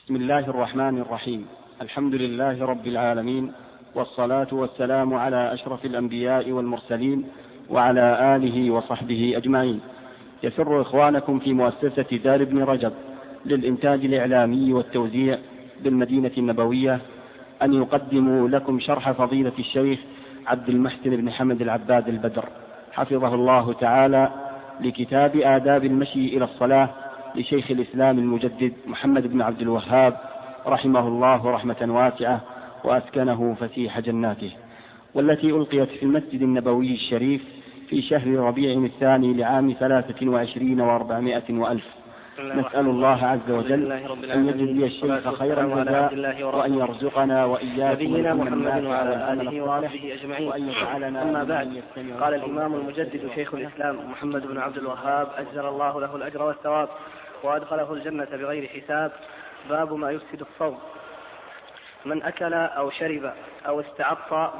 بسم الله الرحمن الرحيم. الحمد لله رب العالمين، والصلاة والسلام على أشرف الأنبياء والمرسلين وعلى آله وصحبه أجمعين. يسر إخوانكم في مؤسسة دار ابن رجب للإنتاج الإعلامي والتوزيع بالمدينة النبوية أن يقدموا لكم شرح فضيلة الشيخ عبد المحسن بن حمد العباد البدر حفظه الله تعالى لكتاب آداب المشي إلى الصلاة لشيخ الإسلام المجدد محمد بن عبد الوهاب رحمه الله رحمة واسعة وأسكنه فسيح جناته، والتي ألقيت في المسجد النبوي الشريف في شهر ربيع الثاني لعام 23 و400 وألف. نسأل الله عز وجل أن يجزي الشيخ خير الجزاء وأن يرزقنا وإياكم نبينا محمد وعلى آله وصحبه أجمعين. أما بعد، قال الإمام المجدد شيخ الإسلام محمد بن عبد الوهاب أجزل الله له الأجر والثواب وأدخله الجنة بغير حساب. باب ما يفسد الصوم: من أكل أو شرب أو استعط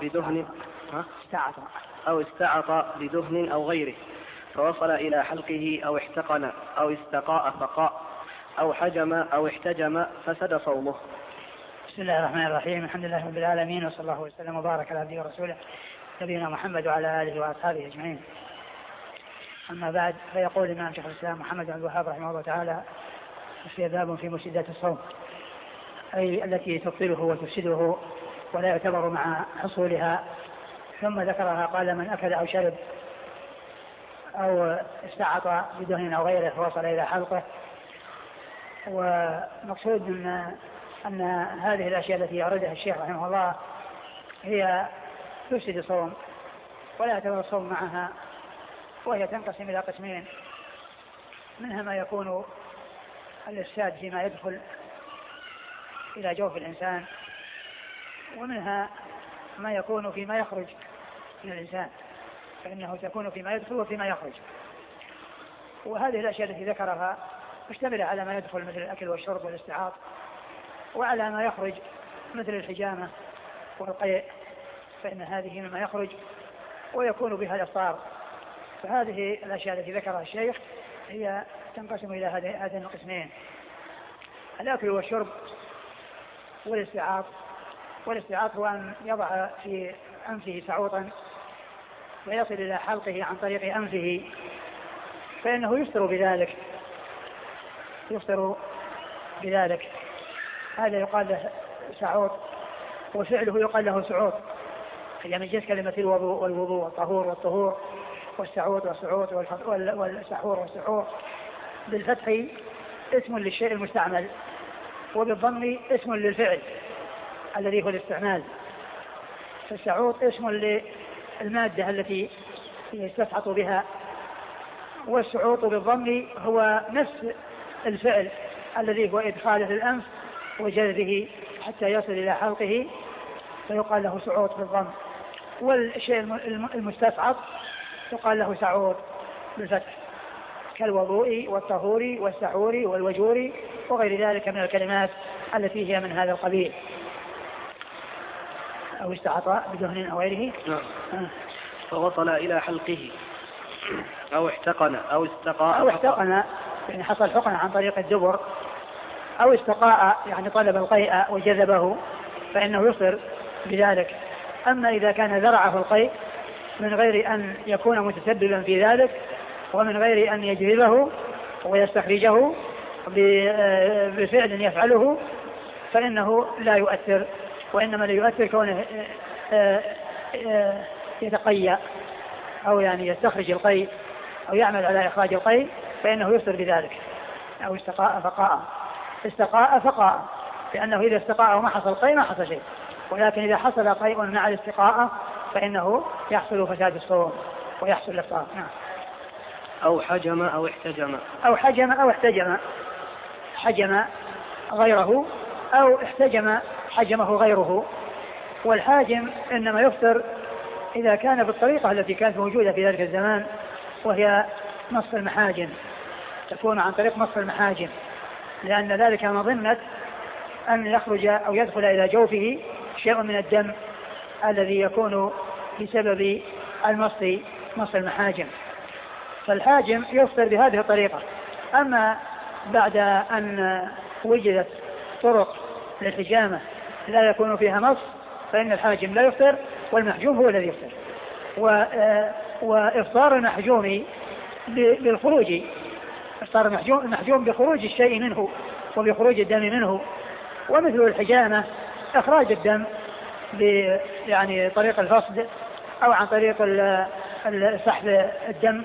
بدهن أو غيره فوصل إلى حلقه أو احتقن أو استقاء فقاء أو حجم أو احتجم فسد صومه. بسم الله الرحمن الرحيم. الحمد لله رب العالمين، وصلى الله وسلم وبارك على عبده ورسوله نبينا محمد وعلى آله وأصحابه أجمعين. أما بعد، فيقول الإمام شيخ الإسلام محمد بن عبد الوهاب رحمه الله تعالى في باب في مفسدات الصوم، أي التي تبطله وتفسده ولا يعتبر مع حصولها، ثم ذكرها قال: من أكل أو شرب أو استعط بدهن أو غيره فوصل إلى حلقه. ومقصود أن هذه الأشياء التي أوردها الشيخ رحمه الله هي تفسد الصوم ولا يعتبر الصوم معها، وهي تنقسم إلى قسمين: منها ما يكون الإفساد فيما يدخل إلى جوف الإنسان، ومنها ما يكون فيما يخرج من الإنسان، فإنه تكون فيما يدخل وفيما يخرج. وهذه الأشياء التي ذكرها مشتملة على ما يدخل مثل الأكل والشرب والاستعاط، وعلى ما يخرج مثل الحجامة والقيء، فإن هذه مما يخرج ويكون بها الإفطار. فهذه الأشياء التي ذكرها الشيخ هي تنقسم إلى هذين القسمين: الأكل والشرب والاستعاط. والاستعاط هو أن يضع في أنفه سعوطا ويصل إلى حلقه عن طريق أنفه، فإنه يفطر بذلك. هذا يقال له سعوط، وفعله يقال له سعوط، هي من جنس كلمة الوضوء والوضوء والطهور والطهور والسعوط والسعوط والسحور والسحور. بالفتح اسم للشيء المستعمل، وبالضم اسم للفعل الذي هو الاستعمال. فالسعوط اسم للمادة التي يستسعط بها، والسعوط بالضم هو نفس الفعل الذي هو إدخاله الأنف وجذبه حتى يصل إلى حلقه، فيقال له سعوط بالضم. والشيء المستصعب يقال له سعوط بالفتح، كالوضوء والطهور والسحور والوجور وغير ذلك من الكلمات التي هي من هذا القبيل. أو استعطى بدهن أو غيره. فوصل إلى حلقه أو احتقن أو استقاء. أو احتقن يعني حصل حقن عن طريق الدبر، أو استقاء يعني طلب القيء وجذبه، فإنه يصر بذلك. أما إذا كان ذرعه القيء من غير أن يكون متسببا في ذلك، ومن غير أن يجذبه ويستخرجه بفعل يفعله، فإنه لا يؤثر، وإنما لا يؤثر كونه يتقيأ أو يعني يستخرج القيء أو يعمل على إخراج القيء، فإنه يصر بذلك. أو استقاء فقاء، لأنه إذا استقاء وما حصل قيء ما حصل شيء، ولكن إذا حصل قيء مع الاستقاء فإنه يحصل فساد الصوم ويحصل الإفطار. أو حجم أو احتجم. حجم غيره أو احتجم حجمه غيره. والحاجم إنما يفطر إذا كان بالطريقة التي كانت موجودة في ذلك الزمان، وهي مص المحاجم، تكون عن طريق مص المحاجم، لأن ذلك مظنة أن يخرج أو يدخل إلى جوفه شيء من الدم الذي يكون بسبب مص المحاجم. فالحاجم يفطر بهذه الطريقة. أما بعد أن وجدت طرق للحجامة لا يكون فيها نص فإن الحاجم لا يفطر والمحجوم هو الذي يفطر. وإفطار المحجوم بالخروج، إفطار المحجوم بخروج الشيء منه وبخروج الدم منه. ومثل الحجامة إخراج الدم يعني طريق الفصد أو عن طريق سحب الدم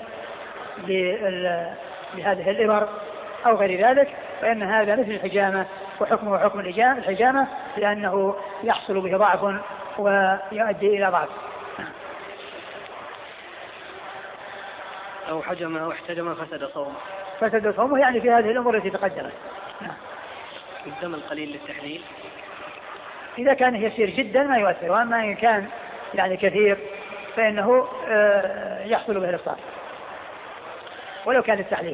بهذه الإبر أو غير ذلك، فإن هذا مثل الحجامة وحكمه حكم الحجامة لأنه يحصل به ضعف ويؤدي إلى ضعف. أو حجم أو احتجم فسد صومه يعني في هذه الأمور التي تقدمت. الدم القليل للتحليل إذا كان يسير جدا ما يؤثر، وأما إن كان يعني كثير فإنه يحصل به الإفطار ولو كان التحليل.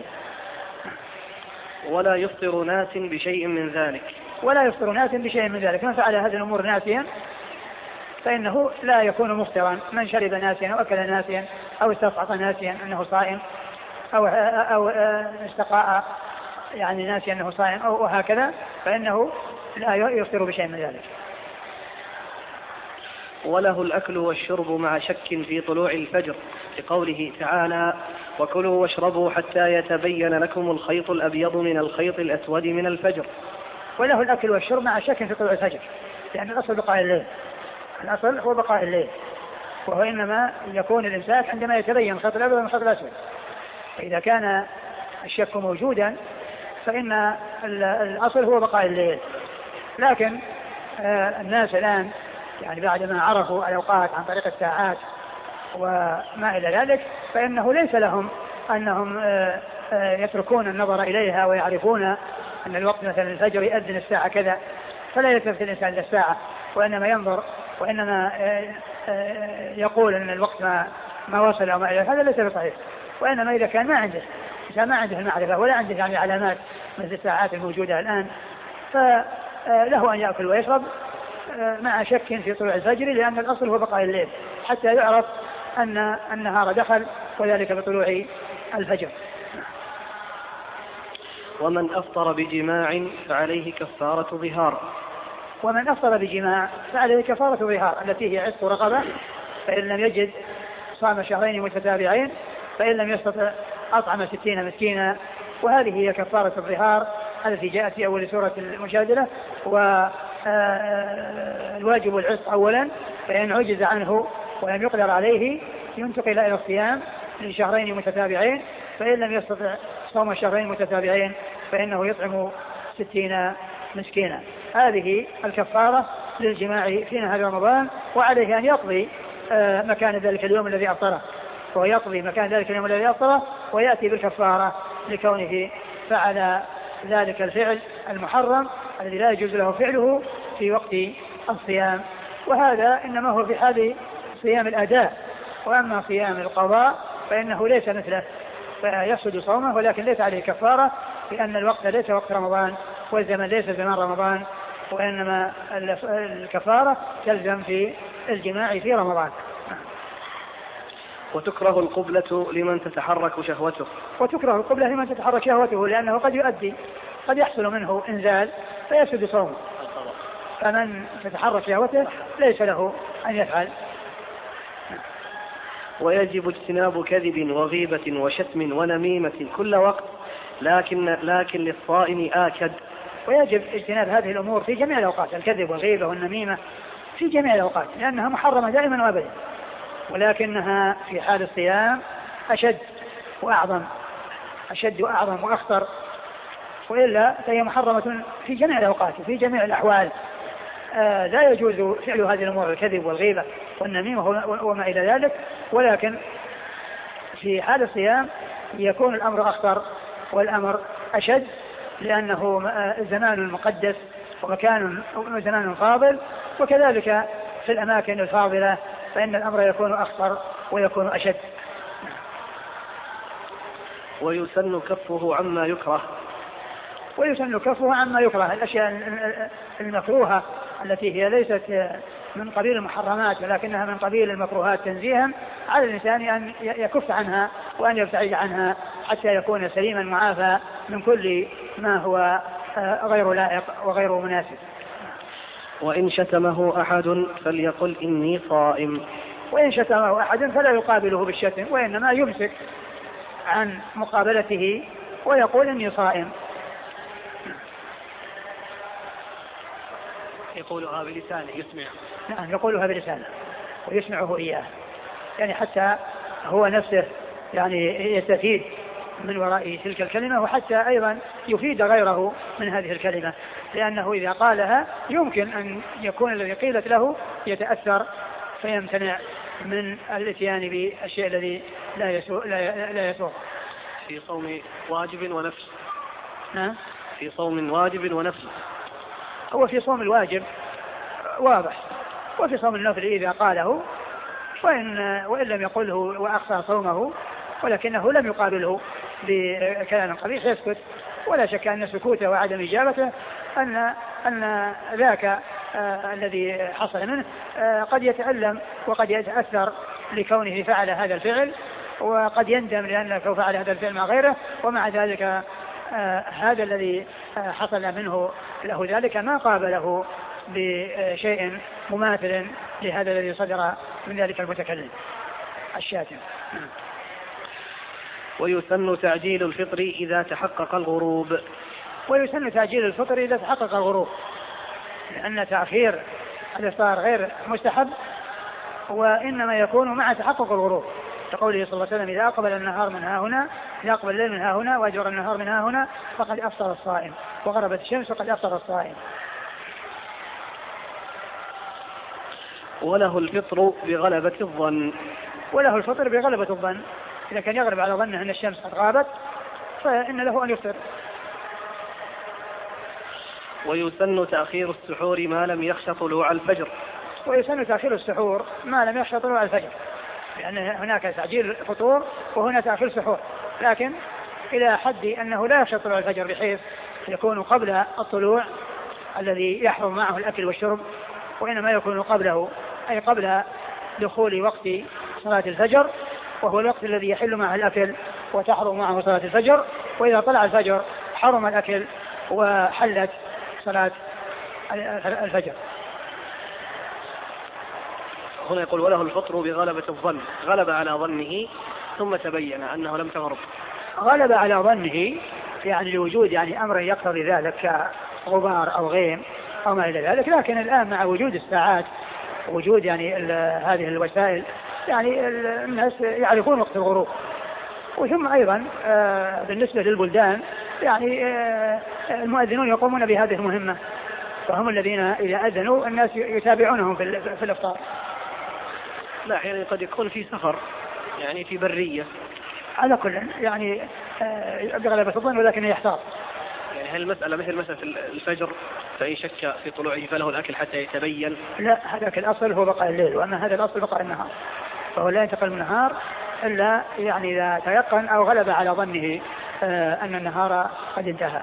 ولا يفطر ناس بشيء من ذلك، ولا يفطر ناس بشيء من ذلك. من فعل هذه الأمور ناسيا فإنه لا يكون مفطرا. من شرب ناسيا أو أكل ناسيا أو استفعط ناسيا أنه صائم أو استقاء يعني ناسيا أنه صائم أو هكذا فإنه لا يفطر بشيء من ذلك. وله الأكل والشرب مع شك في طلوع الفجر لقوله تعالى: وكلوا واشربوا حتى يتبين لكم الخيط الأبيض من الخيط الأسود من الفجر. وله الأكل والشرب مع شك في طلوع الفجر، لأن الأصل بقاء الليل، الأصل هو بقاء الليل، وهو إنما يكون الإمساك عندما يتبين الخيط الأبيض من الخيط الأسود. فإذا كان الشك موجودا فإن الأصل هو بقاء الليل. لكن الناس الآن يعني بعد ما عرفوا الأوقات عن طريق الساعات وما إلى ذلك فإنه ليس لهم أنهم يتركون النظر إليها ويعرفون أن الوقت مثلا الفجر يؤذن الساعة كذا، فلا يلتفت الإنسان إلى الساعة وإنما ينظر وإنما يقول أن الوقت ما وصل أو ما إلى هذا ليس بصحيح. وإنما إذا كان ما عنده المعرفة ولا عنده يعني علامات مثل الساعات الموجودة الآن فله أن يأكل ويشرب مع شك في طلوع الفجر، لأن الأصل هو بقاء الليل حتى يعرف أن النهار دخل وذلك بطلوع الفجر. ومن أفطر بجماع فعليه كفارة ظهار. ومن أفطر بجماع فعليه كفارة ظهار التي هي عتق رقبة، فإن لم يجد صام شهرين متتابعين، فإن لم يستطع أطعم 60 مسكينا. وهذه هي كفارة الظهار التي جاءت في أول سورة المجادلة. والواجب العتق أولا، فإن عجز عنه ولم يقدر عليه ينتقل إلى الصيام لشهرين متتابعين، فإن لم يستطع صوم شهرين متتابعين فإنه يطعم 60 مسكينا. هذه الكفارة للجماع في نهار رمضان، وعليه أن يقضي مكان ذلك اليوم الذي أفطره، ويقضي مكان ذلك اليوم الذي أفطره ويأتي بالكفارة لكونه فعل ذلك الفعل المحرم الذي لا يجوز له فعله في وقت الصيام. وهذا إنما هو في حال صيام الأداء، وأما صيام القضاء فإنه ليس مثله، فيفسد صومه ولكن ليس عليه كفارة، لأن الوقت ليس وقت رمضان والزمن ليس زمان رمضان، وإنما الكفارة تلزم في الجماع في رمضان. وتكره القبلة لمن تتحرك شهوته. وتكره القبلة لمن تتحرك شهوته، لأنه قد يحصل منه إنزال فيفسد صومه، فمن تتحرك شهوته ليس له أن يفعل. ويجب اجتناب كذب وغيبة وشتم ونميمة كل وقت، لكن للصائم آكد. ويجب اجتناب هذه الأمور في جميع الأوقات، الكذب والغيبة والنميمة في جميع الأوقات، لأنها محرمة دائما وأبدا، ولكنها في حال الصيام أشد وأعظم وأخطر، وإلا فهي محرمة في جميع الأوقات في جميع الأحوال. لا يجوز فعل هذه الأمور، الكذب والغيبة والنميمة وما إلى ذلك، ولكن في حال الصيام يكون الأمر أخطر والأمر أشد، لأنه زمان مقدس ومكان زمان فاضل، وكذلك في الأماكن الفاضلة فإن الأمر يكون أخطر ويكون أشد. ويسن كفه عما يكره. ويسن كفه عما يكره، الأشياء المكروهة التي هي ليست من قبيل المحرمات ولكنها من قبيل المكروهات تنزيها، على الإنسان أن يكف عنها وأن يبتعد عنها حتى يكون سليما معافى من كل ما هو غير لائق وغير مناسب. وإن شتمه أحد فليقل إني صائم. وإن شتمه أحد فلا يقابله بالشتم، وإنما يمسك عن مقابلته ويقول إني صائم. يقولها بلسانه يسمع. نعم يقولها بلسانه ويسمعه إياه، يعني حتى هو نفسه يعني يستفيد من وراء تلك الكلمة، وحتى أيضا يفيد غيره من هذه الكلمة، لأنه إذا قالها يمكن أن يكون الذي قيلت له يتأثر فيمتنع من الاتيان بالشيء الذي لا يسوء. في صوم واجب ونفس. في صوم واجب ونفس. هو في صوم الواجب واضح، وفي صوم النفل إذا قاله وإن لم يقله وأقصى صومه ولكنه لم يقابله بكلام قبيح يسكت، ولا شك أن سكوته وعدم إجابته أن ذاك الذي حصل منه قد يتألم وقد يتأثر لكونه فعل هذا الفعل، وقد يندم لأنه فعل هذا الفعل مع غيره، ومع ذلك هذا الذي حصل منه له ذلك ما قابله بشيء مماثل لهذا الذي صدر من ذلك المتكلم الشاتم. ويسن تعجيل الفطر إذا تحقق الغروب. ويسن تعجيل الفطر إذا تحقق الغروب، لأن تأخير الإفطار غير مستحب، وإنما يكون مع تحقق الغروب، كقوله صلى الله عليه وسلم إذا أقبل النهار من ها هنا، إذا أقبل الليل من ها هنا وأجر النهار من ها هنا فقد أفطر الصائم، وغربت الشمس وقد أفطر الصائم. وله الفطر بغلبة الظن. وله الفطر بغلبة الظن، إذا كان يغلب على ظنه أن الشمس قد غابت فإن له أن يفطر. ويسن تأخير السحور ما لم يخش طلوع الفجر. ويسن تأخير السحور ما لم يخش طلوع الفجر، لأن هناك تعجيل فطور وهنا تأخير سحور، لكن إلى حد أنه لا يخش طلوع الفجر بحيث يكون قبل الطلوع الذي يحرم معه الأكل والشرب، وإنما يكون قبله، أي قبل دخول وقت صلاة الفجر، وهو الوقت الذي يحل معه الأكل وتحرم معه صلاة الفجر، وإذا طلع الفجر حرم الأكل وحلت صلاة الفجر. هنا يقول وله الفطر بغلبة الظن، غلب على ظنه ثم تبين أنه لم تغرب. غلب على ظنه يعني لوجود يعني أمر يقتضي ذلك كغبار أو غيم أو ما إلى ذلك، لكن الآن مع وجود الساعات وجود يعني هذه الوسائل يعني الناس يعرفون وقت الغروب. وثم أيضا بالنسبة للبلدان يعني المؤذنون يقومون بهذه المهمة، فهم الذين إذا أذنوا الناس يتابعونهم في الإفطار. لا يعني قد يكون في سفر يعني في برية، على كل يعني بغلبة الظن ولكن يحتاط. يعني هل المسألة مثل مسألة الفجر فإن شك في طلوعه فله الأكل حتى يتبين؟ لا، هذاك الأصل هو بقاء الليل، وأما هذا الأصل بقاء النهار، فهو لا ينتقل من النهار إلا يعني إذا تيقن أو غلب على ظنه أن النهار قد انتهى.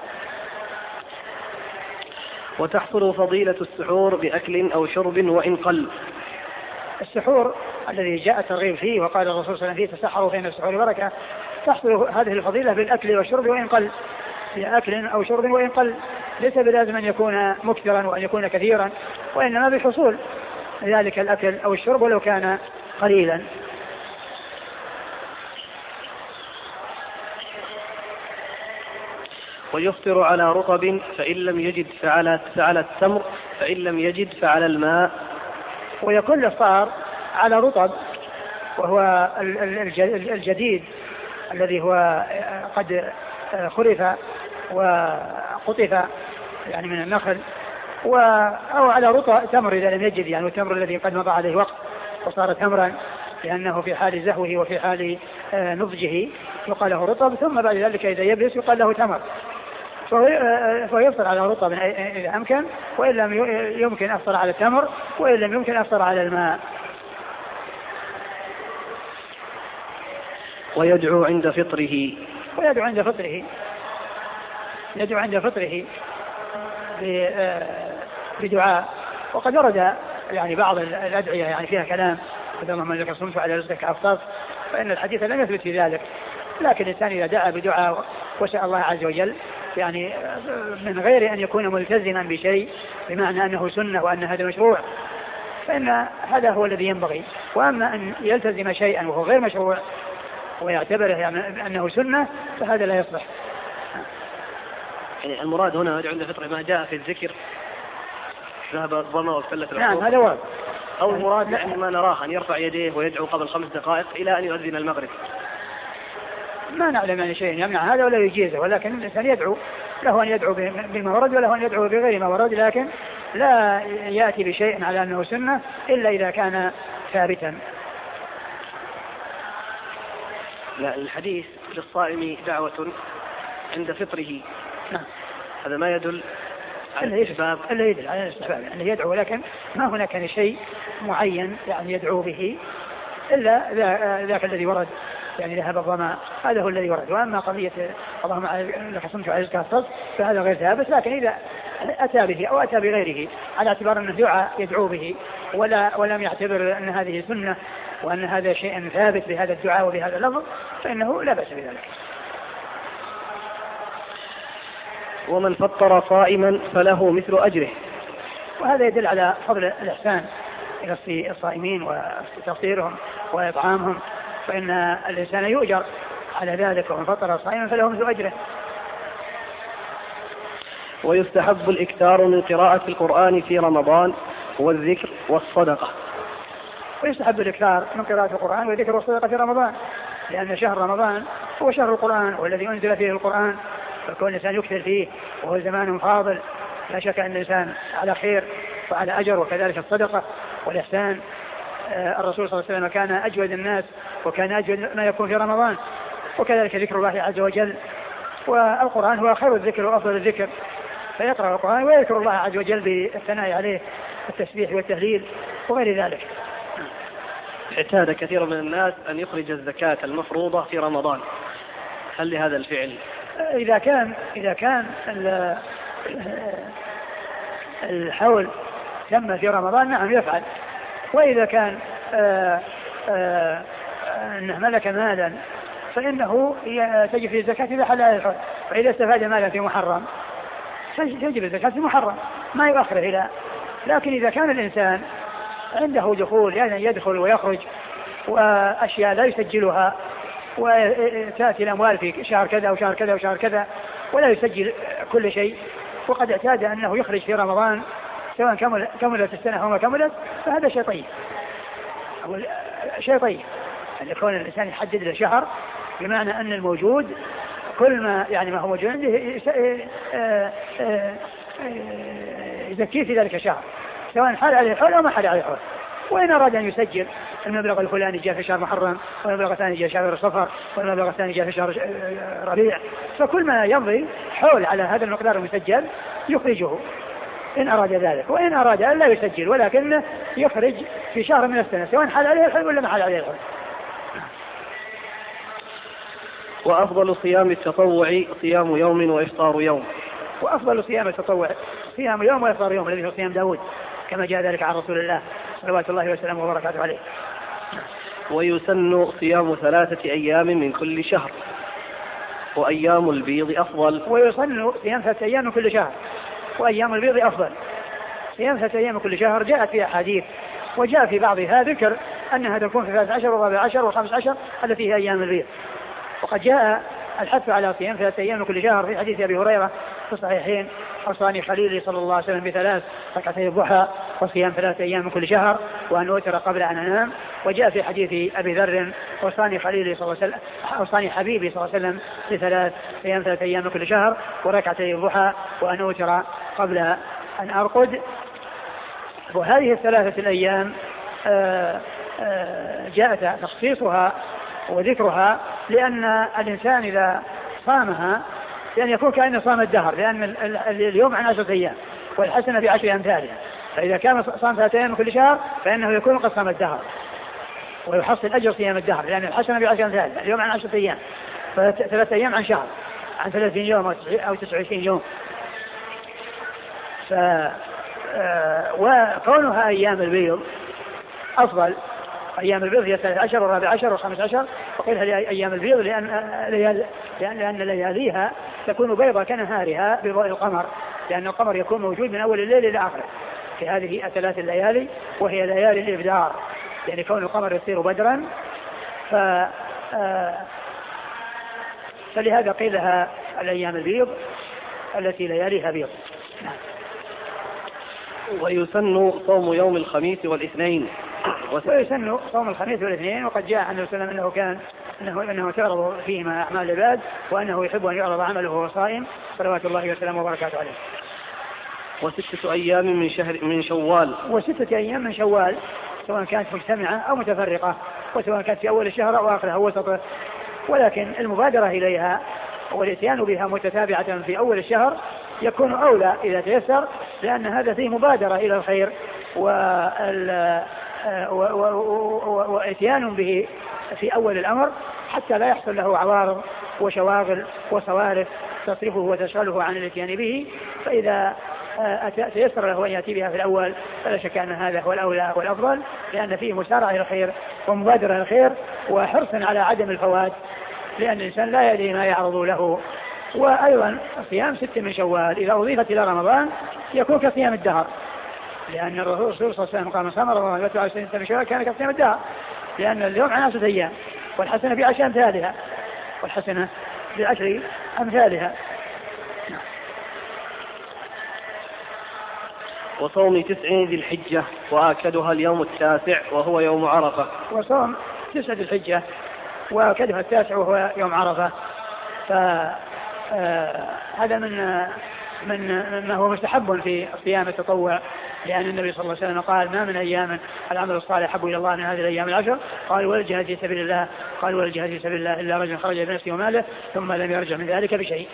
وتحصل فضيلة السحور بأكل أو شرب وإن قل. السحور الذي جاء الترغيب فيه وقال الرسول صلى الله عليه وسلم فيه تسحروا فإن السحور بركة، تحصل هذه الفضيلة بالأكل والشرب وإن قل، بأكل أو شرب وإن قل، ليس بلازم أن يكون مكثرا وأن يكون كثيرا، وإنما بحصول ذلك الأكل أو الشرب ولو كان قليلا. ويفطر على رطب فإن لم يجد فعلى التمر، فإن لم يجد فعلى الماء. ويكون الإفطار على رطب وهو الجديد الذي هو قد خرف وقطف يعني من النخل، أو على رطب تمر إذا لم يجد، يعني التمر الذي قد مضى عليه وقت وصار تمرا لأنه في حال زهوه وفي حال نضجه يقال له رطب، ثم بعد ذلك إذا يبس يقال له تمر، فهو يفطر على رطب إذا أمكن، وإن لم يمكن أفطر على التمر، وإن لم يمكن أفطر على الماء. ويدعو عند فطره. ويدعو عند فطره، يدعو عند فطره بدعاء، وقد ورد يعني بعض الأدعية يعني فيها كلام اللهم لك صمت على رزقك أفطرت، فإن الحديث لم يثبت في ذلك، لكن الإنسان إذا دعا بدعاء وسأل الله عز وجل يعني من غير أن يكون ملتزما بشيء بمعنى أنه سنة وأن هذا مشروع، فإن هذا هو الذي ينبغي. وأما أن يلتزم شيئا وهو غير مشروع ويعتبره يعني أنه سنة فهذا لا يصلح. يعني المراد هنا عند الفطر ما جاء في الذكر ذهب الظما وابتلت العقول. نعم هذا ورد. أو المراد يعني ما نراه أن يرفع يديه ويدعو قبل 5 دقائق إلى أن يؤذن المغرب. ما نعلم عن شيء يمنع هذا ولا يجيزه، ولكن الإنسان يدعو، له أن يدعو بما ورد وله أن يدعو بغير ما ورد، لكن لا يأتي بشيء على أنه سنة إلا إذا كان ثابتا. لا الحديث للصائم دعوة عند فطره. نعم. هذا ما يدل على الاستحباب. إلا يدل على الاستحباب أنه يدعو، لكن ما هناك شيء معين يعني يدعو به إلا ذاك الذي ورد، يعني ذهب الظمأ هذا هو الذي ورد. وأما قضية اللهم لك صمت وعزك الصد فهذا غير ثابت، لكن إذا أتى به أو أتى بغيره على اعتبار أنه دعاء يدعو به ولم يعتبر أن هذه سنة وأن هذا شيء ثابت بهذا الدعاء وبهذا اللفظ فإنه لا بأس بذلك. ومن فطر صائما فله مثل أجره. وهذا يدل على فضل الإحسان إلى الصائمين وتفطيرهم وإطعامهم، فإن الإنسان يؤجر على ذلك. ومن فطر صائما فله مثل أجره. ويستحب الإكثار من قراءة القرآن في رمضان والذكر والصدقة. ويستحب الإكثار من قراءة القرآن والذكر والصدقة في رمضان، لأن شهر رمضان هو شهر القرآن والذي أنزل فيه القرآن، فكون الإنسان يكثر فيه وهو زمان فاضل لا شك أن الإنسان على خير وعلى أجر. وكذلك الصدقة والإحسان. الرسول صلى الله عليه وسلم كان أجود الناس وكان أجود ما يكون في رمضان، وكذلك ذكر الله عز وجل. والقرآن هو خير الذكر وأفضل الذكر، فيقرأ القرآن ويذكر الله عز وجل بالثناء عليه التسبيح والتهليل وغير ذلك. اعتاد كثير من الناس أن يخرج الزكاة المفروضة في رمضان، هل لهذا الفعل؟ إذا كان الحول تم في رمضان نعم يفعل. وإذا كان أنه ملك مالا فإنه تجب في الزكاة إذا حل الحول. فإذا استفاد مالا في محرم تجب الزكاة في محرم ما يؤخره إلى. لكن إذا كان الإنسان عنده دخول يعني يدخل ويخرج وأشياء لا يسجلها وتأتي الأموال في شهر كذا وشهر كذا وشهر كذا ولا يسجل كل شيء، وقد اعتاد أنه يخرج في رمضان سواء كملت السنة أو ما كملت، فهذا شيء طيب. شيء طيب أن يكون الإنسان يحدد له شهر بمعنى أن الموجود كل ما يعني ما هو موجود عنده يزكيه في ذلك الشهر سواء حال عليه الحول أو ما حال عليه الحول. وإن أراد أن يسجل المبلغ الفلاني جاء في شهر محرم والمبلغ الثاني جاء في شهر صفر والمبلغ الثاني جاء في شهر ربيع، فكل ما يمضي حول على هذا المقدار المسجل يخرجه إن أراد ذلك. وإن أراد أن لا يسجل ولكنه يخرج في شهر من السنة سواء حال عليه الحول ولا ما حال عليه الحول. وأفضل صيام التطوع صيام يوم وإفطار يوم. وأفضل صيام التطوع صيام يوم وإفطار يوم الذي هو صيام داود كما جاء ذلك عن رسول الله صلوات الله وسلامه وبركاته عليه. ويسن صيام 3 أيام من كل شهر وأيام البيض أفضل. ويسن صيام 3 أيام من كل شهر وأيام البيض أفضل. صيام 3 أيام من كل شهر جاءت في أحاديث وجاء في بعضها ذكر أنها تكون في 13 و14 و15 التي هي أيام البيض. وقد جاء الحث على صيام 3 أيام من كل شهر في حديث أبي هريرة في الصحيحين: أوصاني خليلي صلى الله عليه وسلم ب3 ركعتي الضحى وصيام 3 أيام من كل شهر وأن أوتر قبل أن أنام. وجاء في حديث أبي ذر: أوصاني خليلي صلى الله عليه وسلم أوصاني حبيبي صلى الله عليه وسلم ب3 صيام 3 أيام من كل شهر وركعتي الضحى وأن أوتر قبل أن أرقد. وهذه 3 الأيام جاءت تخصيصها وذكرها لأن الإنسان إذا صامها لأن يكون كأنه صام الدهر، لأن اليوم عن 10 أيام والحسنة ب10 أمثالها. فإذا كان صام 3 أيام من كل شهر فإنه يكون قد صام الدهر ويحصل أجر صيام الدهر، لأن الحسنة ب10 أمثالها. اليوم عن 10 أيام، ف3 أيام عن شهر، عن 30 يوم أو 29 يوم. وكونها أيام البيض أفضل. أيام البيض هي 13 و14 و15 وقيلها أيام البيض لأن لياليها تكون بيضة كنهارها بضوء القمر، لأن القمر يكون موجود من أول الليل إلى آخره في هذه 3 الليالي، وهي ليالي الإبدار، يعني كون القمر يصير بدرا. فلهذا قيل لها الأيام البيض التي لياليها بيض. ويسن صوم يوم الخميس والاثنين. ويسن صوم الخميس والاثنين، وقد جاء عنه صلى الله عليه وسلم أنه تعرض فيهما أعمال العباد، وأنه يحب أن يعرض عمله وهو صائم صلوات الله وسلامه وبركاته عليه. 6 أيام من شوال. 6 أيام من شوال، سواء كانت مجتمعة أو متفرقة، وسواء كانت في أول الشهر أو آخره أو وسطه، ولكن المبادرة إليها والإتيان بها متتابعة في أول الشهر يكون أولى إذا تيسر، لأن هذا فيه مبادرة إلى الخير وإتيان به في أول الأمر، حتى لا يحصل له عوارض وشواغل وصوارف تصرفه وتشغله عن الإتيان به. فإذا تيسر له أن يأتي بها في الأول فلا شك أن هذا هو الأولى والأفضل، لأن فيه مسارعة إلى الخير ومبادرة إلى الخير وحرص على عدم الفوات، لأن الإنسان لا يدري ما يعرض له. وأيضا صيام 6 من شوال إذا أضيفت إلى رمضان يكون كصيام الدهر، لأن الرسول صلى الله عليه وسلم قام صام رمضان وتبع 6 من شوال كان كصيام الدهر، لأن اليوم على 6 أيام، والحسنة ب10 أمثالها، والحسنة ب10 أمثالها. وصوم 9 ذي الحجة وآكدها اليوم 9 وهو يوم عرفة. وصوم 9 ذي الحجة وآكدها 9 وهو يوم عرفة، فهذا من ما هو مستحب في صيام التطوع، لأن النبي صلى الله عليه وسلم قال: ما من أيام العمل الصالح أحب إلى الله من هذه الأيام العشر. قال: ولا الجهاد في سبيل الله. قال: ولا الجهاد في سبيل الله إلا رجل خرج بنفسه وماله ثم لم يرجع من ذلك بشيء.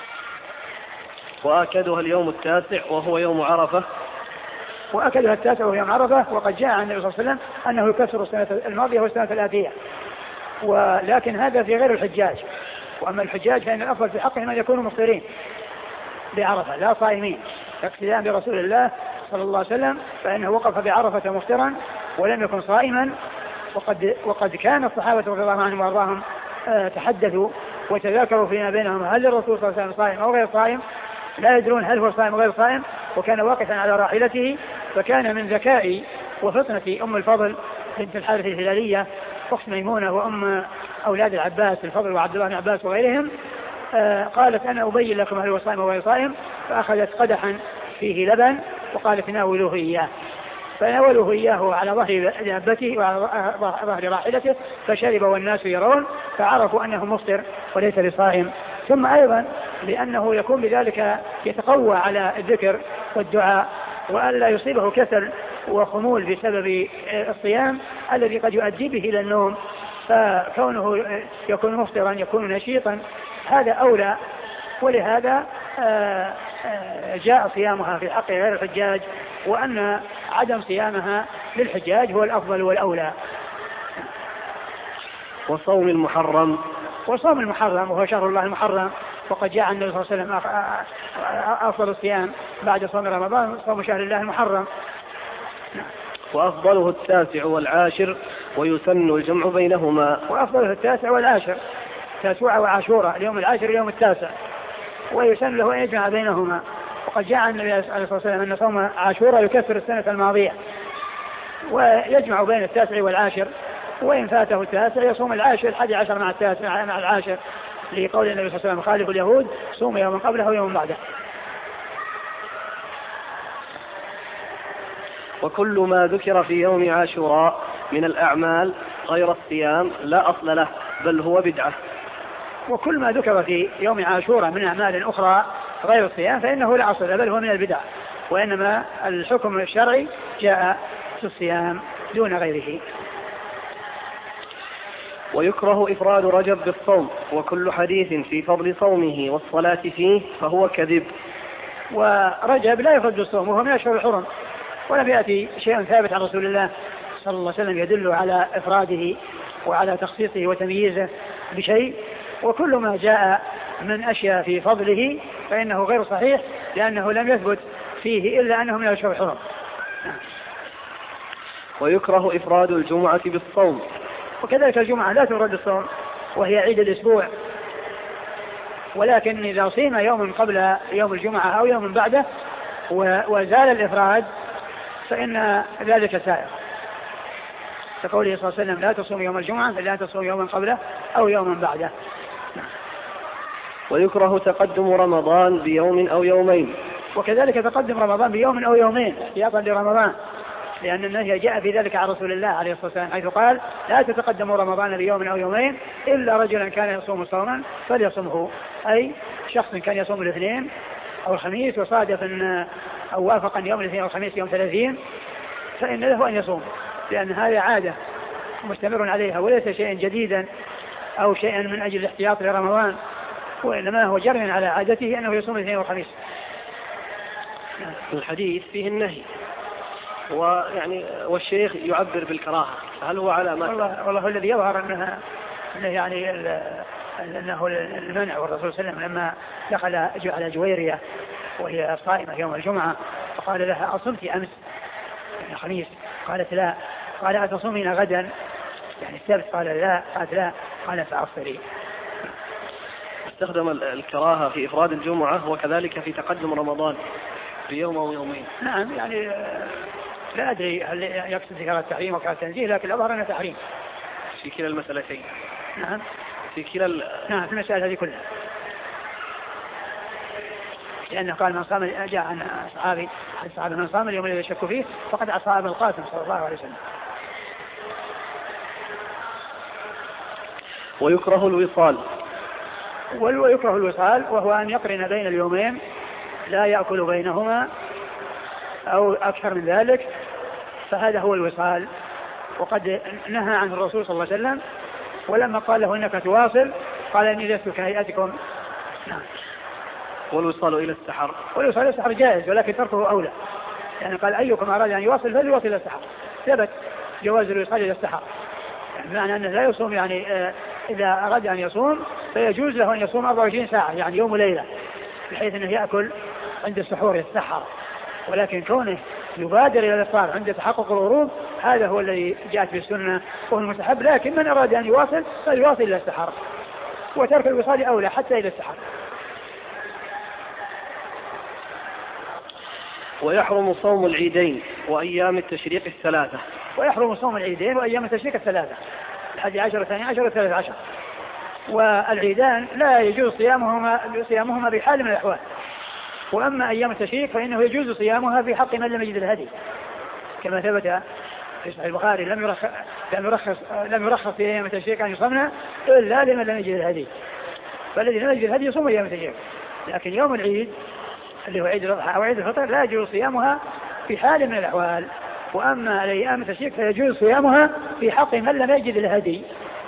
وآكدها اليوم 9 وهو يوم عرفة. وأكدها 9 وهو يوم عرفة، وقد جاء عن النبي صلى الله عليه وسلم أنه يكسر السنة الماضية والسنة الآتية، ولكن هذا في غير الحجاج. وأما الحجاج فإن الأفضل في حقهم أن يكونوا مفطرين بعرفة لا صائمين، اقتداء برسول الله صلى الله عليه وسلم، فإنه وقف بعرفة مفطرا ولم يكن صائما. وقد كان الصحابة رضي الله عنهم وارضاهم تحدثوا وتذاكروا فيما بينهم هل الرسول صلى الله عليه وسلم صائم أو غير صائم، لا يدرون هل هو صائم أو غير صائم، وكان واقفا على راحلته. فكان من ذكاء وفطنة أم الفضل بنت الحارث الهلالية أخت ميمونة وأم أولاد العباس الفضل وعبد الله بن عباس وغيرهم، قالت: أنا أبين لكم هل هو صائم أو غير صائم. فأخذت قدحا فيه لبن وقالت: ناولوه إياه. فناولوه إياه على ظهر دابته وعلى ظهر راحلته، فشرب والناس يرون، فعرفوا أنه مفطر وليس بصائم. ثم أيضا لأنه يكون بذلك يتقوى على الذكر والدعاء، وألا يصيبه كسل وخمول بسبب الصيام الذي قد يؤدي به إلى النوم، فكونه يكون مفطرا يكون نشيطا هذا أولى. ولهذا جاء صيامها في حق غير الحجاج، وأن عدم صيامها للحجاج هو الأفضل والأولى. وصوم المحرم. وصوم المحرم وهو شهر الله المحرم، وقد جاء عن النبي صلى الله عليه وسلم أفضل الصيام بعد صوم رمضان صوم شهر الله المحرم. وأفضله 9 والعاشر، ويسن الجمع بينهما. وأفضله 9 والعاشر، 9 وعاشوراء، اليوم العاشر اليوم 9، ويسن له أن يجمع بينهما. وقد جاء عن النبي عليه الصلاة والسلام أن صوم عاشوراء يكفر السنة الماضية، ويجمع بين 9 والعاشر، وإن فاته 9 يصوم العاشر 11 مع 9 مع العاشر، لقول النبي صلى الله عليه وسلم: خالف اليهود صوم يوما قبله ويوم بعده. وكل ما ذكر في يوم عاشوراء من الأعمال غير الصيام لا أصل له، بل هو بدعة. وكل ما ذكر في يوم عاشوراء من أعمال أخرى غير الصيام فإنه لا أصل له، بل هو من البدع، وإنما الحكم الشرعي جاء في الصيام دون غيره. ويكره إفراد رجب بالصوم، وكل حديث في فضل صومه والصلاة فيه فهو كذب. ورجب لا يفرد بالصوم وهو من أشهر الحرم، ولم يأتي شيء ثابت عن رسول الله صلى الله عليه وسلم يدل على إفراده وعلى تخصيصه وتمييزه بشيء. وكل ما جاء من أشياء في فضله فإنه غير صحيح، لأنه لم يثبت فيه إلا أنه من أشهر الحرم. ويكره إفراد الجمعة بالصوم، وكذلك الجمعة لا تفرد الصوم، وهي عيد الأسبوع، ولكن إذا صيم يوم قبل يوم الجمعة أو يوم بعده وزال الإفراد فإن ذلك سائر، كقوله صلى الله عليه وسلم لا تصوم يوم الجمعة إلا أن تصوم يوما قبله أو يوما بعده. ويكره تقدم رمضان بيوم أو يومين. وكذلك تقدم رمضان بيوم أو يومين احتياطا لرمضان، لأن النهي جاء في ذلك عن رسول الله عليه الصلاة والسلام حيث قال لا تتقدموا رمضان بيوم أو يومين إلا رجلا كان يصوم صوما فليصمه، أي شخص كان يصوم الاثنين أو الخميس وصادف أو وافق يوم الاثنين أو الخميس يوم 30 فإن له أن يصوم، لأن هذا عادة مستمر عليها وليس شيئا جديدا أو شيئا من أجل الاحتياط لرمضان، وإنما هو جري على عادته أنه يصوم الاثنين والخميس. الحديث فيه النهي والشيخ يعبر بالكراهة، هل هو على ما والله الذي يظهر أنه يعني أنه المنع، والرسول صلى الله عليه وسلم لما دخل على جويرية وهي صائمة يوم الجمعة فقال لها أصمت أمس يعني الخميس؟ قالت لا. قال أتصومين غدا يعني السبت؟ قال لا. قالت لا. قال فأفطري. استخدم الكراهة في إفراد الجمعة وكذلك في تقدم رمضان بيوم أو يومين. نعم يعني لا أدري هل يقصد ذكر التحريم وكذا التنزيه، لكن الأظهر أنه تحريم في كلا المسألتين. نعم في كلا نعم في المسألة هذه كلها، لأنه قال من صام جاء عن صحابي من صام اليوم الذي يشك فيه فقد عصى أبا القاسم صلى الله عليه وسلم. ويكره الوصال. ويكره الوصال وهو أن يقرن بين اليومين لا يأكل بينهما أو أكثر من ذلك، فهذا هو الوصال، وقد نهى عنه الرسول صلى الله عليه وسلم، ولما قال له إنك تواصل قال إني لست كهيئتكم. نعم. والوصال إلى السحر. والوصال إلى السحر جائز ولكن تركه أولى، يعني قال أيكم أراد أن يواصل فليواصل إلى السحر، ثبت جواز الوصال إلى السحر، يعني معنى أنه لا يصوم يعني إذا أراد أن يصوم فيجوز له أن يصوم 24 ساعة يعني يوم وليلة، بحيث أنه يأكل عند السحور يتسحر، ولكن كونه يبادر إلى الإفطار عند تحقق الغروب هذا هو الذي جاءت بالسنة وهو المستحب، لكن من أراد أن يواصل فليواصل إلى السحر، وترك الوصال أولى حتى إلى السحر. ويحرم صوم العيدين وأيام التشريق الثلاثة. ويحرم صوم العيدين وأيام التشريق الثلاثة 11 12 13، والعيدان لا يجوز صيامهما بحال من الأحوال، وأما أيام التشريق فإنه يجوز صيامها في حق من لم يجد الهدي، كما ثبت في صحيح البخاري لم يرخص في أيام التشريق أن يصومنا إلا لمن لم يجد الهدي، فالذي لم يجد الهدي يصوم أيام التشريق، لكن يوم العيد اللي هو عيد الأضحى أو عيد الفطر لا يجوز صيامها في حال من الأحوال، وأما أيام التشريق فيجوز صيامها في حق من لم يجد الهدي.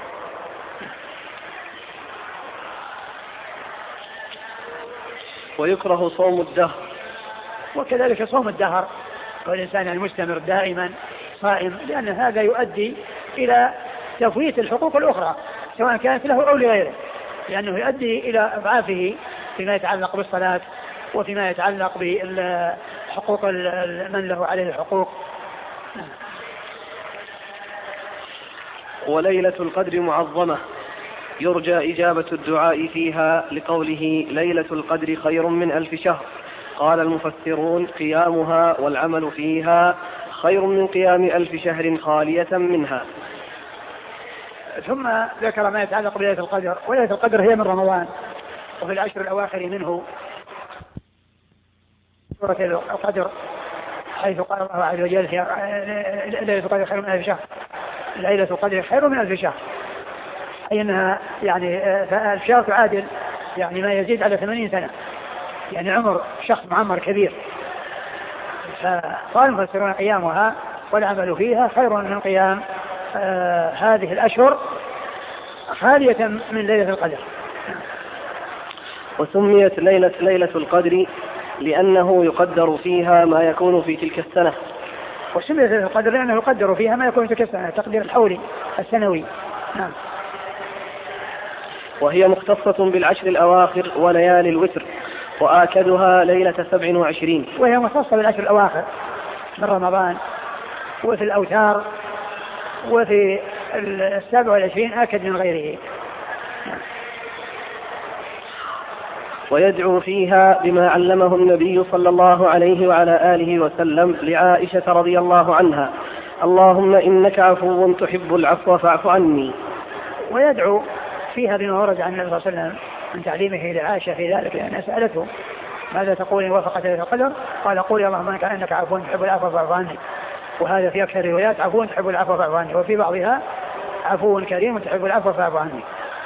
ويكره صوم الدهر. وكذلك صوم الدهر، والإنسان المستمر دائما صائم، لأن هذا يؤدي إلى تفويت الحقوق الأخرى سواء كانت له أو لغيره، لأنه يؤدي إلى أضعافه فيما يتعلق بالصلاة وفيما يتعلق بحقوق من له عليه الحقوق. وليلة القدر معظمة يرجى إجابة الدعاء فيها لقوله ليلة القدر خير من 1000 شهر. قال المفسرون قيامها والعمل فيها خير من قيام 1000 شهر خالية منها. ثم ذكر ما يتعلق بليلة القدر، وليلة القدر هي من رمضان وفي العشر الأواخر منه سورة القدر، حيث قال الله عز وجل ليلة القدر خير من 1000 شهر. ليلة القدر خير من 1000 شهر، أي أنها يعني 1000 شهر تعادل يعني ما يزيد على 80 سنة، يعني عمر شخص معمر كبير. فقال المفسرون قيامها والعمل فيها خير من قيام هذه الأشهر خالية من ليلة القدر. وسميت ليلة القدر لأنه يقدر فيها ما يكون في تلك السنة. وسميت ليلة القدر لأنه يقدر فيها ما يكون في تلك السنة، تقدير الحولي السنوي. نعم. وهي مختصة بالعشر الأواخر وليالي الوتر، وآكدها ليلة 27. وهي مختصة بالعشر الأواخر من رمضان، وفي الأوتار، وفي 27 آكد من غيره. ويدعو فيها بما علمه النبي صلى الله عليه وعلى آله وسلم لعائشة رضي الله عنها: اللهم إنك عفو تحب العفو فاعف عني. ويدعو فيها بما ورد عن النبي صلى الله عليه وسلم من تعليمه لعائشة في ذلك، لأن سألته: ماذا تقول إن وافقت ليلة القدر؟ قال: قولي اللهم إنك عفو تحب العفو فاعف عني. وهذا في أكثر الروايات: عفو تحب العفو فاعف عني، وفي بعضها: عفو كريم تحب العفو فاعف عني.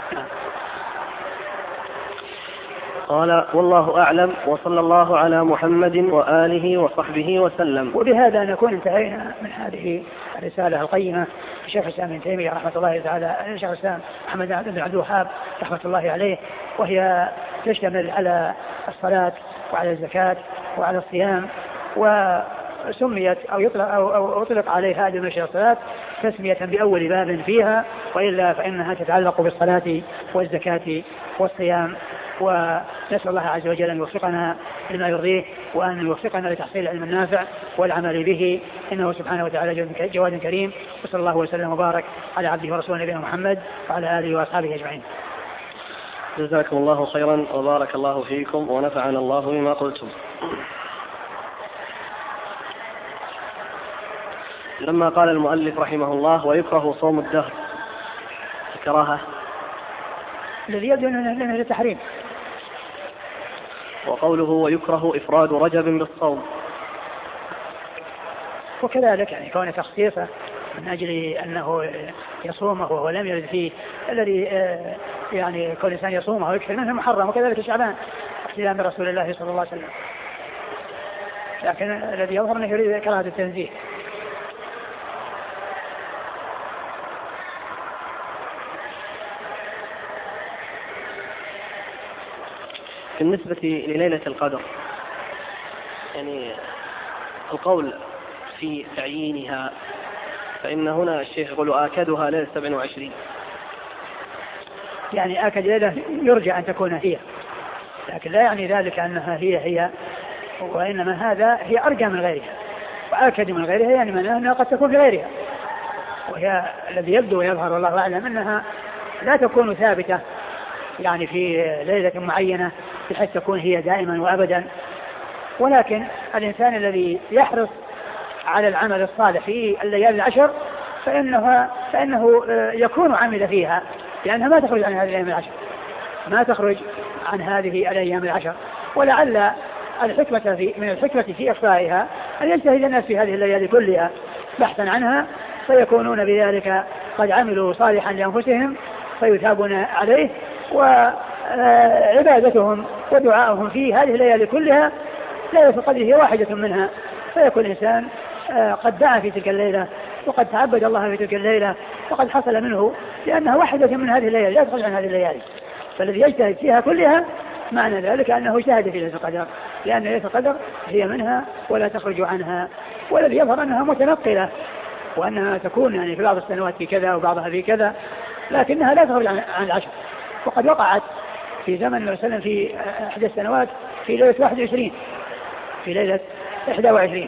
قال: والله أعلم، وصلى الله على محمد وآله وصحبه وسلم. وبهذا نكون انتهينا من هذه الرسالة القيمة لشيخ الإسلام ابن تيمية رحمة الله تعالى، شيخ الإسلام محمد بن عبد الوهاب رحمة الله عليه، وهي تشتمل على الصلاة وعلى الزكاة وعلى الصيام، وسميت أو أطلق عليها هذه المشيئة الصلاة تسمية بأول باب فيها، وإلا فإنها تتعلق بالصلاة والزكاة والصيام. ونسأل الله عز وجل أن يوفقنا لما يرضيه، وأن يوفقنا لتحصيل العلم النافع والعمل به، إنه سبحانه وتعالى جواد كريم. وصلى الله وسلم وبارك على عبده ورسوله نبينا محمد وعلى آله وأصحابه أجمعين. جزاكم الله خيرا وبارك الله فيكم ونفعنا الله بما قلتم. لما قال المؤلف رحمه الله: ويكره صوم الدهر، الكراهة الذي يبدو أنه التحريم. وقوله: ويكره إفراد رجب بالصوم، وكذلك يعني كون تخصيصه من أجل أنه يصومه وهو لم يرد فيه الذي يعني كل إنسان يصومه ويكثر منه محرم، وكذلك شعبان اقتداء برسول الله صلى الله عليه وسلم. لكن الذي يظهر أنه يريد كراهة التنزيه. بالنسبة لليلة القدر، يعني القول في تعيينها، فإن هنا الشيخ يقول: آكدها ليلة 27. يعني آكد ليلة يرجى أن تكون هي، لكن لا يعني ذلك أنها هي، وإنما هذا هي أرجى من غيرها، وآكد من غيرها يعني معناه أنها قد تكون في غيرها، وهي الذي يبدو ويظهر والله أعلم أنها لا تكون ثابتة يعني في ليلة معينة بحيث تكون هي دائما وأبدا. ولكن الإنسان الذي يحرص على العمل الصالح في الليالي العشر فإنه يكون عمل فيها، لأنها ما تخرج عن هذه الأيام العشر، ما تخرج عن هذه الأيام العشر. ولعل من الحكمة في إخفائها أن يجتهد الناس في هذه الليالي كلها بحثا عنها، فيكونون بذلك قد عملوا صالحا لأنفسهم فيثابون عليه، وعبادتهم ودعائهم في هذه الليالي كلها ليلة القدر هي واحدة منها، فيكون الإنسان قد دعا في تلك الليلة وقد تعبد الله في تلك الليلة وقد حصل منه، لأنها واحدة من هذه الليالي لا تخرج عن هذه الليالي. فالذي يجتهد فيها كلها معنى ذلك أنه اجتهد في ليلة القدر، لأن ليلة القدر هي منها ولا تخرج عنها. والذي يظهر أنها متنقلة، وأنها تكون يعني في بعض السنوات في كذا وبعضها في كذا، لكنها لا تخرج عن العشر. وقد وقعت في زمن النبي صلى الله عليه وسلم في إحدى السنوات في ليلة 21، في ليلة 21.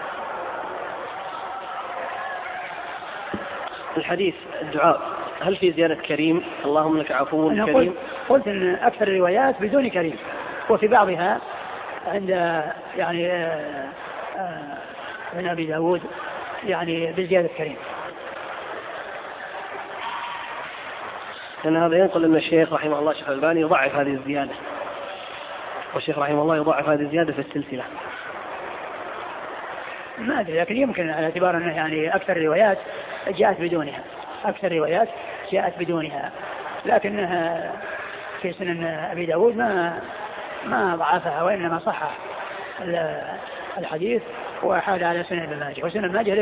الحديث الدعاء هل في زيادة كريم؟ اللهم لك عفو كريم. قلت أن أكثر الروايات بدون كريم، وفي بعضها عند يعني ابن أبي داود يعني بزيادة كريم. لأن هذا ينقل أن الشيخ رحمه الله الشيخ الألباني يضعف هذه الزيادة، والشيخ رحمه الله يضعف هذه الزيادة في السلسلة. ما أدري، لكن يمكن على اعتبار أنه يعني أكثر الروايات جاءت بدونها، أكثر الروايات جاءت بدونها، لكنها في سنن أبي داود ما ضعفها، وإنما صحح الحديث وحال على سنن ابن ماجه. وسنن ابن ماجه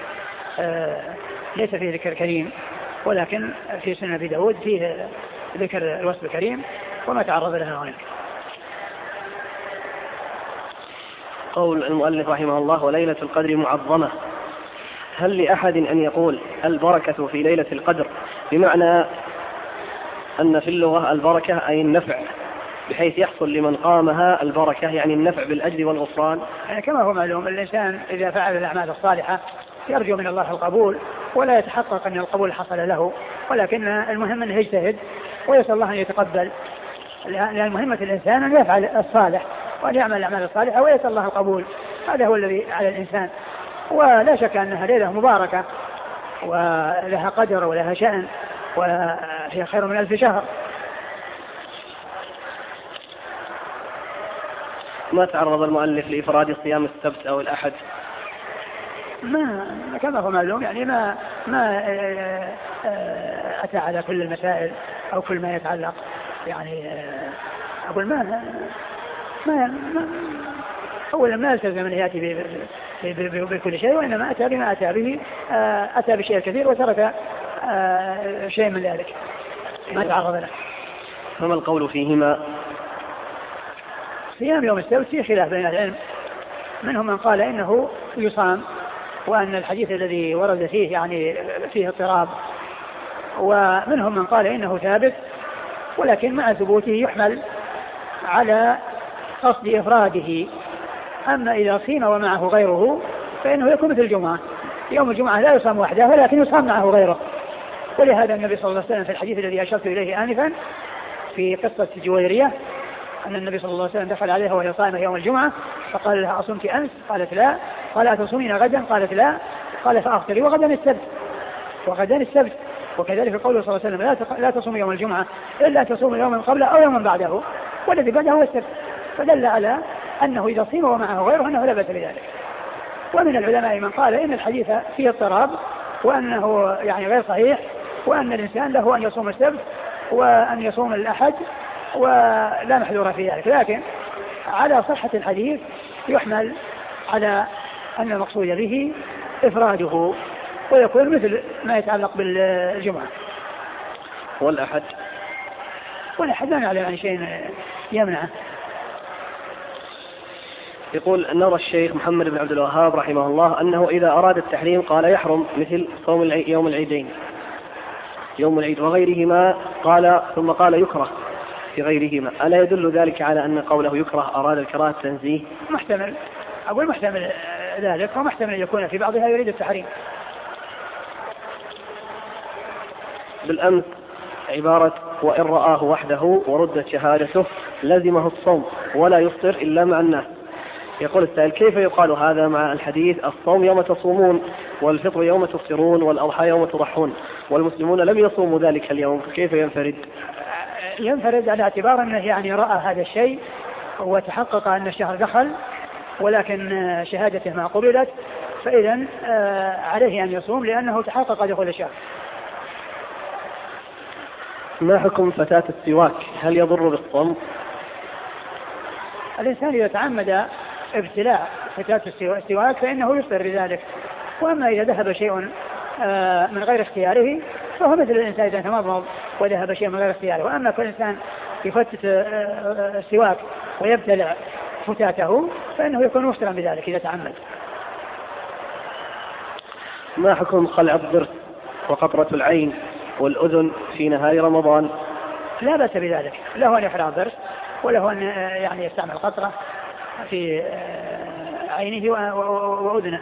ليس فيه ذكر كريم، ولكن في سنن أبي داود فيه ذكر الوصف الكريم وما تعرض لها هناك. قول المؤلف رحمه الله: وليلة القدر معظمة، هل لأحد أن يقول البركة في ليلة القدر بمعنى أن في اللغة البركة أي النفع، بحيث يحصل لمن قامها البركة يعني النفع بالأجر والغفران؟ يعني كما هو معلوم الإنسان إذا فعل الأعمال الصالحة يرجو من الله القبول، ولا يتحقق أن القبول حصل له، ولكن المهم أنه يجتهد ويسأل الله أن يتقبل لأن مهمة الإنسان أن يفعل الصالح وأن يعمل الأعمال الصالحة ويسأل الله القبول. هذا هو الذي على الإنسان. ولا شك أنها ليلة مباركة ولها قدر ولها شأن وهي خير من 1000 شهر. ما تعرض المؤلف لإفراد صيام السبت أو الأحد؟ ما كما هو معلوم يعني ما أتى على كل المسائل أو كل ما يتعلق يعني أقول أولا ما يلتزم أن يأتي بكل شيء، وإنما أتى بما أتى به، أتى بشيء كثير وترك شيء من ذلك ما تعرض له. فما القول فيهما؟ صيام يوم السبت فيه خلاف بين العلم، منهم من قال إنه يصام وأن الحديث الذي ورد فيه يعني فيه اضطراب، ومنهم من قال إنه ثابت ولكن مع ثبوته يحمل على قصد إفراده. أما إذا صيم ومعه غيره فإنه يكون مثل الجمعة، يوم الجمعة لا يصام وحده ولكن يصام معه غيره. ولهذا النبي صلى الله عليه وسلم في الحديث الذي أشرت إليه آنفا في قصة جويرية أن النبي صلى الله عليه وسلم دخل عليها وهي صائمة يوم الجمعة فقال لها أصمت أمس؟ قالت لا. قال أتصومين غدا؟ قالت لا. قال فأفطري وغدا السبت. وكذلك قوله صلى الله عليه وسلم لا تصوم يوم الجمعة إلا تصوم يوما قبله أو يوما بعده، والذي بعده هو السبت. فدل على أنه إذا صيم ومعه غيره أنه لا بأس بذلك. ومن العلماء من قال إن الحديث فيه اضطراب وأنه يعني غير صحيح، وأن الإنسان له أن يصوم السبت وأن يصوم الأحد ولا محذور في ذلك، لكن على صحة الحديث يحمل على أن المقصود به إفراده ويكون مثل ما يتعلق بالجمعة. والأحد لا نعلم عن شيء يمنعه. يقول نرى الشيخ محمد بن عبد الوهاب رحمه الله أنه إذا أراد التحريم قال يحرم مثل صوم يوم العيدين، يوم العيد وغيرهما، ثم قال يكره في غيرهما. ألا يدل ذلك على أن قوله يكره أراد الكراهة التنزيه؟ محتمل ذلك، ومحتمل يكون في بعضها يريد التحريم. بالأمس عبارة وإن رآه وحده وردت شهادته لزمه الصوم ولا يفطر إلا مع الناس. يقول السائل كيف يقال هذا مع الحديث الصوم يوم تصومون والفطر يوم تفطرون والأضحى يوم تضحون والمسلمون لم يصوموا ذلك اليوم، كيف ينفرد على اعتبار أنه يعني رأى هذا الشيء وتحقق أن الشهر دخل ولكن شهادته ما قبلت، فإذا عليه أن يصوم لأنه تحقق دخول الشهر. ما حكم فتاة السواك؟ هل يضر بالصوم؟ الإنسان إذا تعمد ابتلاع فتاة السواك فإنه يفطر بذلك، وأما إذا ذهب شيء من غير اختياره فهو مثل الإنسان إذا تمرض وذهب شيء من غير اختياره. وأما كل إنسان يفتت السواك ويبتلع فتاته فإنه يكون مفطرا بذلك إذا تعمد. ما حكم خلع الضرس وقطرة العين والأذن في نهار رمضان؟ لا بأس بذلك، له أن يحلق الضرس وله أن يعني يستعمل قطرة في عينه وأذنه.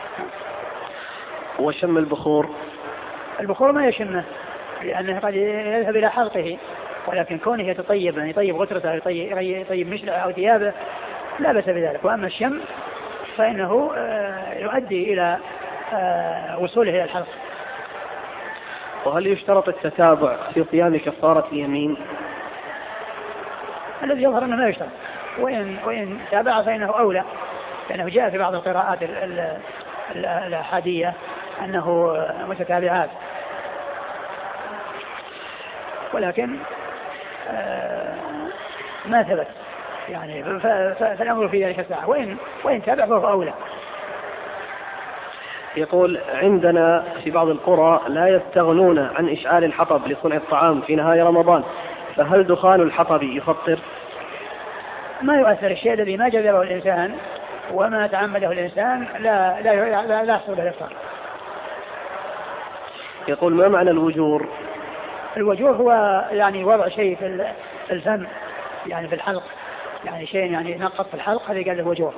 وشم البخور ما يشمه لأنه قد يذهب إلى حلقه، ولكن كونه يتطيب يعني يطيب غترته يطيب مشلعه أو ثيابه لا بأس بذلك. وأما الشم فإنه يؤدي إلى وصوله إلى الحلق. وهل يشترط التتابع في صيام كفارة اليمين؟ الذي يظهر أنه ما يشترط، وإن تابع فإنه أولى، لأنه جاء في بعض القراءات الأحادية أنه متتابعات، ولكن ما ثبت يعني، فالأمر في ذلك الساعة، وإن تابع فهو أولى. يقول عندنا في بعض القرى لا يستغنون عن إشعال الحطب لصنع الطعام في نهاية رمضان، فهل دخان الحطب يفطر؟ ما يؤثر، الشيء الذي ما جذبه الإنسان وما تعمده الإنسان لا يحصل له الإفطار. يقول ما معنى الوجور؟ الوجور هو يعني وضع شيء في الفم يعني في الحلق، يعني شيء يعني نقط في الحلق، هذا قال له وجور.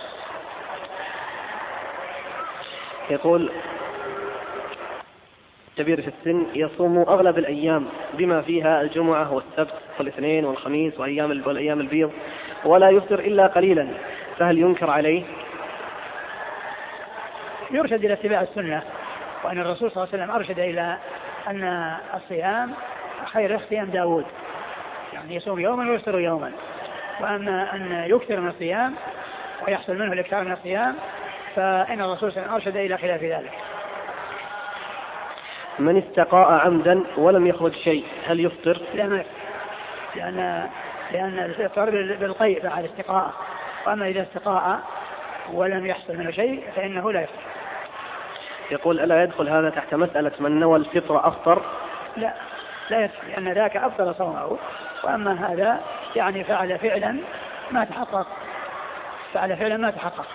يقول كبير في السن يصوم أغلب الأيام بما فيها الجمعة والسبت والاثنين والخميس والأيام البيض ولا يفطر إلا قليلا، فهل ينكر عليه؟ يرشد إلى اتباع السنة، وأن الرسول صلى الله عليه وسلم أرشد إلى أن الصيام خير صيام داود، يعني يصوم يوما ويفطر يوما. وأما أن يكثر من الصيام ويحصل منه الإكثار من الصيام فإن الرسول صلى الله عليه وسلم أرشد إلى خلاف ذلك. من استقاء عمدا ولم يخرج شيء هل يفطر؟ لا، ما يفطر، لأن الإفطار بالقيء مع الاستقاء، وأما إذا استقاء ولم يحصل منه شيء فإنه لا يفطر. يقول ألا يدخل هذا تحت مسألة من نوى الفطر أفطر؟ لا يدخل، لأن ذاك أفضل صومه، وأما هذا يعني فعل فعلا ما تحقق.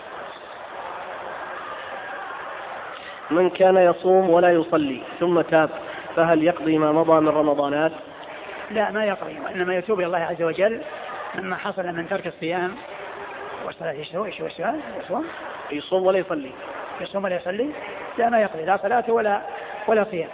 من كان يصوم ولا يصلي ثم تاب فهل يقضي ما مضى من رمضانات؟ لا، ما يقضي، وإنما يتوب إلى الله عز وجل مما حصل من ترك الصيام والصلاة. يصوم ولا يصلي. يصوم ولا يصلي، لا ما يقضي لا صلاة ولا صيام.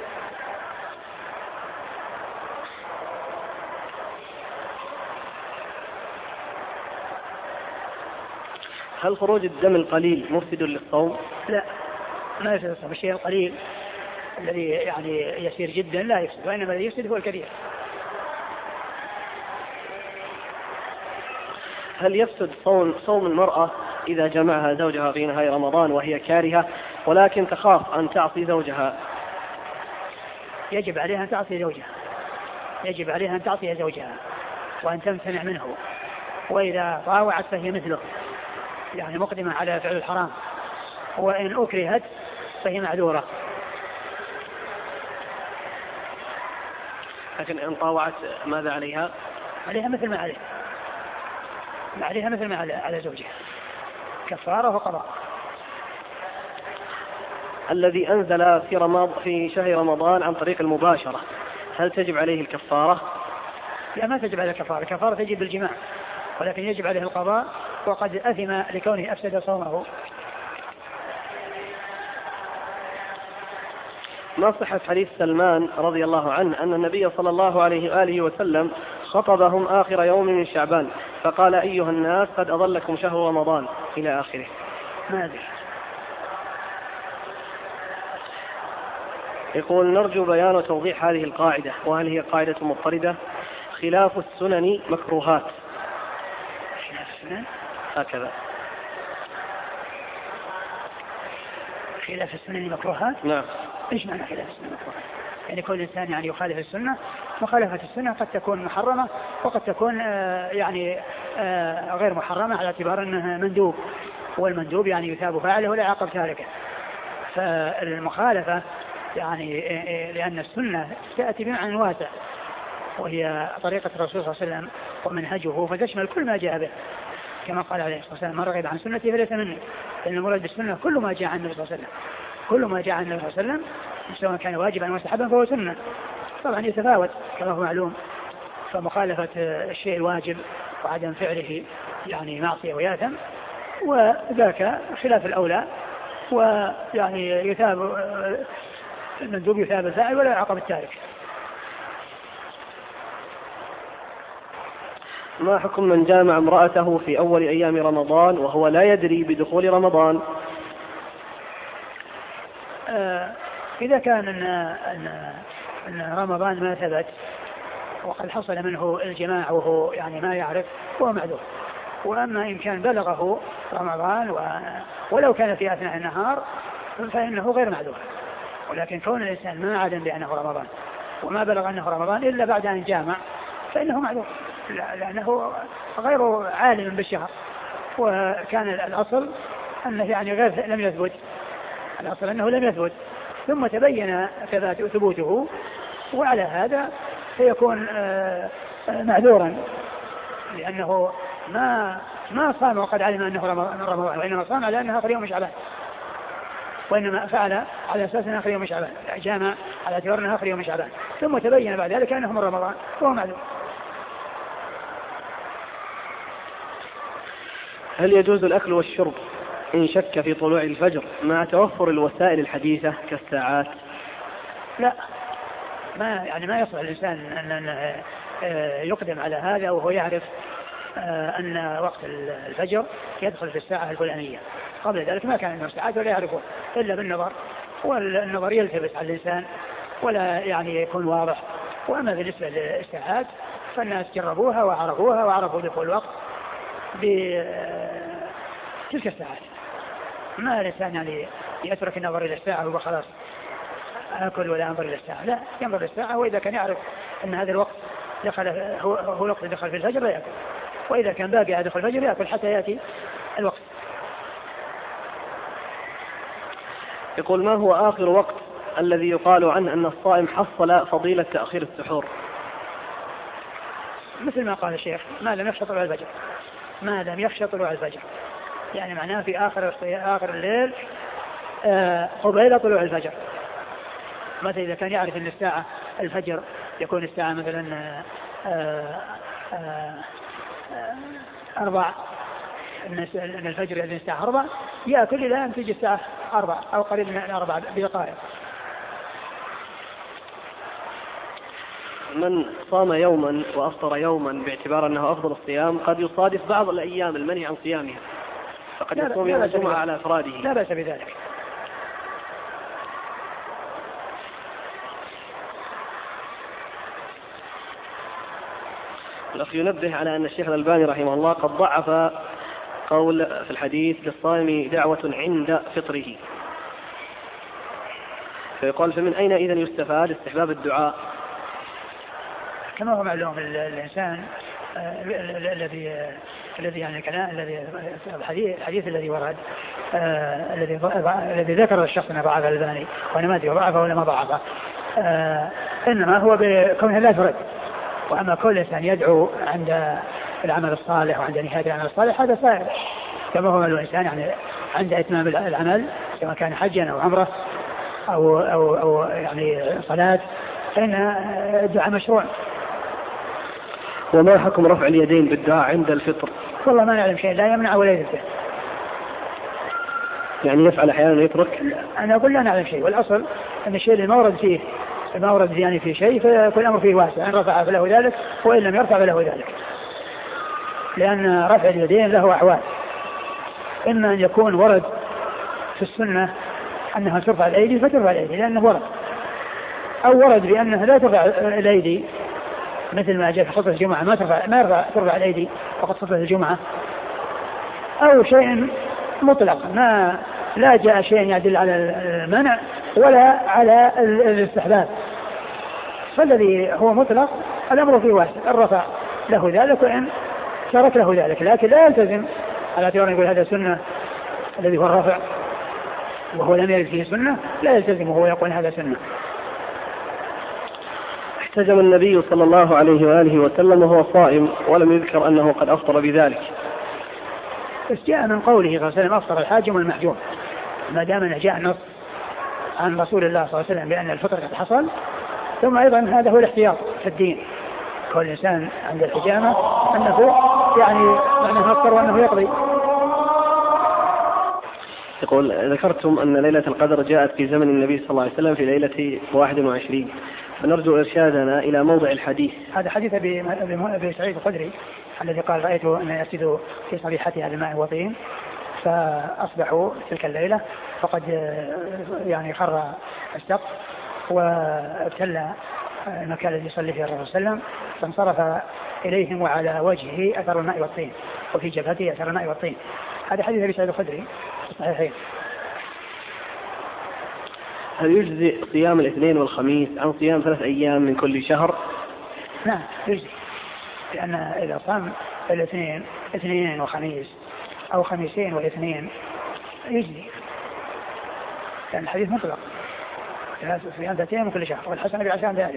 هل خروج الدم القليل مفسد للصوم؟ لا، ما يفسد الصوم. الشيء القليل الذي يعني يسير جدا لا يفسد، وإنما الذي يفسد هو الكثير. هل يفسد صوم المرأة إذا جمعها زوجها في نهاية رمضان وهي كارهة ولكن تخاف أن تعصي زوجها؟ يجب عليها أن تعصي زوجها وأن تمتنع منه، وإذا طاوعت فهي مثله، يعني مقدمة على فعل الحرام، وإن أكرهت فهي معذورة. لكن إن طاوعت ماذا عليها؟ عليها مثل ما على زوجها، كفارة وقضاء. الذي أنزل في شهر رمضان عن طريق المباشرة هل تجب عليه الكفارة؟ لا، ما تجب عليه الكفارة. الكفارة تجب بالجماع، ولكن يجب عليه القضاء، وقد أثم لكونه أفسد صومه. ما صحة حديث سلمان رضي الله عنه أن النبي صلى الله عليه وآله وسلم خطبهم آخر يوم من شعبان فقال أيها الناس قد أضلكم شهر رمضان إلى آخره؟ ما أدري. يقول نرجو بيان وتوضيح هذه القاعدة، وهل هي قاعدة مضطردة؟ خلاف السنن مكروهات. خلاف السنن هكذا. خلاف السنن مكروهات؟ نعم. إيش معنى خلاف السنن مكروهات؟ يعني كل إنسان يعني يخالف السنة. مخالفة السنة قد تكون محرمة وقد تكون غير محرمة على اعتبار أنها مندوب، والمندوب يعني يثاب فاعله ولا يعاقب تاركه. فالمخالفة يعني لأن السنة تأتي بمعنى واسع، وهي طريقة الرسول صلى الله عليه وسلم ومنهجه، فتشمل كل ما جاء به، كما قال عليه الصلاة والسلام: من رغب عن سنتي فليس مني. لأن المراد بالسنة كل ما جاء عن النبي صلى الله عليه وسلم، كل ما جاء عن النبي صلى الله عليه وسلم سواء كان واجبا أو مستحبا فهو سنة. طبعا يتفاوت كما هو معلوم، فمخالفة الشيء الواجب وعدم فعله يعني معصية وياثم، وذاك خلاف الأولى، ويعني يثاب المندوب يثاب الفاعل ولا يعاقب التارك. ما حكم من جامع امرأته في أول أيام رمضان وهو لا يدري بدخول رمضان؟ إذا كان أن رمضان ما ثبت وقد حصل منه الجماع وهو يعني ما يعرف هو معذور. وأما إن كان بلغه رمضان ولو كان في أثناء النهار فإنه غير معذور. ولكن كون الإنسان ما علم بأنه رمضان وما بلغ أنه رمضان إلا بعد أن جامع فإنه معذور، لأنه غير عالم بالشهر. وكان الأصل أنه يعني غير لم يثبت، الأصل أنه لم يثبت، ثم تبين ثبوته، وعلى هذا سيكون معذورا، لأنه ما صام وقد علم أنه رمضان، وإنما صام على أنه آخر يوم شعبان، وإنما فعل على أساس أنه آخر يوم شعبان، جامع على اعتبار أنه آخر يوم شعبان، ثم تبين بعد ذلك أنه من رمضان وهو معذور. هل يجوز الأكل والشرب إن شك في طلوع الفجر مع توفر الوسائل الحديثة كالساعات؟ لا، ما يصلح الإنسان أن يقدم على هذا وهو يعرف أن وقت الفجر يدخل في الساعة الفلانية. قبل ذلك ما كان عنده ساعات ولا يعرفه إلا بالنظر، والنظر يلتبس على الإنسان ولا يكون واضح. وأما بالنسبة للساعات فالناس جربوها وعرفوا دخول الوقت بتلك الساعات. ما الإنسان يترك النظر إلى الساعة وخلاص أكل ولا أنظر إلى الساعة، لا، ينظر إلى الساعة، وإذا كان يعرف أن هذا الوقت هو الوقت دخل في الفجر لا يأكل، وإذا كان باقي يدخل الفجر يأكل حتى يأتي الوقت. يقول: ما هو آخر وقت الذي يقال عنه أن الصائم حصل فضيلة تأخير السحور؟ مثل ما قال الشيخ: ما لم يخشى طلوع الفجر، يعني معناه في آخر الليل قبيل طلوع الفجر. مثلا إذا كان يعرف أن الساعة الفجر يكون الساعة مثلا 4، أن الفجر يأذن الساعة 4، يأكل إلى أن تجي الساعة 4 أو قريب من 4 بدقائق. من صام يوما وأفطر يوما باعتبار أنه أفضل الصيام قد يصادف بعض الأيام المنهي عن صيامها، فقد يصوم يوم الجمعة على أفراده. لا بأس بذلك. الأخ ينبه على أن الشيخ الألباني رحمه الله قد ضعف قول في الحديث: للصائم دعوة عند فطره. فيقال: فمن أين إذن يستفاد استحباب الدعاء؟ كما هو معلوم الإنسان الذي الحديث الذي ورد الذي ذكر الشخص أنه ضعف الألباني، وأنا ما أدري ضعفه ولا ما ضعفه، إنما هو بكونه لا ترد. وأما كل إنسان يدعو عند العمل الصالح وعند نهاية العمل الصالح هذا صحيح، كما هو معلوم الإنسان عند إتمام العمل سواء كان حجا أو عمرة أو صلاة، فإن الدعاء مشروع. وما حكم رفع اليدين بالدعاء عند الفطر؟ والله ما نعلم شيء لا يمنع ولا يدفع، يعني يفعل أحيانا ويترك. أنا أقول لا نعلم شيء، والأصل أن الشيء اللي ما ورد في شيء فيكون الأمر فيه واسع، إن رفع فله ذلك وإن لم يرفع فله ذلك، لأن رفع اليدين له أحوال: إما أن يكون ورد في السنة أنها ترفع الأيدي فترفع الأيدي لأنه ورد، أو ورد بأنها لا ترفع الأيدي مثل ما جاء في خطبة الجمعة ما ترفع الأيدي فقط خطبة الجمعة، أو شيء مطلق لا جاء شيء يدل على المنع ولا على الاستحباب، فالذي هو مطلق الأمر فيه واسع، الرفع له ذلك وإن ترك له ذلك، لكن لا يلتزم على اعتبار يقول هذا سنة الذي هو الرفع وهو لم يرد فيه سنة، لا يلتزم وهو يقول هذا سنة. احتجم النبي صلى الله عليه وآله وسلم وهو صائم ولم يذكر أنه قد أفطر بذلك، بس جاء من قوله صلى الله عليه وسلم: أفطر الحاجم والمحجوم، ما دام أن جاء نص عن رسول الله صلى الله عليه وسلم بأن الفطر قد حصل. ثم أيضا هذا هو الاحتياط في الدين، كل إنسان عند الحجامة أنه معناه أفطر وأنه يقضي. يقول: ذكرتم أن ليلة القدر جاءت في زمن النبي صلى الله عليه وسلم في ليلة 21، فنرجو إرشادنا إلى موضع الحديث. هذا حديث أبي سعيد الخدري الذي قال: رأيته أن يسجد في صبيحتها بماء وطين، فأصبحوا تلك الليلة فقد خر السقف وابتلى المكان الذي يصلي فيه الرسول صلى الله عليه وسلم، فانصرف إليهم وعلى وجهه أثر الماء والطين وفي جبهته أثر الماء والطين. هذا حديث أبي سعيد الخدري في الصحيحين. هل يجزي صيام الاثنين والخميس عن صيام 3 أيام من كل شهر؟ نعم يجزي، لأن إذا صام اثنين وخميس أو خميسين واثنين يجزي، لأن الحديث مطلق: صيام 3 أيام من كل شهر والحسنة بعشر أمثالها.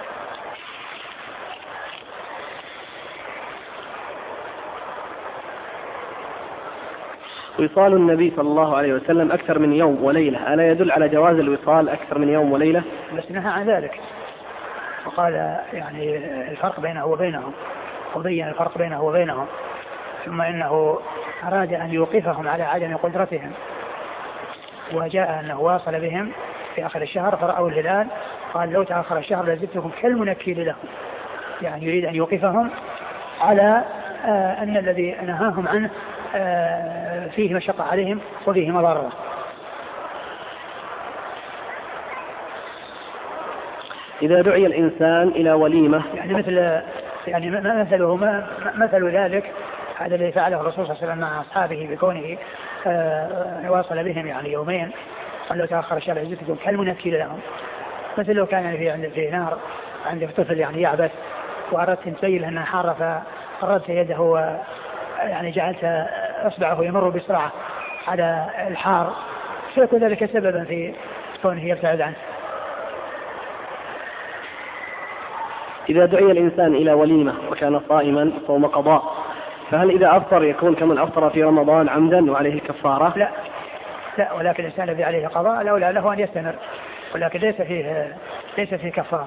وصال النبي صلى الله عليه وسلم أكثر من يوم وليلة ألا يدل على جواز الوصال أكثر من يوم وليلة؟ بس نهى عن ذلك وقال الفرق بينه وبينهم، وبين الفرق بينه وبينهم، ثم إنه أراد أن يوقفهم على عدم قدرتهم، وجاء أنه واصل بهم في آخر الشهر فرأوا الهلال قال لو تأخر الشهر لزدتكم كالمنكل لهم، يعني يريد أن يوقفهم على أن الذي نهاهم عنه فيه مشقة عليهم وفيه مضرة. إذا دعي الإنسان إلى وليمة، يعني مثل ذلك هذا الذي فعله الرسول صلى الله عليه وسلم مع أصحابه بكونه واصل بهم يعني يومين، قال لو تأخر الشهر لزدتكم كالمنكل لهم، مثل لو كان في نار عند طفل يعني يعبث وأردت تسيل أنها حارة فأردت يده يعني جعلت أصبعه يمر بسرعة على الحار، فيكون ذلك سببا في كونه يبتعد عنه. إذا دعي الإنسان إلى وليمة وكان صائما صوم قضاء، فهل إذا أفطر يكون كمن أفطر في رمضان عمدا وعليه الكفارة؟ لا، ولكن الإنسان الذي عليه قضاء الأولى له أن يستمر، ولكن ليس فيه كفارة،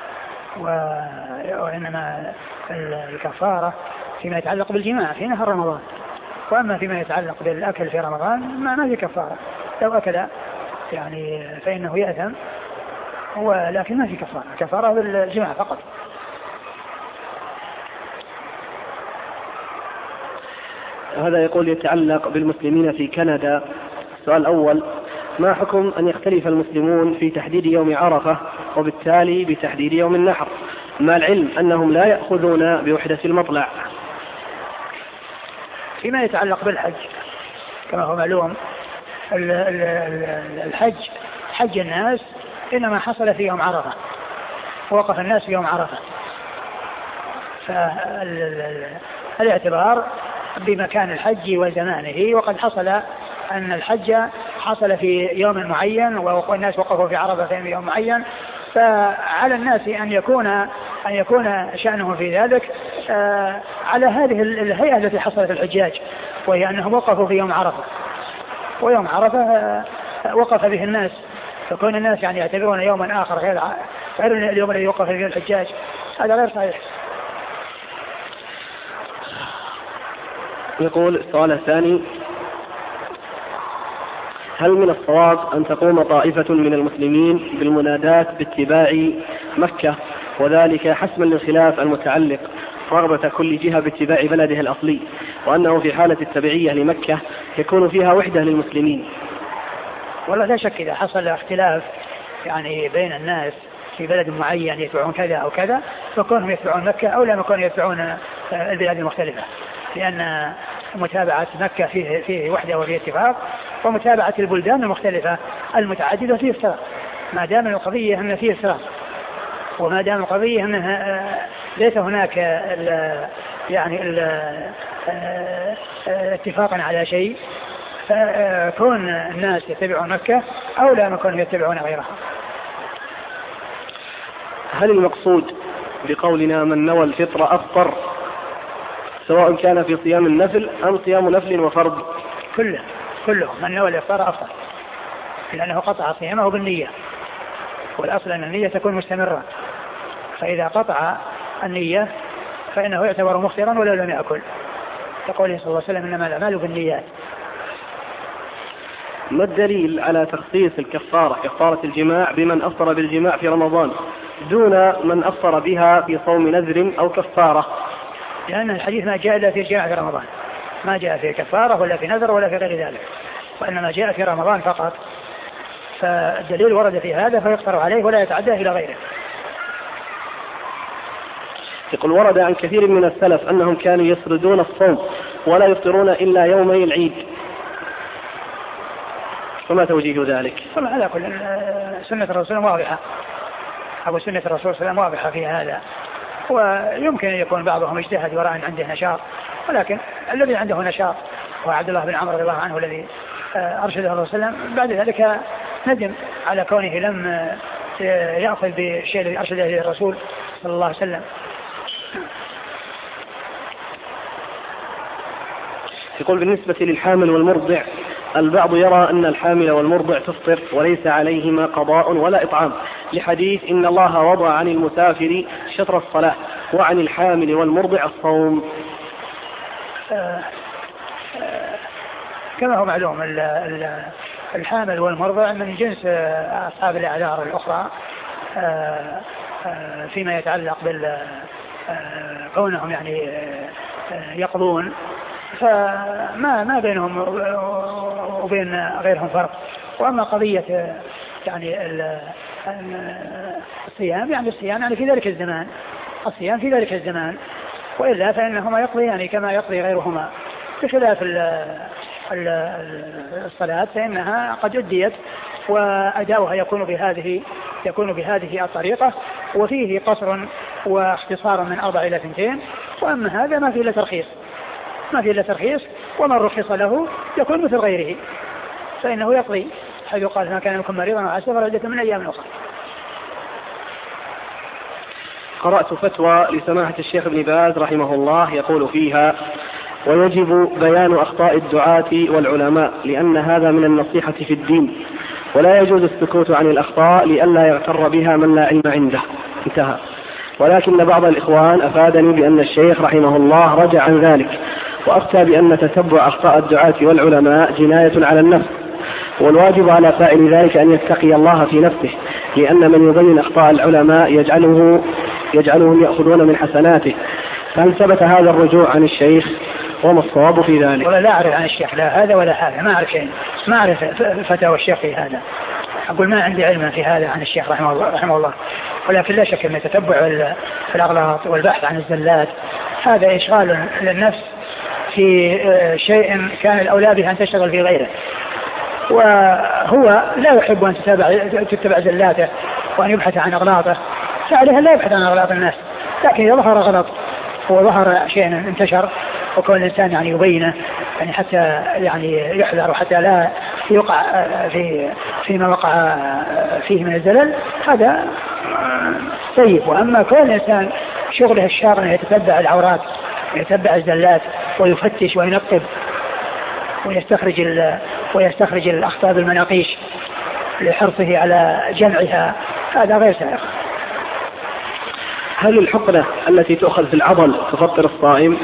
وإنما الكفارة فيما يتعلق بالجماع في نهار رمضان، وأما فيما يتعلق بالأكل في رمضان ما في كفارة، لو أكل يعني فإنه يأثم، ولكن ما في كفارة بالجماع فقط. هذا يقول يتعلق بالمسلمين في كندا. السؤال الأول: ما حكم أن يختلف المسلمون في تحديد يوم عرفة وبالتالي بتحديد يوم النحر، مع العلم أنهم لا يأخذون بوحدة المطلع؟ فيما يتعلق بالحج كما هو معلوم، الحج حج الناس إنما حصل في يوم عرفة، ووقف الناس في يوم عرفة، فالاعتبار بمكان الحج وزمانه، وقد حصل أن الحج حصل في يوم معين والناس وقفوا في عرفة في يوم معين، فعلى الناس أن يكون شأنهم في ذلك على هذه الهيئة التي حصلت الحجاج، وهي أنهم وقفوا في يوم عرفة، ويوم عرفة وقف به الناس، فكون الناس يعني يعتبرون يوما آخر غير اليوم الذي وقف فيه الحجاج، هذا غير صحيح. يقول السؤال الثاني: هل من الصواب أن تقوم طائفة من المسلمين بالمنادات باتباع مكة، وذلك حسما للخلاف المتعلق رغبة كل جهة باتباع بلدها الأصلي، وأنه في حالة التبعية لمكة يكون فيها وحدة للمسلمين؟ والله لا شك إذا حصل اختلاف يعني بين الناس في بلد معين يتبعون كذا أو كذا، فكونهم يتبعون مكة أو لا يكونوا يتبعون البلاد المختلفة، لأن متابعة مكة فيه وحدة وفيه اتفاق، ومتابعة البلدان المختلفة المتعددة فيه افتراق، ما دام القضية أن فيه افتراق، وما دام القضية أنها ليس هناك اتفاقا على شيء، فكون الناس يتبعون مكة أو لا يكونوا يتبعون غيرها. هل المقصود بقولنا من نوى الفطر أفطر، سواء كان في صيام النفل أم صيام نفل وفرض؟ كله من نوى الإفطار أفطر، لأنه قطع صيامه بالنية، والأصل أن النية تكون مستمرة، فإذا قطع النية فإنه يعتبر مفطرا ولو لم يأكل، يقول صلى الله عليه وسلم إنما الأعمال بالنيات. ما الدليل على تخصيص الكفارة كفارة الجماع بمن أفطر بالجماع في رمضان دون من أفطر بها في صوم نذر أو كفارة؟ لأن الحديث ما جاء إلا في الجماع في رمضان، ما جاء في كفارة ولا في نذر ولا في غير ذلك، وإنما جاء في رمضان فقط، فالدليل ورد في هذا فيقتصر عليه ولا يتعدى إلى غيره. يقول: ورد عن كثير من السلف أنهم كانوا يسردون الصوم ولا يفطرون إلا يومي العيد، فما توجيه ذلك؟ والله على كل سنة الرسول واضحة، أو سنة الرسول صلى الله عليه وسلم واضحة في هذا، ويمكن أن يكون بعضهم اجتهد وراء عنده نشاط، ولكن الذي عنده نشاط هو عبد الله بن عمرو رضي الله عنه الذي أرشده الرسول صلى الله عليه وسلم، بعد ذلك ندم على كونه لم يأخذ بالشيء الذي أرشده إليه الرسول صلى الله عليه وسلم. يقول: بالنسبة للحامل والمرضع، البعض يرى أن الحامل والمرضع تفطر وليس عليهما قضاء ولا إطعام، لحديث إن الله وضع عن المسافر شطر الصلاة وعن الحامل والمرضع الصوم. كما هو معلوم الحامل والمرضع من جنس أصحاب الأعذار الأخرى، فيما يتعلق كونهم يعني يقضون، فما بينهم وبين غيرهم فرق. وأما قضية يعني الصيام، يعني الصيام يعني في ذلك الزمان، الصيام في ذلك الزمان، وإلا فإنهما يقضي يعني كما يقضي غيرهما، بخلاف الصلاة فإنها قد أديت وأداؤها يكون بهذه الطريقة، وفيه قصر واختصار من 4 إلى 2. وأما هذا ما فيه إلا ترخيص، ومن رخص له يكون مثل غيره فإنه يقضي، حيث قال ما كان منكم مريضا أو على سفر عدة من أيام أخرى. قرأت فتوى لسماحة الشيخ ابن باز رحمه الله يقول فيها: ويجب بيان أخطاء الدعاة والعلماء لأن هذا من النصيحة في الدين، ولا يجوز السكوت عن الأخطاء لئلا يغتر بها من لا علم عنده. انتهى. ولكن بعض الإخوان أفادني بأن الشيخ رحمه الله رجع عن ذلك، وأفتى بأن تتبع أخطاء الدعاة والعلماء جناية على النفس، والواجب على فاعل ذلك أن يتقي الله في نفسه، لأن من يبين أخطاء العلماء يجعلهم يأخذون من حسناته. فهل ثبت هذا الرجوع عن الشيخ؟ وما الصواب في ذلك؟ ولا لا أعرف عن الشيخ لا هذا ولا هذا، ما أعرف شيء، ما أعرف فتاوى الشيخ في هذا، أقول ما عندي علم في هذا عن الشيخ رحمه الله. ولكن لا شك أن تتبع الأغلاط والبحث عن الزلات هذا إشغال للنفس في شيء كان الأولى به أن تشتغل في غيره، وهو لا يحب أن تتبع زلاته وأن يبحث عن أغلاطه، فعليها لا يبحث عن أغلاط الناس. لكن إذا ظهر غلط وظهر شيء انتشر وكل الإنسان يعني يبينه يعني حتى يعني يحذر وحتى لا يقع فيما وقع فيه من الزلل، هذا طيب. وأما كل الإنسان شغله الشاغل يتتبع العورات ويتبع الزلات ويفتش وينقب ويستخرج الأخطاء بالمناقيش لحرصه على جمعها، هذا غير سائغ. هل الحقنة التي تؤخذ في العضل تفطر الصائم؟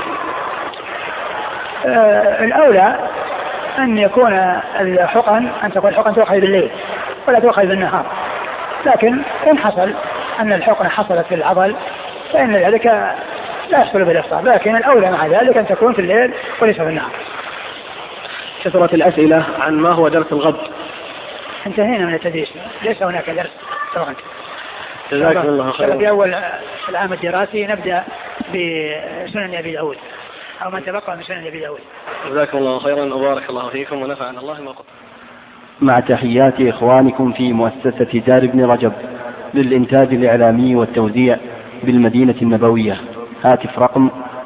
الأولى أن يكون الحقن أن تكون الحقن تؤخذ بالليل ولا تؤخذ بالنهار، لكن إن حصل أن الحقنة حصلت في العضل فإن ذلك لا يحصل بالإفطار، لكن الأولى مع ذلك أن تكون في الليل وليس في النهار. كثرة الأسئلة عن ما هو درس الغد. انتهينا من التدريس، ليس هناك درس الغد. جزاكم الله خيرا. في أول العام الدراسي نبدأ بسنن أبي داود أو من تبقى من سنن أبي داود. جزاكم الله خيرا وبارك الله فيكم ونفعنا الله ما قلت. مع تحيات إخوانكم في مؤسسة دار ابن رجب للإنتاج الإعلامي والتوزيع بالمدينة النبوية. هاتف رقم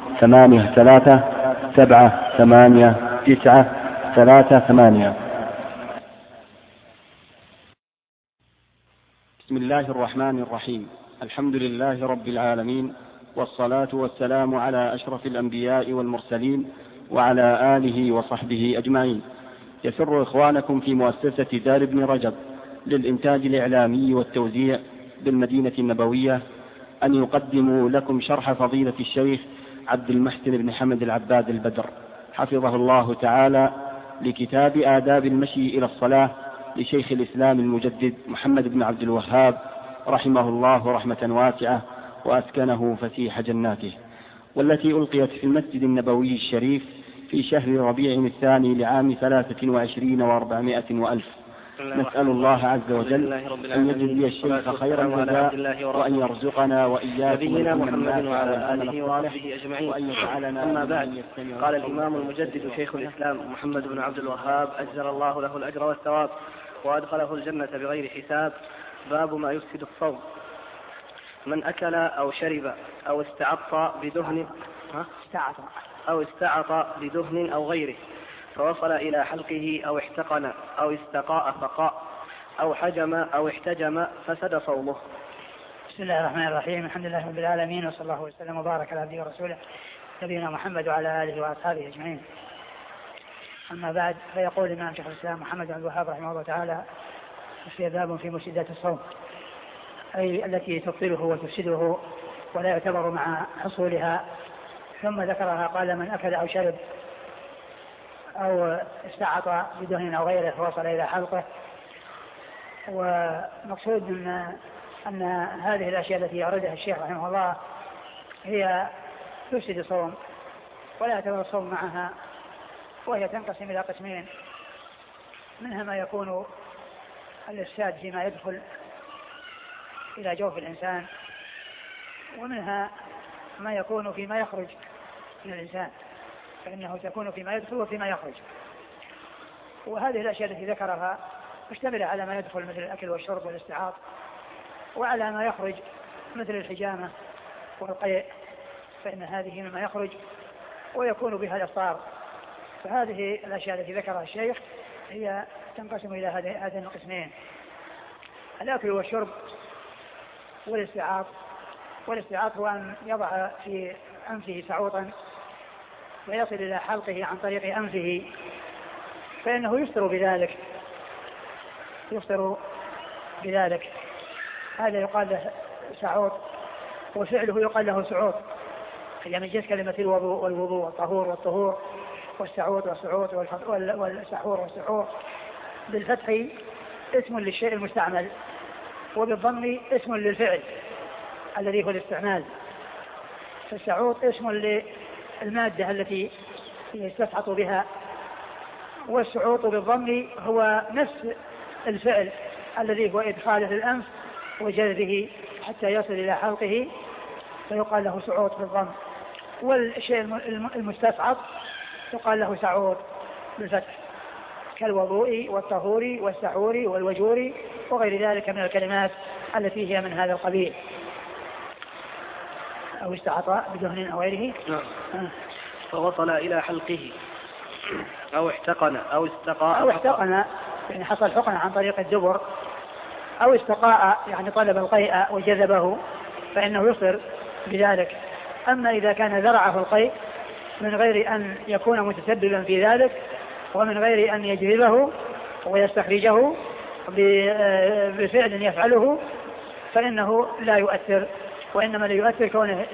837893. بسم الله الرحمن الرحيم. الحمد لله رب العالمين، والصلاة والسلام على أشرف الأنبياء والمرسلين وعلى آله وصحبه أجمعين. يسر إخوانكم في مؤسسة دار ابن رجب للإنتاج الإعلامي والتوزيع بالمدينة النبوية أن يقدموا لكم شرح فضيلة الشيخ عبد المحسن بن حمد العباد البدر حفظه الله تعالى لكتاب آداب المشي إلى الصلاة لشيخ الإسلام المجدد محمد بن عبد الوهاب رحمه الله رحمة واسعة وأسكنه فسيح جناته، والتي ألقيت في المسجد النبوي الشريف في شهر ربيع الثاني لعام 23 و400 وألف. نسأل الله عز وجل أن يجزي الشيخ خير الجزاء وأن يرزقنا وإياكم نبينا محمد وعلى آله وصحبه أجمعين. أما بعد، قال الإمام المجدد شيخ الإسلام محمد بن عبد الوهاب أجزل الله له الأجر والثواب وأدخله الجنة بغير حساب: باب ما يفسد الصوم. من أكل أو شرب أو استعط بدهن أو غيره فوصل إلى حلقه أو احتقن أو استقاء فقاء أو حجم أو احتجم فسد صومه. بسم الله الرحمن الرحيم. الحمد لله رب العالمين، وصلى الله وسلم وبارك على عبده ورسوله نبينا محمد وعلى آله وأصحابه أجمعين. أما بعد، فيقول الإمام شيخ الإسلام محمد بن عبد الوهاب رحمه الله تعالى: في باب في مفسدات الصوم، أي التي تبطله وتفسده ولا يعتبر مع حصولها. ثم ذكرها قال: من أكل أو شرب أو استعط بدهن أو غيره فوصل إلى حلقه. ومقصود أن هذه الأشياء التي يعرضها الشيخ رحمه الله هي تفسد الصوم ولا يعتبر الصوم معها، وهي تنقسم إلى قسمين: منها ما يكون الإفساد فيما يدخل إلى جوف الإنسان، ومنها ما يكون فيما يخرج من الإنسان، فإنه تكون فيما يدخل وفيما يخرج. وهذه الأشياء التي ذكرها مشتملة على ما يدخل مثل الأكل والشرب والاستعاط، وعلى ما يخرج مثل الحجامة والقيء، فإن هذه مما يخرج ويكون بها الإفطار. فهذه الأشياء التي ذكرها الشيخ هي تنقسم إلى هذين القسمين: الأكل والشرب والاستعاط. والاستعاط هو أن يضع في أنفه سعوطا ويصل إلى حلقه عن طريق أنفه، فإنه يفطر بذلك. هذا يقال له سعوط، وفعله يقال له سعوط، هي من جنس كلمة الوضوء والوضوء والطهور والطهور، والسعوط والسعوط والسحور والسحور. بالفتح اسم للشيء المستعمل، وبالضم اسم للفعل الذي هو الاستعمال. فالسعوط اسم للمادة التي يستسعط بها، والسعوط بالضم هو نفس الفعل الذي هو إدخاله الأنف وجذبه حتى يصل إلى حلقه، فيقال له سعوط بالضم. والشيء المستسعط يقال له سعوط بالفتح، كالوضوء والطهور والسحور والوجور وغير ذلك من الكلمات التي هي من هذا القبيل. أو استعطى بدهن أو غيره. فوصل إلى حلقه أو احتقن أو احتقن يعني حصل حقن عن طريق الدبر، أو استقاء يعني طلب القيء وجذبه، فإنه يفطر بذلك. أما إذا كان ذرعه القيء من غير أن يكون متسببا في ذلك، ومن غير أن يجذبه ويستخرجه بفعل يفعله، فإنه لا يؤثر، وإنما لا يؤثر كونه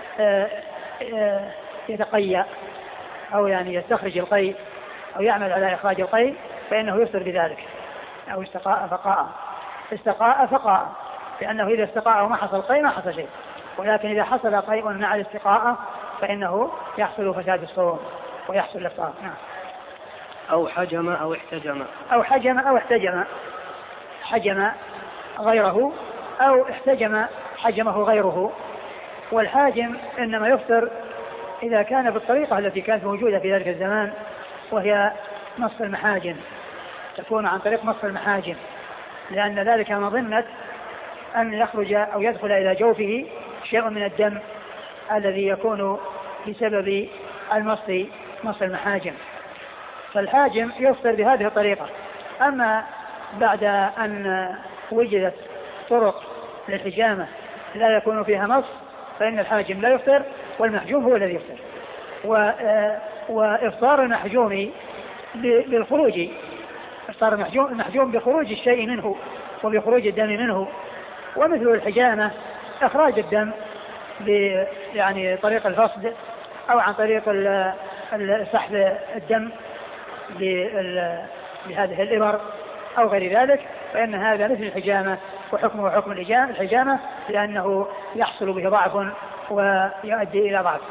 يتقيأ أو يعني يستخرج القيء أو يعمل على إخراج القيء، فإنه يفطر بذلك. أو استقاء فقاء، لأنه إذا استقاء وما حصل قيء ما حصل شيء، ولكن إذا حصل قيء مع الاستقاء فإنه يحصل فساد الصوم ويحصل الإفطار. أو حجم أو احتجم. حجم غيره أو احتجم حجمه غيره. والحاجم إنما يفطر إذا كان بالطريقة التي كانت موجودة في ذلك الزمان، وهي مص المحاجم، تكون عن طريق مص المحاجم، لأن ذلك مظنة أن يخرج أو يدخل إلى جوفه شيء من الدم الذي يكون بسبب مص المحاجم. فالحاجم يفطر بهذه الطريقة. أما بعد أن وجدت طرق للحجامة لا يكون فيها مص، فإن الحاجم لا يفطر، والمحجوم هو الذي يفطر. وإفطار المحجوم بالخروج، إفطار المحجوم بخروج الشيء منه وبخروج الدم منه. ومثل الحجامة إخراج الدم يعني طريق الفصد أو عن طريق سحب الدم بهذه الإبر أو غير ذلك، فإن هذا مثل الحجامة، وحكمه حكم الحجامة، لأنه يحصل به ضعف ويؤدي إلى ضعف.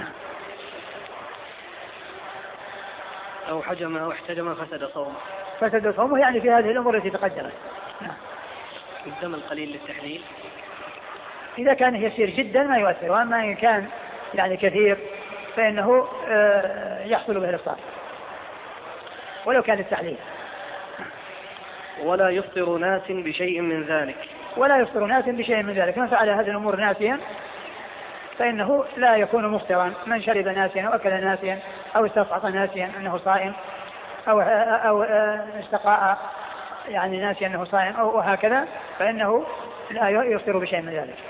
أو حجم أو احتجم فسد صومه يعني في هذه الأمور التي تقدمت. الدم القليل للتحليل إذا كان يسير جدا ما يؤثر، وأما إن كان يعني كثير فإنه يحصل به الإفطار ولو كان التحليل. ولا يفطر ناس بشيء من ذلك. من فعل هذه الأمور ناسيا فإنه لا يكون مفطرا. من شرب ناسيا أو أكل ناسيا أو استفعط ناسيا أنه صائم، أو استقاء يعني ناسيا أنه صائم، أو هكذا، فإنه لا يفطر بشيء من ذلك.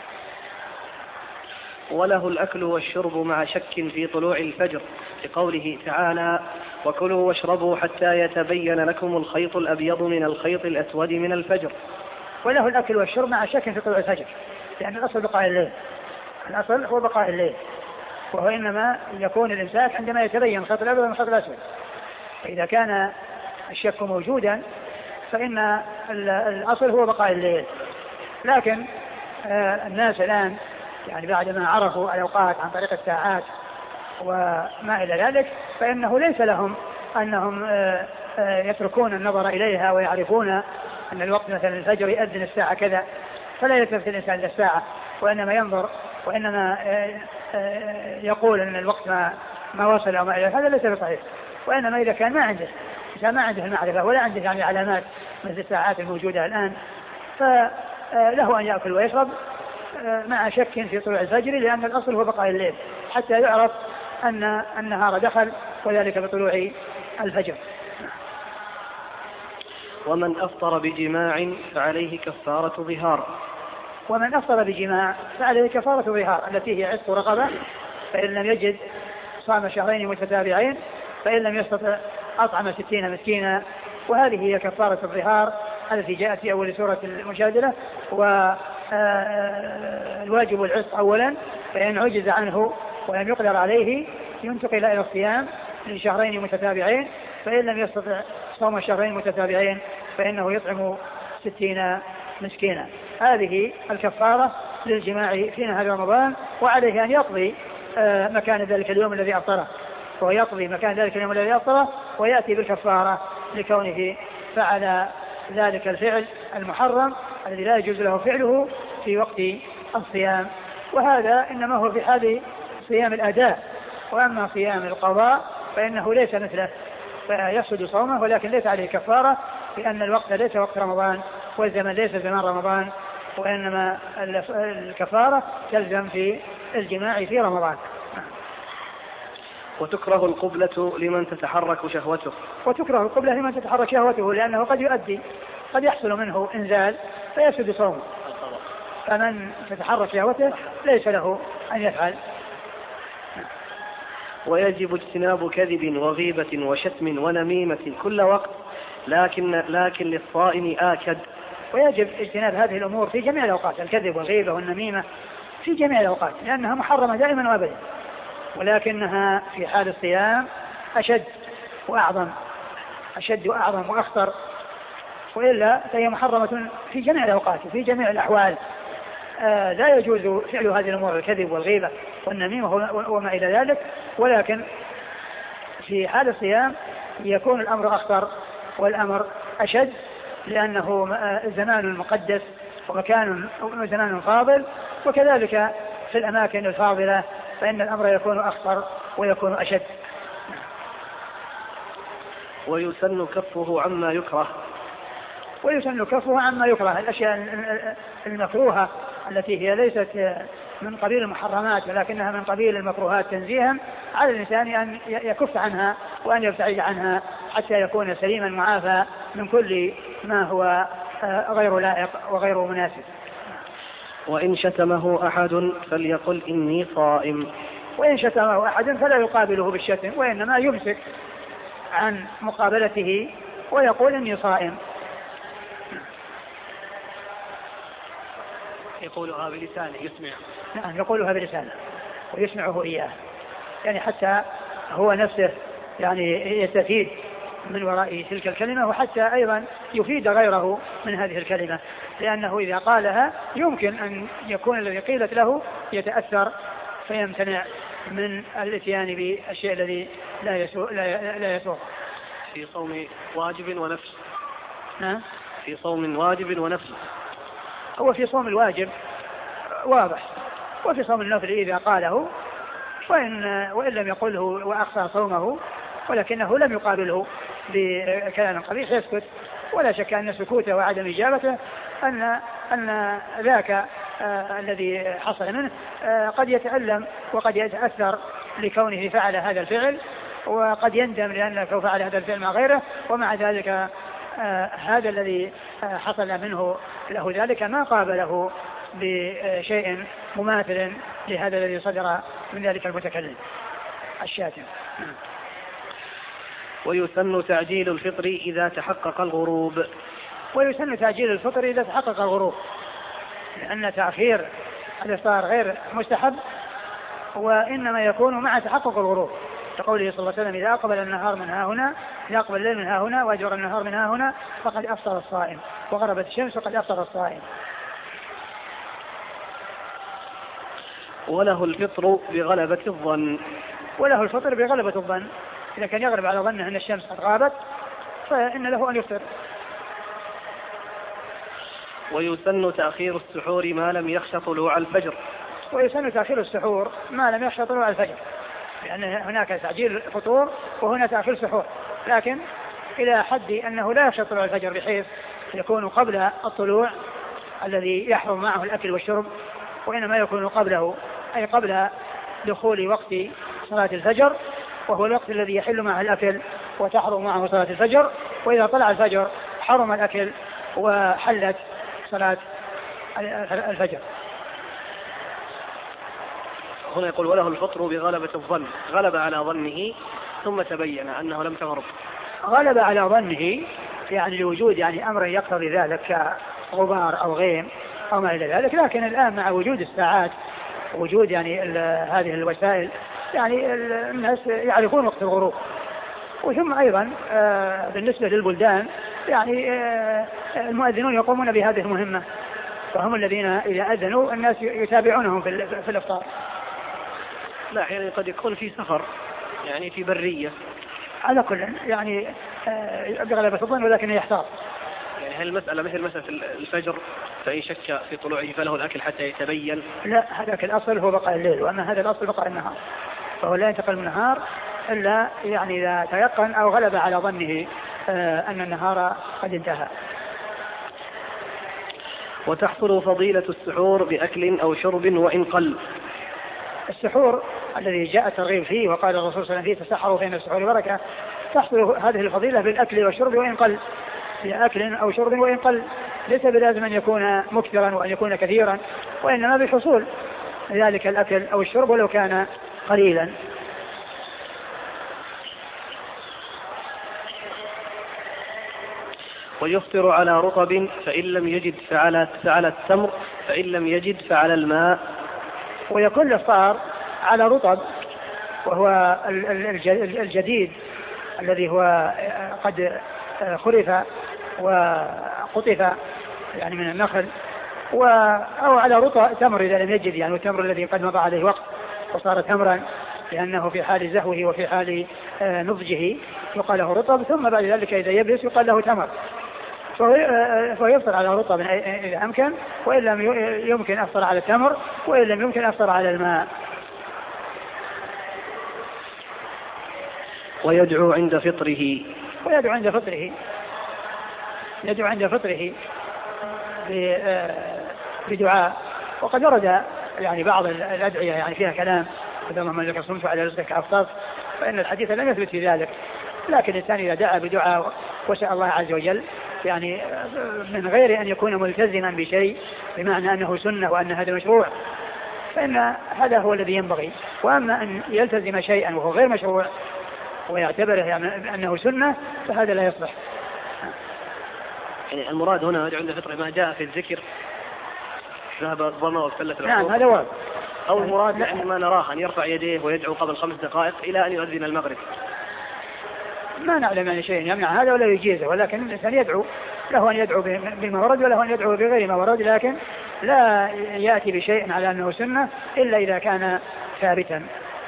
وله الأكل والشرب مع شك في طلوع الفجر، لقوله تعالى: وكلوا واشربوا حتى يتبين لكم الخيط الأبيض من الخيط الأسود من الفجر. وله الأكل والشرب مع شك في طلوع الفجر، لأن الأصل بقاء الليل، الأصل هو بقاء الليل، وهو إنما يكون الإمساك عندما يتبين الخيط الأبيض من الخيط الأسود. فإذا كان الشك موجودا فإن الأصل هو بقاء الليل، لكن الناس الآن يعني بعد ما عرفوا الأوقات عن طريق الساعات وما إلى ذلك فإنه ليس لهم أنهم يتركون النظر إليها ويعرفون أن الوقت مثلا الفجر يؤذن الساعة كذا، فلا يلتفت الإنسان إلى الساعة وإنما ينظر وإنما يقول أن الوقت ما وصل أو ما إلى هذا ليس بصحيح. وإنما إذا كان ما عنده المعرفة ولا عنده يعني علامات مثل الساعات الموجودة الآن فله أن يأكل ويشرب مع شك في طلوع الفجر، لأن الأصل هو بقاء الليل حتى يعرف أن النهار دخل وذلك بطلوع الفجر. ومن أفطر بجماع فعليه كفارة ظهار. ومن أفطر بجماع فعليه كفارة ظهار التي هي عتق رقبة، فإن لم يجد صام شهرين متتابعين، فإن لم يستطع أطعم 60 مسكينا. وهذه هي كفارة الظهار التي جاءت في أول سورة المجادلة. والواجب العتق أولا، فإن عجز عنه ولم يقدر عليه ينتقل إلى الصيام لشهرين متتابعين، فإن لم يستطع صوم شهرين متتابعين فإنه يطعم 60 مسكينا. هذه الكفارة للجماع في نهار رمضان، وعليه أن يقضي مكان ذلك اليوم الذي أفطره، ويقضي مكان ذلك اليوم الذي أفطره ويأتي بالكفارة لكونه فعل ذلك الفعل المحرم الذي لا يجوز له فعله في وقت الصيام. وهذا إنما هو في حال صيام الأداء، وأما صيام القضاء فإنه ليس مثله، فيفسد صومه ولكن ليس عليه كفارة، لأن الوقت ليس وقت رمضان والزمن ليس زمان رمضان، وإنما الكفارة تلزم في الجماع في رمضان. وتكره القبلة لمن تتحرك شهوته. وتكره القبلة لمن تتحرك شهوته، لأنه قد يحصل منه إنزال فيفسد صومه، فمن تتحرك شهوته ليس له أن يفعل. ويجب اجتناب كذب وغيبة وشتم ونميمة كل وقت، لكن للصائم آكد. ويجب اجتناب هذه الأمور في جميع الأوقات، الكذب والغيبة والنميمة في جميع الأوقات، لأنها محرمة دائما وأبدا، ولكنها في حال الصيام أشد وأعظم وأخطر، وإلا فهي محرمة في جميع الأوقات وفي جميع الأحوال. لا يجوز فعل هذه الأمور، الكذب والغيبة والنميمة وما إلى ذلك، ولكن في حال الصيام يكون الأمر أخطر والأمر أشد، لأنه زمان مقدس ومكان زمان فاضل، وكذلك في الأماكن الفاضلة فإن الأمر يكون أخطر ويكون أشد. ويسن كفه عما يكره. ويسن كفه عما يكره، الأشياء المكروهة التي هي ليست من قبيل المحرمات ولكنها من قبيل المكروهات تنزيها، على الإنسان أن يكف عنها وأن يبتعد عنها حتى يكون سليما معافى من كل ما هو غير لائق وغير مناسب. وإن شتمه أحد فليقل إني صائم. وإن شتمه أحد فلا يقابله بالشتم، وإنما يمسك عن مقابلته ويقول إني صائم. يقولها بلسانه، يسمع. نعم، يقولها بلسانه ويسمعه إياه، يعني حتى هو نفسه يعني يستفيد من وراء تلك الكلمة، وحتى أيضا يفيد غيره من هذه الكلمة، لأنه إذا قالها يمكن أن يكون الذي قيلت له يتأثر فيمتنع من الاتيان بالشيء الذي لا يسوق. في صوم واجب ونفس. في صوم واجب ونفس. هو في صوم الواجب واضح، وفي صوم النفل إذا قاله وإن لم يقله وأخفى صومه ولكنه لم يقابله بكلام قبيح يسكت، ولا شك أن سكوته وعدم إجابته أن ذاك الذي حصل منه قد يتألم وقد يتأثر لكونه فعل هذا الفعل، وقد يندم لأنه فعل هذا الفعل مع غيره، ومع ذلك هذا الذي حصل منه له ذلك ما قابله بشيء مماثل لهذا الذي صدر من ذلك المتكلم الشاتم. ويسن تعجيل الفطر إذا تحقق الغروب. ويسن تعجيل الفطر إذا تحقق الغروب، لأن تأخير الإفطار غير مستحب، وإنما يكون مع تحقق الغروب، كقوله صلى الله عليه وسلم: إذا أقبل النهار من ها هنا، إذا أقبل الليل من ها هنا وأجر النهار من ها هنا فقد أفطر الصائم، وغربت الشمس وقد أفطر الصائم. وله الفطر بغلبة الظن. وله الفطر بغلبة الظن، إذا كان يغلب على ظنه أن الشمس قد غابت فإن له أن يفطر. ويسن تأخير السحور ما لم يخش طلوع الفجر. ويسن تأخير السحور ما لم يخش طلوع الفجر، لأن هناك تعجيل فطور وهنا تأخير سحور، لكن إلى حد أنه لا يخشى طلوع الفجر بحيث يكون قبل الطلوع الذي يحرم معه الأكل والشرب، وإنما يكون قبله، أي قبل دخول وقت صلاة الفجر، وهو الوقت الذي يحل معه الأكل وتحرم معه صلاة الفجر. وإذا طلع الفجر حرم الأكل وحلت صلاة الفجر. هنا يقول وله الفطر بغلبة الظن، غلب على ظنه ثم تبين أنه لم تغرب. غلب على ظنه يعني لوجود يعني أمر يقتضي ذلك كغبار أو غيم أو ما إلى ذلك، لكن الآن مع وجود الساعات وجود يعني هذه الوسائل يعني الناس يعرفون وقت الغروب. وثم أيضا بالنسبة للبلدان يعني المؤذنون يقومون بهذه المهمة، فهم الذين إذا أذنوا الناس يتابعونهم في الإفطار. لا يعني قد يكون في سفر يعني في برية على كل يعني بغلبة الظن ولكن يحتاط. يعني هل المسألة مثل مسألة الفجر فإن شك في طلوعه فله الأكل حتى يتبين؟ لا، هذاك الأصل هو بقاء الليل، وأما هذا الأصل بقاء النهار، فهو لا ينتقل من النهار إلا يعني إذا تيقن أو غلب على ظنه أن النهار قد انتهى. وتحصل فضيلة السحور بأكل أو شرب وإن قل. السحور الذي جاء الترغيب فيه وقال الرسول صلى الله عليه وسلم فيه تسحروا فإن السحور بركة، تحصل هذه الفضيلة بالأكل والشرب وإن قل، بأكل أو شرب وإن قل، ليس بلازم أن يكون مكثرا وأن يكون كثيرا، وإنما بحصول ذلك الأكل أو الشرب ولو كان قليلا. ويفطر على رطب فإن لم يجد فعلى التمر فإن لم يجد فعلى الماء. ويكون الإفطار على رطب وهو الجديد الذي هو قد خرف وقطف يعني من النخل، أو على رطب تمر إذا لم يجد، يعني التمر الذي قد مضى عليه وقت وصار تمرا لأنه في حال زهوه وفي حال نضجه يقال له رطب، ثم بعد ذلك إذا يبس يقال له تمر، فهو يفطر على رطب إذا أمكن، وإن لم يمكن أفطر على التمر، وإن لم يمكن أفطر على الماء. ويدعو عند فطره. ويدعو عند فطره، يدعو عند فطره بدعاء. وقد ورد يعني بعض الأدعية يعني فيها كلام، اللهم لك صمت على رزقك أفطرت، فإن الحديث لم يثبت في ذلك، لكن الإنسان إذا دعا بدعاء وسأل الله عز وجل يعني من غير أن يكون ملتزما بشيء بمعنى أنه سنة وأن هذا مشروع، فإن هذا هو الذي ينبغي. وأما أن يلتزم شيئا وهو غير مشروع ويعتبره يعني أنه سنة فهذا لا يصلح. يعني المراد هنا عند فطر ما جاء في الذكر ذهب الظما واختلت العقول. نعم هذا ورد. أو المراد يعني ما نراه أن يرفع يديه ويدعو قبل 5 دقائق إلى أن يؤذن المغرب. ما نعلم عن شيء يمنع هذا ولا يجيزه، ولكن الإنسان يدعو، له أن يدعو بما ورد وله أن يدعو بغير ما ورد، لكن لا يأتي بشيء على أنه سنة إلا إذا كان ثابتا.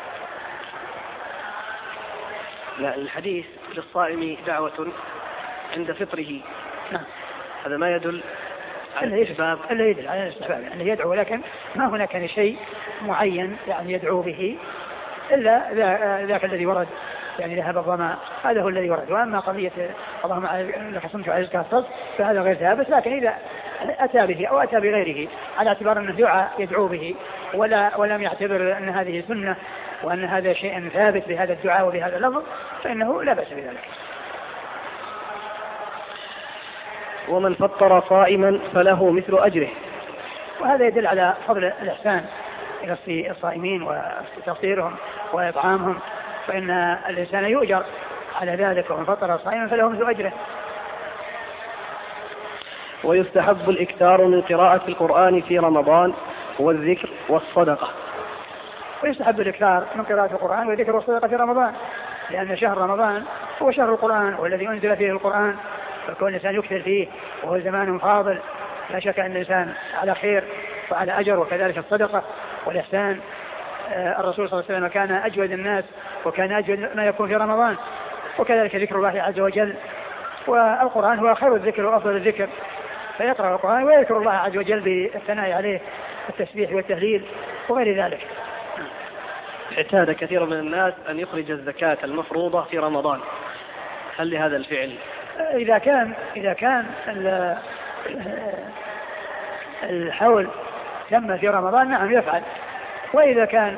لا الحديث للصائم دعوة عند فطره. نعم. هذا ما يدل على الاستحباب، إلا يدل على الاستحباب يعني يدعو، لكن ما هناك شيء معين يعني يدعو به إلا ذاك الذي ورد يعني ذهب الظمأ، هذا هو الذي ورد. وأما قضية اللهم لك صمت على رزقك أفطرت فهذا غير ثابت، لكن إذا أتى به أو أتى بغيره على اعتبار أنه دعاء يدعو به ولم يعتبر أن هذه سنة وأن هذا شيء ثابت بهذا الدعاء وبهذا اللفظ فإنه لا بأس بذلك. ومن فطر صائما فله مثل أجره. وهذا يدل على فضل الإحسان إلى الصائمين وتفطيرهم وإطعامهم، فإن الإنسان يؤجر على ذلك، ومن فطر صائما فله مثل أجره. ويستحب الإكثار من قراءة القرآن في رمضان والذكر والصدقة. ويستحب الإكثار من قراءة القرآن والذكر والصدقة في رمضان، لأن شهر رمضان هو شهر القرآن والذي أنزل فيه القرآن، فكون الإنسان يكثر فيه وهو زمان فاضل لا شك أن الإنسان على خير وعلى أجر، وكذلك الصدقة والإحسان الرسول صلى الله عليه وسلم كان أجود الناس وكان أجود ما يكون في رمضان، وكذلك ذكر الله عز وجل، والقرآن هو خير الذكر وأفضل الذكر، فيقرأ القرآن ويذكر الله عز وجل بالثناء عليه التسبيح والتهليل وغير ذلك. اعتاد كثير من الناس أن يخرج الزكاة المفروضة في رمضان، هل لهذا الفعل؟ إذا كان الحول تم في رمضان نعم يفعل، وإذا كان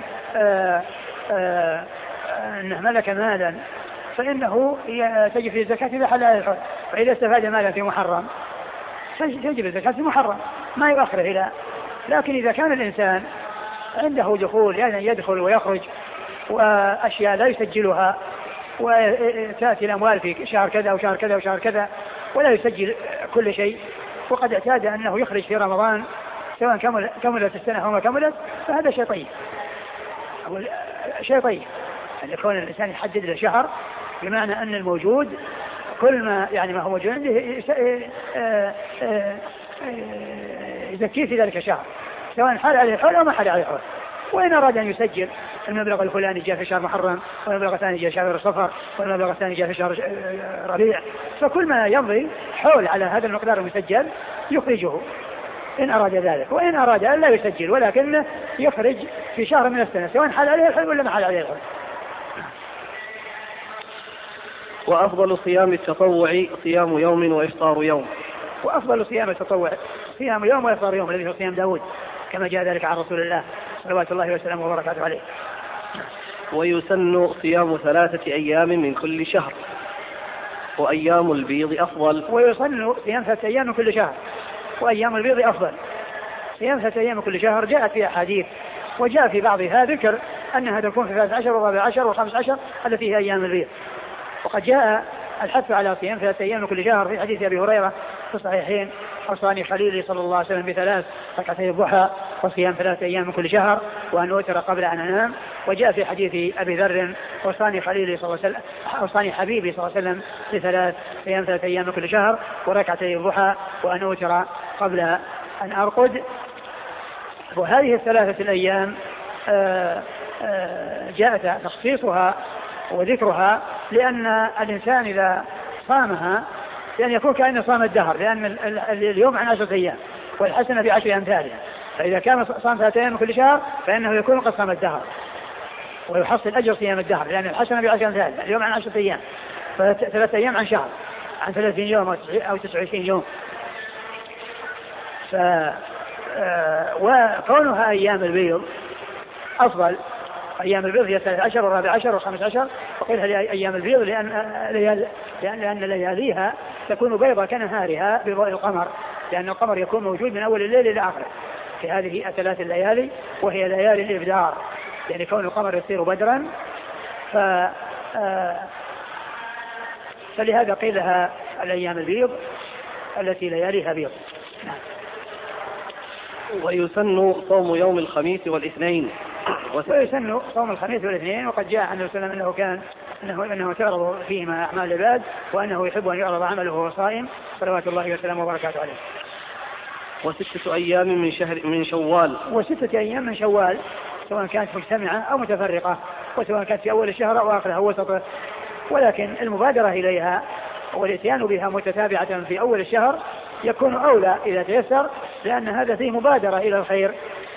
أنه ملك مالا فإنه تجب في الزكاة إذا حل عليه الحول، فإذا استفاد مالا في محرم تجب الزكاة في محرم ما يؤخره إلى. لكن إذا كان الإنسان عنده دخول يعني يدخل ويخرج وأشياء لا يسجلها وتأتي الأموال في شهر كذا وشهر كذا وشهر كذا ولا يسجل كل شيء، وقد اعتاد أنه يخرج في رمضان سواء كملت السنة أو ما كملت، فهذا شيء طيب. شيء طيب أن يكون الإنسان يحدد له شهر، بمعنى أن الموجود كل ما يعني ما هو موجود عنده يزكيه في ذلك الشهر سواء حال عليه الحول أو ما حال عليه الحول. وإن أراد أن يسجل المبلغ الفلاني جاء في شهر محرم، والمبلغ الثاني جاء في شهر صفر، والمبلغ الثاني جاء في شهر ربيع، فكل ما يمضي حول على هذا المقدار المسجل يخرجه إن أراد ذلك. وإن أراد أن لا يسجل ولكن يخرج في شهر من السنة سواء حال عليه الحول ولا ما حال عليه الحول. وأفضل صيام التطوع صيام يوم وإفطار يوم. وأفضل صيام التطوع صيام يوم وإفطار يوم الذي هو صيام داود كما جاء ذلك عن رسول الله صلوات الله وسلامه وبركاته عليه. ويسن صيام 3 أيام من كل شهر، وأيام البيض أفضل. ويسن صيام 3 أيام من كل شهر، وأيام البيض أفضل. صيام 3 أيام من كل شهر جاءت في أحاديث، وجاء في بعضها ذكر أنها تكون في 13 و14 و15 التي هي أيام البيض. وقد جاء الحث على صيام 3 أيام من كل شهر في حديث أبي هريرة في الصحيحين: أوصاني خليلي صلى الله عليه وسلم ب3 ركعتي الضحى وصيام 3 أيام من كل شهر وأن أوتر قبل أن أنام. وجاء في حديث أبي ذر: أوصاني خليلي صلى الله عليه وسلم أوصاني حبيبي صلى الله عليه وسلم ب3 صيام 3 أيام من كل شهر وركعتي الضحى وأن أوتر قبل أن أرقد. وهذه 3 الأيام جاءت تخصيصها وذكرها لأن الإنسان إذا صامها لأن يكون كأنه صام الدهر، لأن اليوم عن 10 أيام والحسنة ب10 أمثالها، فإذا كان صام 3 أيام من كل شهر فإنه يكون قد صام الدهر ويحصل أجر صيام الدهر، لأن الحسنة ب10 أمثالها، اليوم عن 10 أيام، ف3 أيام عن شهر، عن 30 يوم أو 29 يوم. وكونها أيام البيض أفضل. أيام البيض هي 13 و14 و15، وقيلها أيام البيض لأن لياليها تكون بيضة كنهارها بضوء القمر، لأن القمر يكون موجود من أول الليل إلى آخره في هذه 3 الليالي، وهي ليالي الإبدار، يعني كون القمر يصير بدرا، فلهذا قيلها الأيام البيض التي لياليها بيض. ويسن صوم يوم الخميس والاثنين. ويسن صوم الخميس والاثنين، وقد جاء عنه وسلم أنه كان أنه تعرض فيهما أعمال العباد، وأنه يحب أن يعرض عمله وهو صائم صلوات الله وسلامه وبركاته عليه. و6 أيام من شوال. و6 أيام من شوال، سواء كانت مجتمعة أو متفرقة، وسواء كانت في أول الشهر أو آخره أو وسطه، ولكن المبادرة إليها والإتيان بها متتابعة في أول الشهر يكون أولى إذا تيسر، لأن هذا فيه مبادرة إلى الخير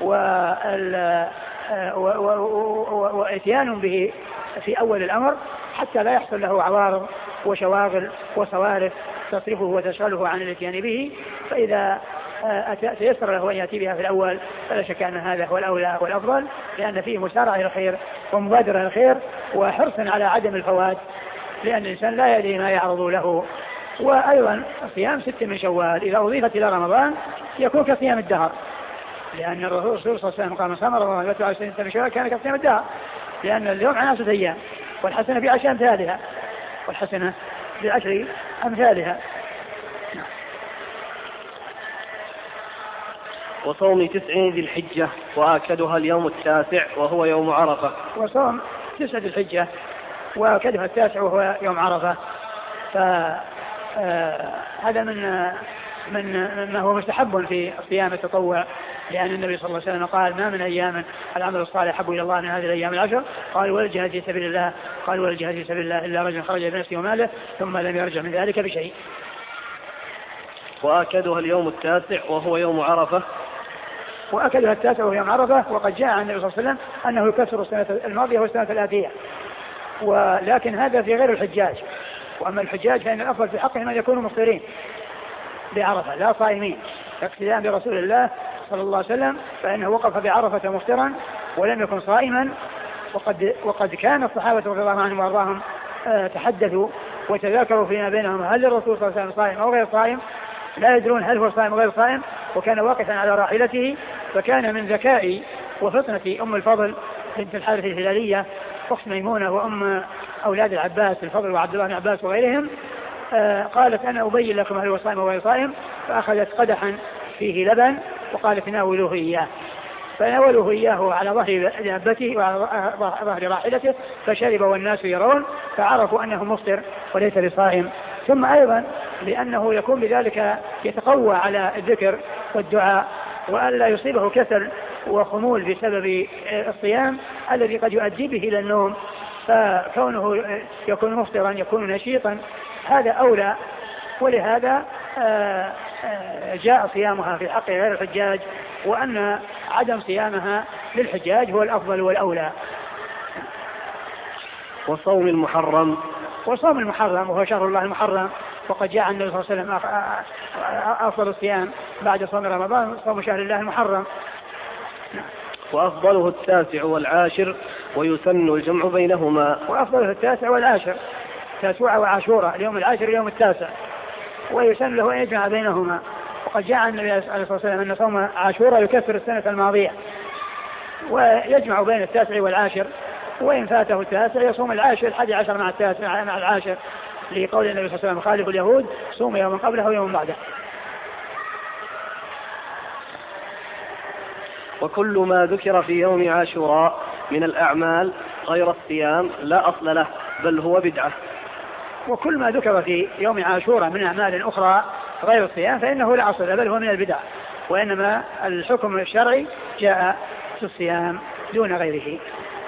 وإتيان به في أول الأمر حتى لا يحصل له عوارض وشواغل وصوارف تصرفه وتشغله عن الاتيان به. فإذا تيسر له أن يأتي بها في الأول فلا شك أن هذا هو الأولى والأفضل، لأن فيه مسارعة إلى الخير ومبادرة إلى الخير وحرص على عدم الفوات، لأن الإنسان لا يدري ما يعرض له. وأيضا صيام 6 من شوال إذا أضيفت إلى رمضان يكون كصيام الدهر، لأن الرسول صلى الله عليه وسلم قال: من صام رمضان وتبع 6 من شوال كان كصيام الدهر، لأن اليوم عن 10 أيام والحسنة ب10 أمثالها، والحسنة ب10 أمثالها. وصوم 9 ذي الحجة وآكدها اليوم 9 وهو يوم عرفة. وصوم 9 ذي الحجة وآكدها 9 وهو يوم عرفة، فهذا من ما هو مستحب في صيام التطوع لأن النبي صلى الله عليه وسلم قال ما من أيام العمل الصالح أحب إلى الله من هذه الأيام العشر. قال ولا الجهاد في سبيل الله، قال ولا الجهاد في سبيل الله إلا رجل خرج بنفسه وماله ثم لم يرجع من ذلك بشيء. وآكدها اليوم التاسع وهو يوم عرفة. وأكدها التاسع وهو يوم عرفة. وقد جاء عن النبي صلى الله عليه وسلم أنه يكسر السنة الماضية والسنة الآتية، ولكن هذا في غير الحجاج. وأما الحجاج فإن الأفضل في حقهم أن يكونوا مفطرين بعرفة لا صائمين اقتداء برسول الله صلى الله عليه وسلم، فإنه وقف بعرفة مفطرا ولم يكن صائما. وقد كان الصحابة رضي الله عنهم وارضاهم تحدثوا وتذاكروا فيما بينهم هل الرسول صلى الله عليه وسلم صائم أو غير صائم، لا يدرون هل هو صائم أو غير صائم. وكان واقفا على راحلته، فكان من ذكاء وفطنة أم الفضل بنت الحارث الهلالية أخت ميمونة وأم أولاد العباس الفضل وعبد الله بن عباس وغيرهم، قالت أنا أبين لكم هل هو صائم أو غير صائم. فأخذت قدحا فيه لبن وقالت ناولوه إياه، فناولوه إياه على ظهر دابته وعلى ظهر راحلته، فشرب والناس يرون فعرفوا أنه مفطر وليس بصائم. ثم أيضا لأنه يكون بذلك يتقوى على الذكر والدعاء وألا يصيبه كسل وخمول بسبب الصيام الذي قد يؤدي به إلى النوم، فكونه يكون مفطرا يكون نشيطا هذا أولى. ولهذا جاء صيامها في حق غير الحجاج، وأن عدم صيامها للحجاج هو الأفضل والأولى. وصوم المحرم. وصوم المحرم وهو شهر الله المحرم، وقد جاء النبي صلى الله عليه وسلم أفضل الصيام بعد صوم رمضان صوم شهر الله المحرم. وأفضله التاسع والعاشر ويسن الجمع بينهما. وأفضله التاسع والعاشر، تاسوعة وعاشورة، اليوم العاشر اليوم التاسع، ويسن له أن يجمع بينهما. وقد جاء عن النبي عليه الصلاة والسلام أن صوم عاشورة يكفر السنة الماضية، ويجمع بين التاسع والعاشر، وإن فاته التاسع يصوم العاشر 11 مع التاسع مع العاشر، لقول النبي صلى الله عليه وسلم خالف اليهود صوم يوما قبله ويوم بعده. وكل ما ذكر في يوم عاشوراء من الأعمال غير الصيام لا أصل له بل هو بدعة. وكل ما ذكر في يوم عاشوراء من أعمال أخرى غير الصيام فإنه لا أصل له بل هو من البدع، وإنما الحكم الشرعي جاء في الصيام دون غيره.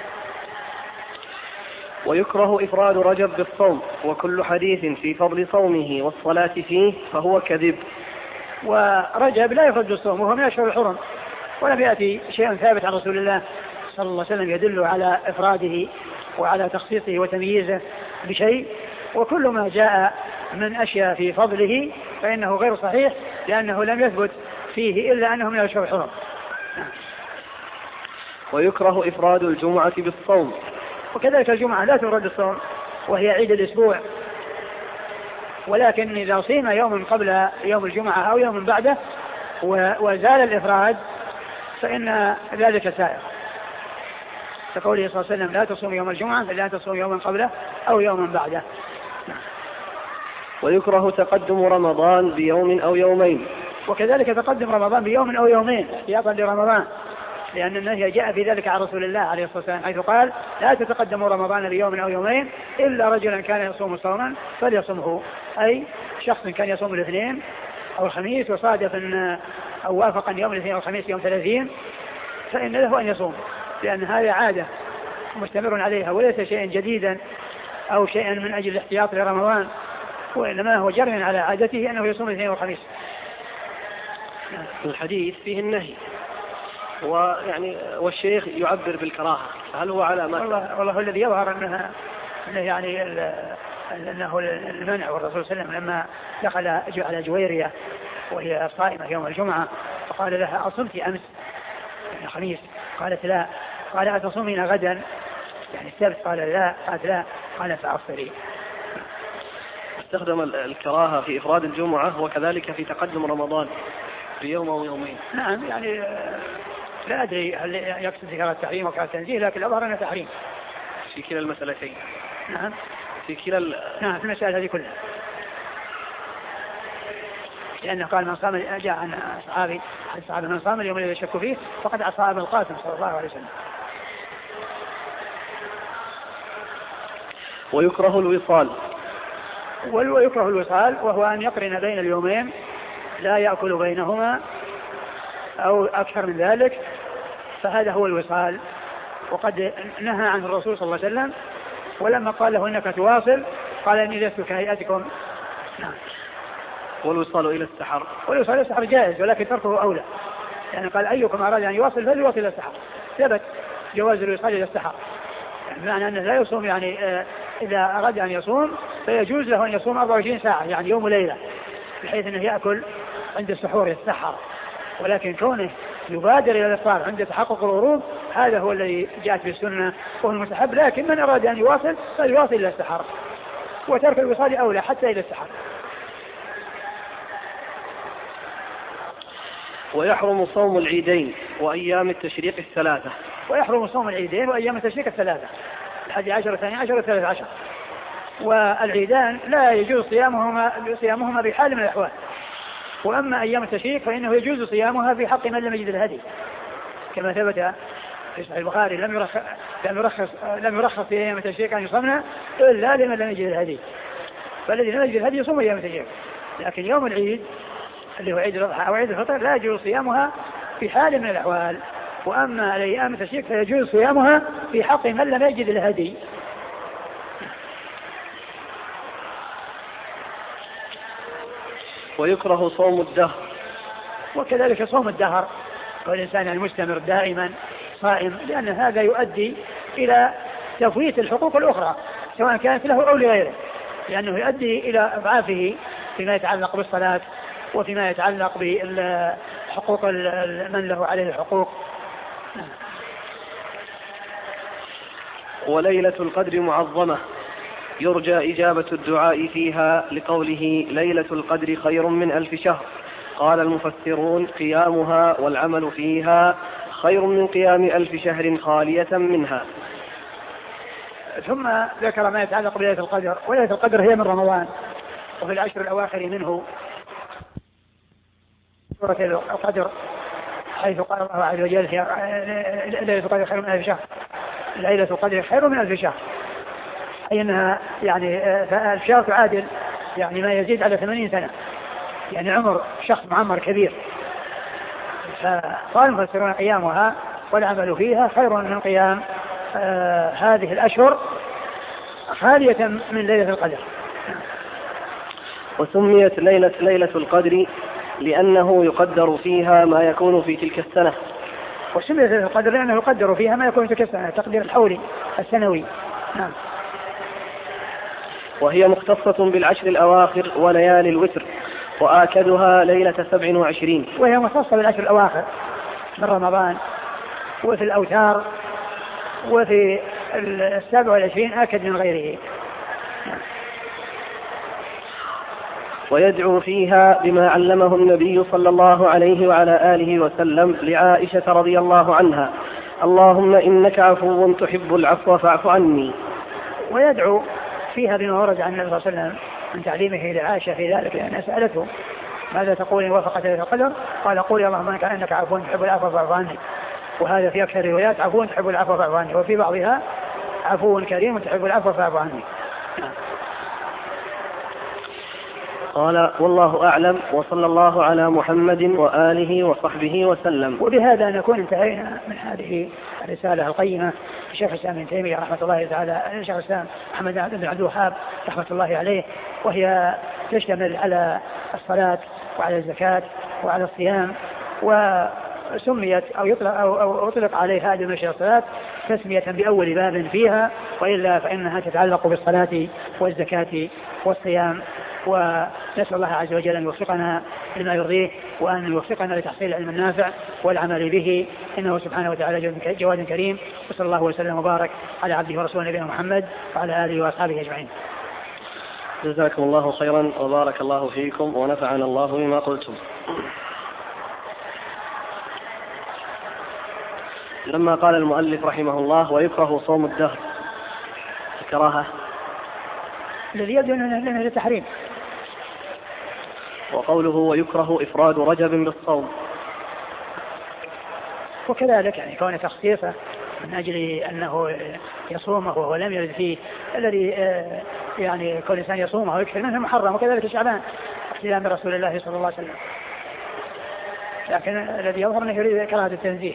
ويكره إفراد رجب بالصوم، وكل حديث في فضل صومه والصلاة فيه فهو كذب. ورجب لا يفرد بالصوم وهو من أشهر الحرم، ولم يأتي شيء ثابت عن رسول الله صلى الله عليه وسلم يدل على إفراده وعلى تخصيصه وتمييزه بشيء. وكل ما جاء من أشياء في فضله فإنه غير صحيح، لأنه لم يثبت فيه إلا أنه من أشهر الحرم. ويكره إفراد الجمعة بالصوم، وكذلك الجمعة لا تفرد الصوم وهي عيد الأسبوع، ولكن إذا صيم يوم قبل يوم الجمعة أو يوم بعده وزال الإفراد فإن ذلك سائر، كقوله صلى الله عليه وسلم لا تصوم يوم الجمعة إلا أن تصوم يوما قبله أو يوما بعده. ويكره تقدم رمضان بيوم أو يومين، وكذلك تقدم رمضان بيوم أو يومين احتياطا لرمضان، لأن النهي جاء في ذلك عن رسول الله عليه الصلاة والسلام حيث قال لا تتقدموا رمضان بيوم أو يومين إلا رجلا كان يصوم صوما فليصمه، أي شخص كان يصوم الاثنين أو الخميس وصادف أو وافق يوم الاثنين أو الخميس يوم 30 فإن له أن يصوم، لأن هذا عادة مستمر عليها وليس شيئا جديدا أو شيئا من أجل الاحتياط لرمضان، وإنما هو جرى على عادته أنه يصوم الاثنين والخميس. الحديث فيه النهي والشيخ يعبر بالكراهة، هل هو على ما والله الذي يظهر أنه يعني أنه المنع. والرسول صلى الله عليه وسلم لما دخل على جويرية وهي صائمة يوم الجمعة فقال لها أصمت أمس يعني الخميس؟ قالت لا. قال أتصومين غدا يعني السبت؟ قال لا. قالت لا. قال فأفطري. استخدم الكراهة في إفراد الجمعة وكذلك في تقدم رمضان بيوم أو يومين. نعم يعني لا أدري هل يقصد ذكر التحريم وكذا التنزيه، لكن الأظهر أنه تحريم في كلا المسألتين. نعم في كلا نعم في المسألة هذه كلها، لأنه قال من صام جاء عن صحابي الصحابة من صام اليوم الذي يشك فيه فقد عصى أبا القاسم صلى الله عليه وسلم. ويكره الوصال. ويكره الوصال وهو أن يقرن بين اليومين لا يأكل بينهما أو أكثر من ذلك فهذا هو الوصال، وقد نهى عنه الرسول صلى الله عليه وسلم. ولما قال له إنك تواصل قال إني لست كهيئتكم. والوصال إلى السحر، والوصال إلى السحر جائز ولكن تركه أولى، يعني قال أيكم أراد أن يواصل فليواصل إلى السحر، ثبت جواز الوصال إلى السحر، يعني أنه لا يصوم، يعني إذا أراد أن يصوم فيجوز له أن يصوم 24 ساعة يعني يوم وليلة، بحيث أنه يأكل عند السحور يتسحر، ولكن كونه يبادر إلى الإفطار عند تحقق الغروب هذا هو الذي جاءت بالسنة وهو المستحب. لكن من أراد أن يواصل فليواصل إلى السحر، وترك الوصال أولى حتى إلى السحر. ويحرم صوم العيدين وأيام التشريق الثلاثة. ويحرم صوم العيدين وأيام التشريق الثلاثة، 11 و12 و13. والعيدان لا يجوز صيامهما بحال من الأحوال. وأما أيام التشريق فإنه يجوز صيامها في حق من لم يجد الهدي، كما ثبت في صحيح البخاري لم يرخص في أيام التشريق أن يصومنا إلا لمن لم يجد الهدي، فالذي لم يجد الهدي يصوم أيام التشريق. لكن يوم العيد اللي هو عيد الأضحى أو عيد الفطر لا يجوز صيامها في حال من الأحوال. وأما أيام التشريق فيجوز صيامها في حق من لم يجد الهدي. ويكره صوم الدهر. وكذلك صوم الدهر، والإنسان المستمر دائما صائم، لأن هذا يؤدي إلى تفويت الحقوق الأخرى سواء كانت له أو لغيره، لأنه يؤدي إلى إضعافه فيما يتعلق بالصلاة وفيما يتعلق بحقوق من له عليه الحقوق. وليلة القدر معظمة يرجى إجابة الدعاء فيها لقوله ليلة القدر خير من 1000 شهر. قال المفسرون قيامها والعمل فيها خير من قيام 1000 شهر خالية منها. ثم ذكر ما يتعلق بليلة القدر. وليلة القدر هي من رمضان وفي العشر الأواخر منه سورة القدر، حيث قال الله عز وجل ليلة القدر خير من 1000 شهر. ليلة القدر خير من 1000 شهر، أي أنها يعني فالشهر تعادل يعني ما يزيد على 80 سنة، يعني عمر شخص معمر كبير. فقال المفسرون قيامها والعمل فيها خير من قيام هذه الأشهر خالية من ليلة القدر. وسميت ليلة القدر لأنه يقدر فيها ما يكون في تلك السنة. وسميت ليلة القدر لأنه يقدر فيها ما يكون في تلك السنة، تقدير الحولي السنوي. نعم. وهي مختصة بالعشر الأواخر وليالي الوتر، وآكدها ليلة 27. وهي مختصة بالعشر الأواخر من رمضان وفي الأوتار وفي 27 آكد من غيره. ويدعو فيها بما علمه النبي صلى الله عليه وعلى آله وسلم لعائشة رضي الله عنها: اللهم إنك عفو تحب العفو فاعف عني. ويدعو فيها بما ورد عن النبي صلى الله عليه وسلم من تعليمه لعائشة في ذلك، لأن سألته ماذا تقول إن وافقت ليلة القدر؟ قال قولي اللهم إنك عفو تحب العفو فاعف عني. وهذا في أكثر الروايات عفو تحب العفو فاعف عني، وفي بعضها عفو كريم تحب العفو فاعف عني. قال والله أعلم، وصلى الله على محمد وآله وصحبه وسلم. وبهذا نكون انتهينا من هذه الرسالة القيمة لشيخ الإسلام ابن تيمية رحمة الله تعالى، شيخ الإسلام محمد بن عبد الوهاب رحمة الله عليه، وهي تشتمل على الصلاة وعلى الزكاة وعلى الصيام، وسميت أو أطلق عليها هذه المشيئة الصلاة تسمية بأول باب فيها، وإلا فإنها تتعلق بالصلاة والزكاة والصيام. ونسأل الله عز وجل أن يوفقنا لما يرضيه، وأن يوفقنا لتحصيل العلم النافع والعمل به، إنه سبحانه وتعالى جواد كريم. وصلى الله وسلم وبارك على عبده ورسوله نبينا محمد وعلى آله وأصحابه أجمعين. جزاكم الله خيرا وبارك الله فيكم ونفعنا الله بما قلتم. لما قال المؤلف رحمه الله ويكره صوم الدهر، الكراهة الذي يبدو أنه التحريم. وقوله ويكره إفراد رجب بالصوم، وكذلك يعني كون تخصيصه من أجل أنه يصومه وهو لم يرد فيه الذي يعني كل إنسان يصومه ويكثر منه محرم. وكذلك شعبان احتلام برسول الله صلى الله عليه وسلم، لكن الذي يظهر أنه يريد كراهة التنزيه.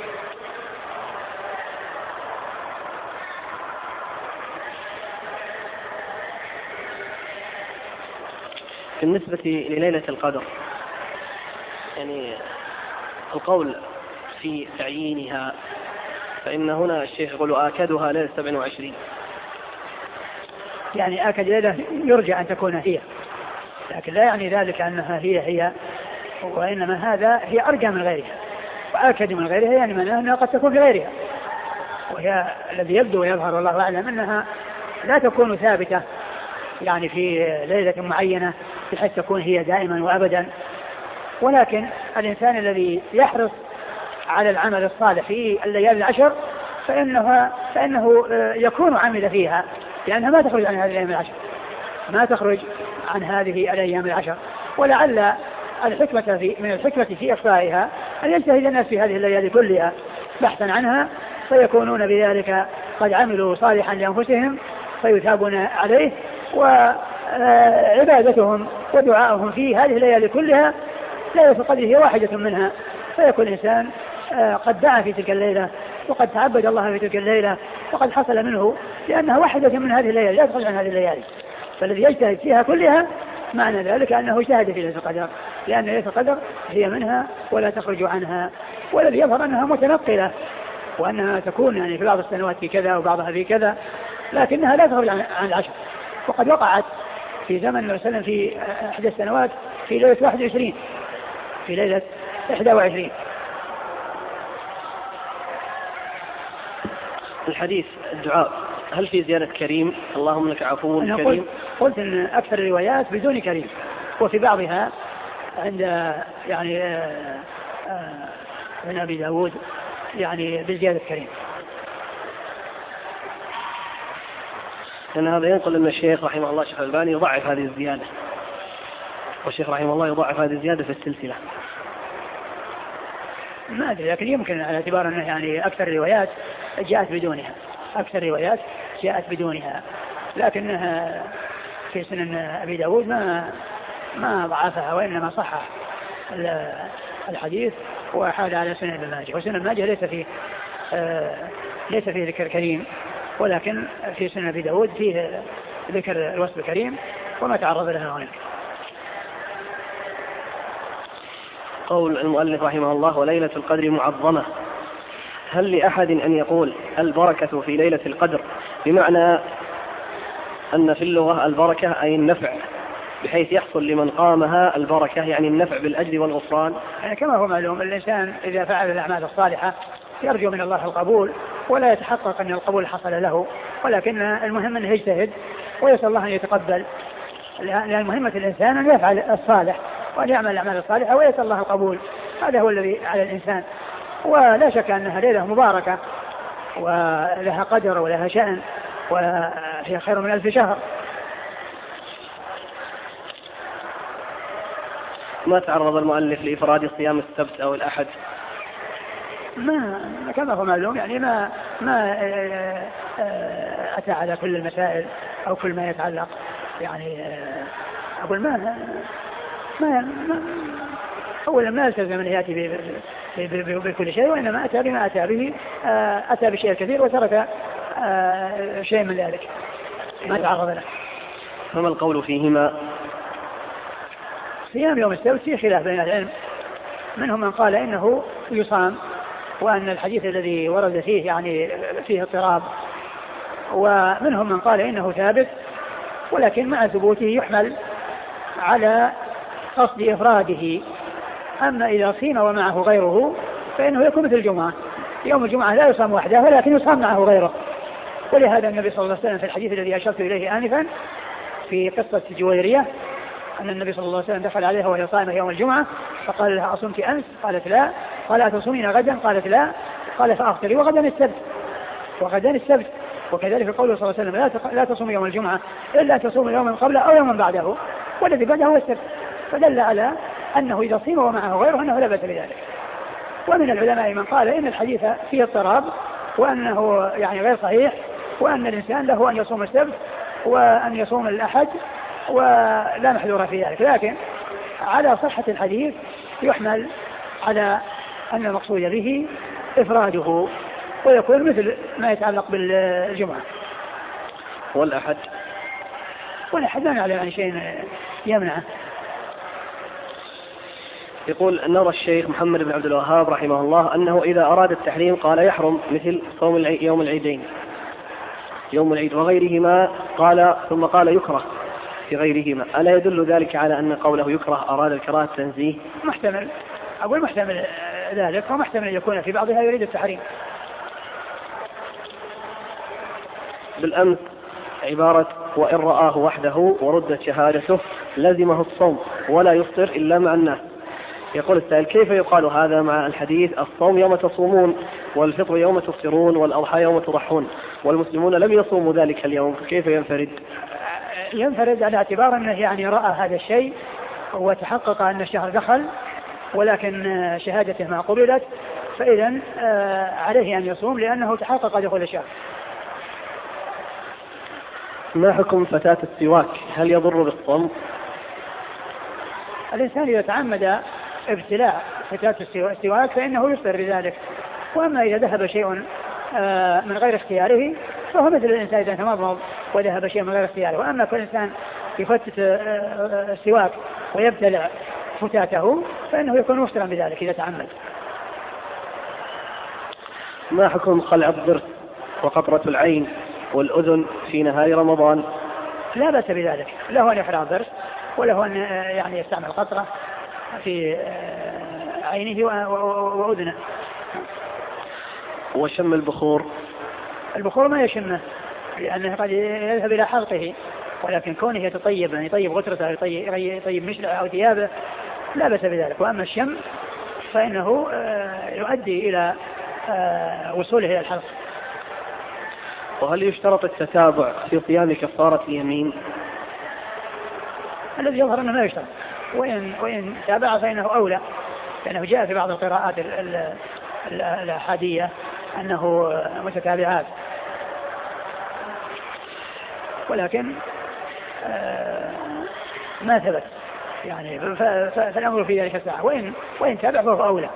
بالنسبة لليلة القدر، يعني القول في تعيينها، فإن هنا الشيخ يقول آكدها ليلة 27، يعني آكد ليلة يرجى أن تكون هي، لكن لا يعني ذلك أنها هي، وإنما هذا هي أرجى من غيرها، وآكد من غيرها يعني معناه أنها قد تكون في غيرها، وهي الذي يبدو ويظهر والله أعلم أنها لا تكون ثابتة يعني في ليلة معينة بحيث تكون هي دائما وأبدا، ولكن الإنسان الذي يحرص على العمل الصالح في الليالي العشر فإنه يكون عمل فيها، لأنها ما تخرج عن هذه الأيام العشر، ما تخرج عن هذه الأيام العشر. ولعل من الحكمة في إخفائها أن يجتهد الناس في هذه الليالي كلها بحثا عنها، فيكونون بذلك قد عملوا صالحا لأنفسهم فيثابون عليه، وعبادتهم ودعائهم في هذه الليالي كلها ليلة القدر هي واحدة منها، فيكون الإنسان قد دعا في تلك الليلة وقد تعبد الله في تلك الليلة وقد حصل منه، لأنها واحدة من هذه الليالي لا تخرج عن هذه الليالي. فالذي يجتهد فيها كلها معنى ذلك أنه اجتهد في ليلة القدر، لأن ليلة القدر هي منها ولا تخرج عنها. والذي يظهر أنها متنقلة وأنها تكون يعني في بعض السنوات في كذا وبعضها في كذا، لكنها لا تخرج عن العشر. وقد وقعت في زمن النبي صلى الله عليه وسلم في إحدى السنوات في ليلة 21، في ليلة 21. الحديث الدعاء هل في زيادة كريم اللهم لك عفو كريم؟ قلت أن أكثر الروايات بدون كريم، وفي بعضها عند يعني ابن أبي داود يعني بزيادة كريم. لأن هذا ينقل أن الشيخ رحمه الله الشيخ الألباني يضعف هذه الزيادة، والشيخ رحمه الله يضعف هذه الزيادة في السلسلة. ما أدري، لكن يمكن على اعتبار أنه يعني أكثر الروايات جاءت بدونها، أكثر الروايات جاءت بدونها، لكنها في سنن أبي داود ما ضعفها وإنما صحح الحديث وحال على سنن ابن ماجه. وسنن ابن ماجه ليس فيه ذكر كريم، ولكن في سنن أبي داود فيه ذكر الوصف الكريم وما تعرض لها هناك. قول المؤلف رحمه الله وليلة القدر معظمة، هل لأحد أن يقول البركة في ليلة القدر بمعنى أن في اللغة البركة أي النفع، بحيث يحصل لمن قامها البركة يعني النفع بالأجر والغفران؟ يعني كما هو معلوم الإنسان إذا فعل الأعمال الصالحة يرجو من الله القبول ولا يتحقق أن القبول حصل له، ولكن المهم أنه يجتهد ويسأل الله أن يتقبل، لأن مهمة الإنسان أن يفعل الصالح وأن يعمل الأعمال الصالحة ويسأل الله القبول، هذا هو الذي على الإنسان. ولا شك أنها ليلة مباركة ولها قدر ولها شأن وهي خير من 1000 شهر. ما تعرض المؤلف لإفراد صيام السبت أو الأحد؟ ما كما هو معلوم يعني ما أتى على كل المسائل أو كل ما يتعلق، يعني أقول ما أولا ما يلتزم أن يأتي بكل شيء، وإنما أتى بما أتى به، أتى بشيء كثير وترك شيء من ذلك ما تعرض له. فما القول فيهما؟ صيام يوم السبت فيه خلاف بين العلم، منهم من قال إنه يصام وأن الحديث الذي ورد فيه يعني فيه اضطراب، ومنهم من قال إنه ثابت ولكن مع ثبوته يحمل على قصد إفراده. أما إذا صيم ومعه غيره فإنه يكون مثل الجمعة، يوم الجمعة لا يصام وحده ولكن يصام معه غيره. ولهذا النبي صلى الله عليه وسلم في الحديث الذي أشرت إليه آنفا في قصة جويرية أن النبي صلى الله عليه وسلم دخل عليها وهي صائمة يوم الجمعة فقال لها أصمت أمس؟ قالت لا. قال أتصومين غدا؟ قالت لا. قال فأفطري وغدا السبت. وكذلك قوله صلى الله عليه وسلم لا تصوم يوم الجمعة إلا تصوم يوما قبله أو يوما بعده، والذي بعده هو السبت، فدل على أنه إذا صيم ومعه غيره أنه لا بأس بذلك. ومن العلماء من قال إن الحديث فيه اضطراب وأنه يعني غير صحيح، وأن الإنسان له أن يصوم السبت وأن يصوم الأحد ولا محذور في ذلك، لكن على صحة الحديث يحمل على أن المقصود به إفراده، ويكون مثل ما يتعلق بالجمعة. والأحد لا نعلم عن شيء يمنعه. يقول نرى الشيخ محمد بن عبد الوهاب رحمه الله أنه إذا أراد التحريم قال يحرم، مثل صوم يوم العيدين، يوم العيد وغيرهما، ثم قال يكره في غيرهما. ألا يدل ذلك على أن قوله يكره أراد الكراهة التنزيه؟ محتمل، أقول محتمل ذلك، ومحتمل يكون في بعضها يريد التحريم. بالأمس عبارة وإن رآه وحده وردت شهادته لزمه الصوم ولا يفطر إلا مع الناس. يقول السائل كيف يقال هذا مع الحديث الصوم يوم تصومون والفطر يوم تفطرون والأضحى يوم تضحون، والمسلمون لم يصوموا ذلك اليوم، كيف ينفرد؟ ينفرد على اعتبار أنه يعني رأى هذا الشيء وتحقق أن الشهر دخل ولكن شهادته ما قبلت، فإذا عليه أن يصوم لأنه تحقق دخول الشهر. ما حكم فتاة السواك، هل يضر بالصوم؟ الإنسان إذا تعمد ابتلاع فتاة السواك فإنه يفطر بذلك، وأما إذا ذهب شيء من غير اختياره فهو مثل الإنسان إذا تمرض وذهب شيء من غير اختياره. وأما كل إنسان يفتت السواك ويبتلع فتاته فإنه يكون مفطرا بذلك إذا تعمد. ما حكم خلع الضرس وقطرة العين والأذن في نهار رمضان؟ لا بأس بذلك، له أن يخلع الضرس وله أن يعني يستعمل قطرة في عينه وأذنه. وشم البخور؟ البخور ما يشمه لأنه قد يذهب إلى حلقه، ولكن كونه يتطيب يعني يطيب غترته يطيب مشلعه أو ثيابه لا بأس بذلك. وأما الشم فإنه يؤدي إلى وصوله إلى الحلق. وهل يشترط التتابع في صيام كفارة اليمين؟ الذي يظهر أنه ما يشترط، وإن تابع فإنه أولى، لأنه جاء في بعض القراءات الأحادية أنه متتابعات، ولكن ما ثبت يعني، فالأمر في ذلك الساعة، وإن تابع فهو أولى.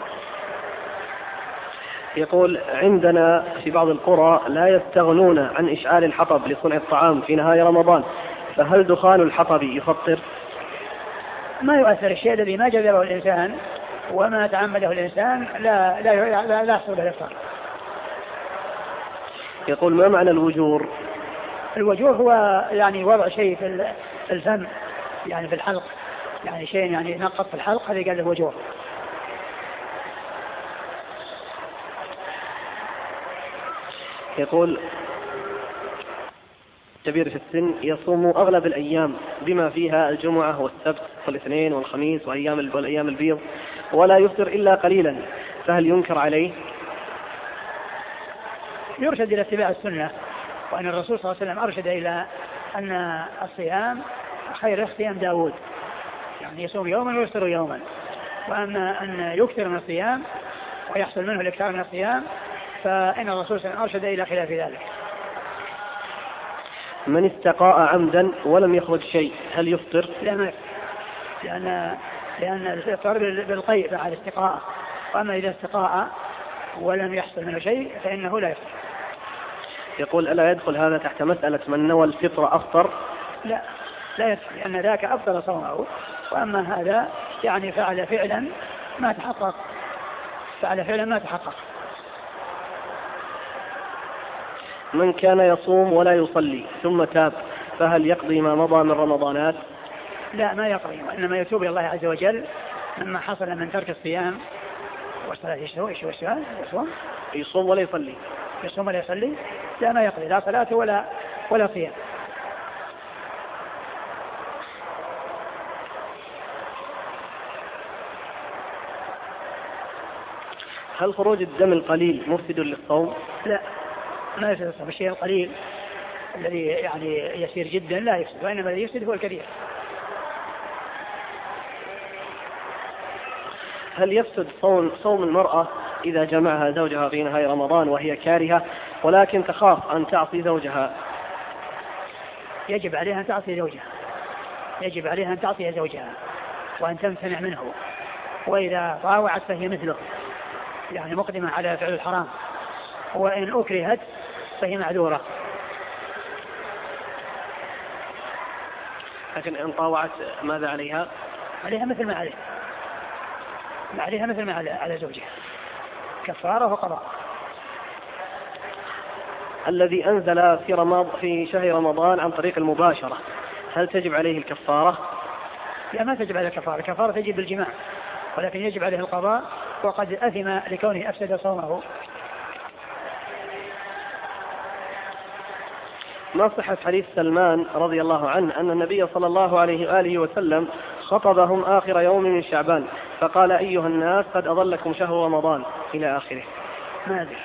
يقول عندنا في بعض القرى لا يستغنون عن إشعال الحطب لصنع الطعام في نهاية رمضان، فهل دخان الحطب يفطر؟ ما يؤثر، الشيء الذي ما جذبه الإنسان وما تعمده الإنسان لا يحصل به الإفطار. يقول ما معنى الوجور؟ الوجور هو يعني وضع شيء في الفم يعني في الحلق، يعني شيء يعني نقط في الحلق، هذا قال له وجور. يقول كبير في السن يصوم أغلب الأيام بما فيها الجمعة والسبت والاثنين والخميس والأيام البيض ولا يفطر إلا قليلا، فهل ينكر عليه؟ يرشد إلى اتباع السنة، وأن الرسول صلى الله عليه وسلم أرشد إلى أن الصيام خير صيام داود، يعني يصوم يوما ويفطر يوما. وأما أن يكثر من الصيام ويحصل منه الإكثار من الصيام فإن الرسول صلى الله عليه وسلم أرشد إلى خلاف ذلك. من استقاء عمدا ولم يخرج شيء هل يفطر؟ لا ما يفطر، لأن الإفطار بالقيء مع الاستقاء، وأما إذا استقاء ولم يحصل منه شيء فإنه لا يفطر. يقول ألا يدخل هذا تحت مسألة من نوى الفطر أفطر؟ لا يدخل، لأن ذاك أفضل صومه، وأما هذا يعني فعل فعلا ما تحقق. من كان يصوم ولا يصلي ثم تاب فهل يقضي ما مضى من رمضانات؟ لا ما يقضي، وإنما يتوب إلى الله عز وجل مما حصل من ترك الصيام والصلاة. يصوم ولا يصلي؟ يصوم ولا يصلي؟ لا ما يقضي، لا صلاة ولا صيام. هل خروج الدم القليل مفسد للصوم؟ لا ما يفسد الصوم، الشيء القليل الذي يعني يسير جدا لا يفسد، وإنما الذي يفسد هو الكثير. هل يفسد صوم المرأة إذا جمعها زوجها في نهاية رمضان وهي كارهة ولكن تخاف أن تعصي زوجها؟ يجب عليها أن تعصي زوجها، وأن تمتنع منه، وإذا طاوعت فهي مثله، يعني مقدمة على فعل الحرام، وإن أكرهت فهي معذورة. لكن إن طاوعت ماذا عليها؟ عليها مثل ما عليه، عليها مثل ما على زوجها، كفارة وقضاء. الذي أنزل في شهر رمضان عن طريق المباشرة، هل تجب عليه الكفارة؟ لا، ما تجب عليه الكفارة، الكفارة تجب بالجماع، ولكن يجب عليه القضاء، وقد أثم لكونه أفسد صومه. ما صحة حديث سلمان رضي الله عنه أن النبي صلى الله عليه وآله وسلم خطبهم آخر يوم من شعبان فقال: أيها الناس قد أضلكم شهر رمضان إلى آخره؟ ما أدري.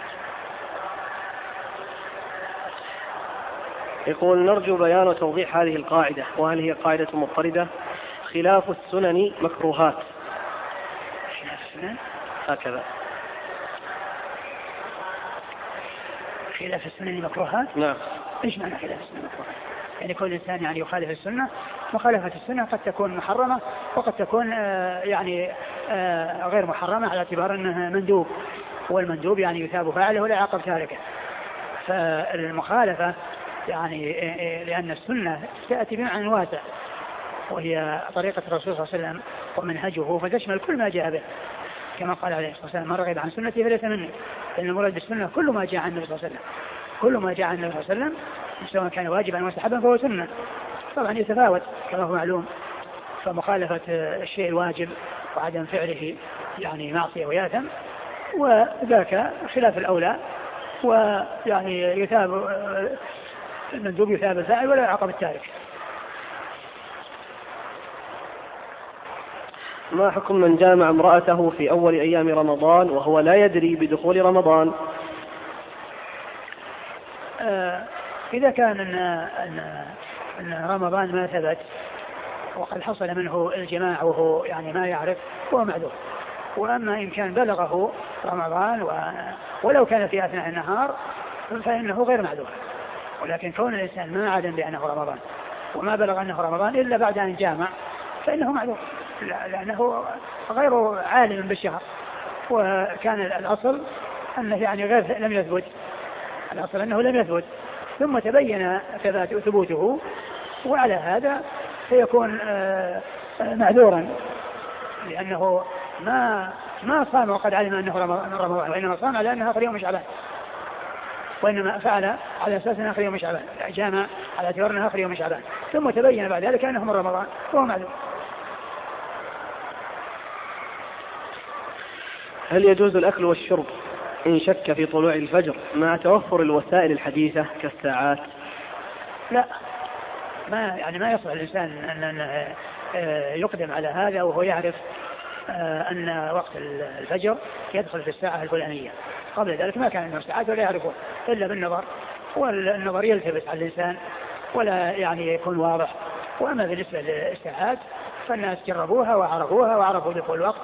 يقول: نرجو بيان وتوضيح هذه القاعدة، وهل هي قاعدة مضطردة؟ خلاف السنن مكروهات. خلاف السنن هكذا. خلاف السنن مكروهات؟ نعم. ايش معنى خلاف السنن مكروهات؟ يعني كل انسان يعني يخالف السنة. مخالفة السنة قد تكون محرمة، وقد تكون غير محرمة على اعتبار انها مندوب، والمندوب يعني يثاب فاعله ولا يعاقب تاركه. فالمخالفة يعني لأن السنة تأتي بمعنى واسع، وهي طريقة الرسول صلى الله عليه وسلم ومنهجه، فتشمل كل ما جاء به، كما قال عليه الصلاة والسلام: من رغب عن سنتي فليس مني. لأن المراد بالسنة كل ما جاء عن النبي صلى الله عليه وسلم، كل ما جاء عن النبي صلى الله عليه وسلم سواء كان واجبا أو مستحبا فهو سنة. طبعا يتفاوت كما هو معلوم، فمخالفة الشيء الواجب وعدم فعله يعني معصية وياثم، وذاك خلاف الأولى، ويعني يثاب المندوب يثاب الفاعل ولا يعاقب التارك. ما حكم من جامع امرأته في أول أيام رمضان وهو لا يدري بدخول رمضان؟ إذا كان أن رمضان ما ثبت وقد حصل منه الجماع وهو يعني ما يعرف هو معذور. وأما إن كان بلغه رمضان ولو كان في أثناء النهار فإنه غير معذور. ولكن كون الإنسان ما علم بأنه رمضان وما بلغ أنه رمضان إلا بعد أن جامع فإنه معذور، لأنه غير عالم بالشهر. وكان الأصل أنه يعني غير لم يثبت، الأصل أنه لم يثبت، ثم تبين ثبوته، وعلى هذا سيكون معذورا، لأنه ما صام وقد علم أنه رمضان، وإنما صام على أنه آخر يوم شعبان، وإنما فعل على أساس أنه آخر يوم شعبان، جامع على اعتبار أنه آخر يوم شعبان، ثم تبين بعد ذلك أنه من رمضان وهو معذور. هل يجوز الأكل والشرب إن شك في طلوع الفجر مع توفر الوسائل الحديثة كالساعات؟ لا، ما يصلح الإنسان أن يقدم على هذا وهو يعرف أن وقت الفجر يدخل في الساعة الفلانية. قبل ذلك ما كان عنده ساعات ولا يعرفه إلا بالنظر، والنظر يلتبس على الإنسان ولا يعني يكون واضح. وأما بالنسبة للساعات فالناس جربوها وعرفوا دخول الوقت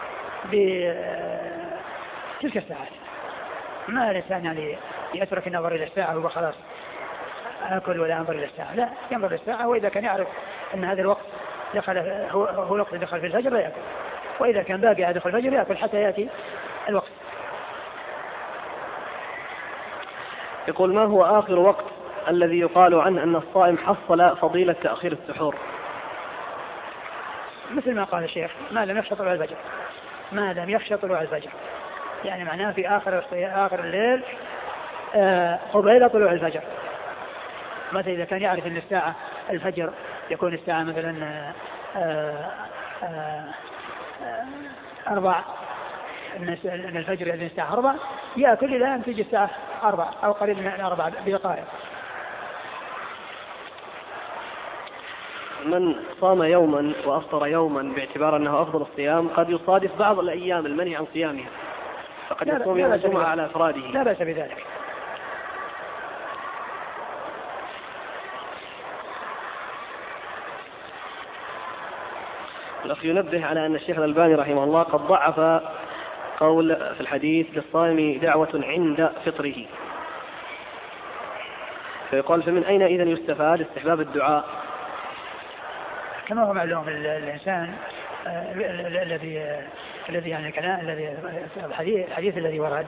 بتلك الساعات. ما الإنسان يعني يترك النظر إلى الساعة وخلاص أكل ولا أنظر إلى الساعة، لا، ينظر إلى الساعة، وإذا كان يعرف أن هذا الوقت هو الوقت دخل في الفجر لا يأكل، وإذا كان باقي دخل الفجر يأكل حتى يأتي الوقت. يقول: ما هو آخر وقت الذي يقال عنه أن الصائم حصل فضيلة تأخير السحور؟ مثل ما قال الشيخ: ما لم يخشى طلوع الفجر، ما لم يخشى طلوع الفجر، يعني معناه في آخر الليل قبيل طلوع الفجر. مثلا إذا كان يعرف أن الساعة الفجر يكون الساعة مثلا 4، أن الفجر يأذن الساعة 4، يأكل إلى أن تجي الساعة 4 أو قريب من 4 بدقائق. من صام يوما وأفطر يوما باعتبار أنه أفضل الصيام قد يصادف بعض الأيام المنهي عن صيامها، فقد يصوم يوم الجمعة على أفراده. لا بأس بذلك. الأخ ينبه على أن الشيخ الألباني رحمه الله قد ضعف قول في الحديث: للصائم دعوة عند فطره. فيقال: فمن أين إذن يستفاد استحباب الدعاء؟ كما هو معلوم الإنسان الذي يعني الكلام الحديث الذي ورد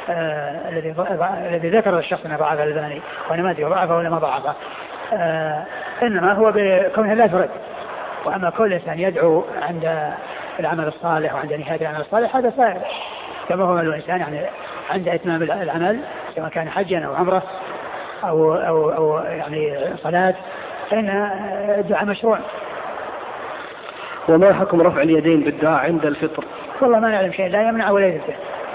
الذي ذكر الشخص انه ضعف الألباني وانا ما ادري ضعفه ولا ما ضعفه، انما هو بكونه لا ترد. واما كل انسان يدعو عند العمل الصالح وعند نهاية العمل الصالح هذا صحيح، كما هو الانسان يعني عند اتمام العمل سواء كان حجا او عمره او يعني صلاة، فإن الدعاء مشروع. وما حكم رفع اليدين بالدعاء عند الفطر؟ والله ما نعلم شيء لا يمنع ولا يثبت.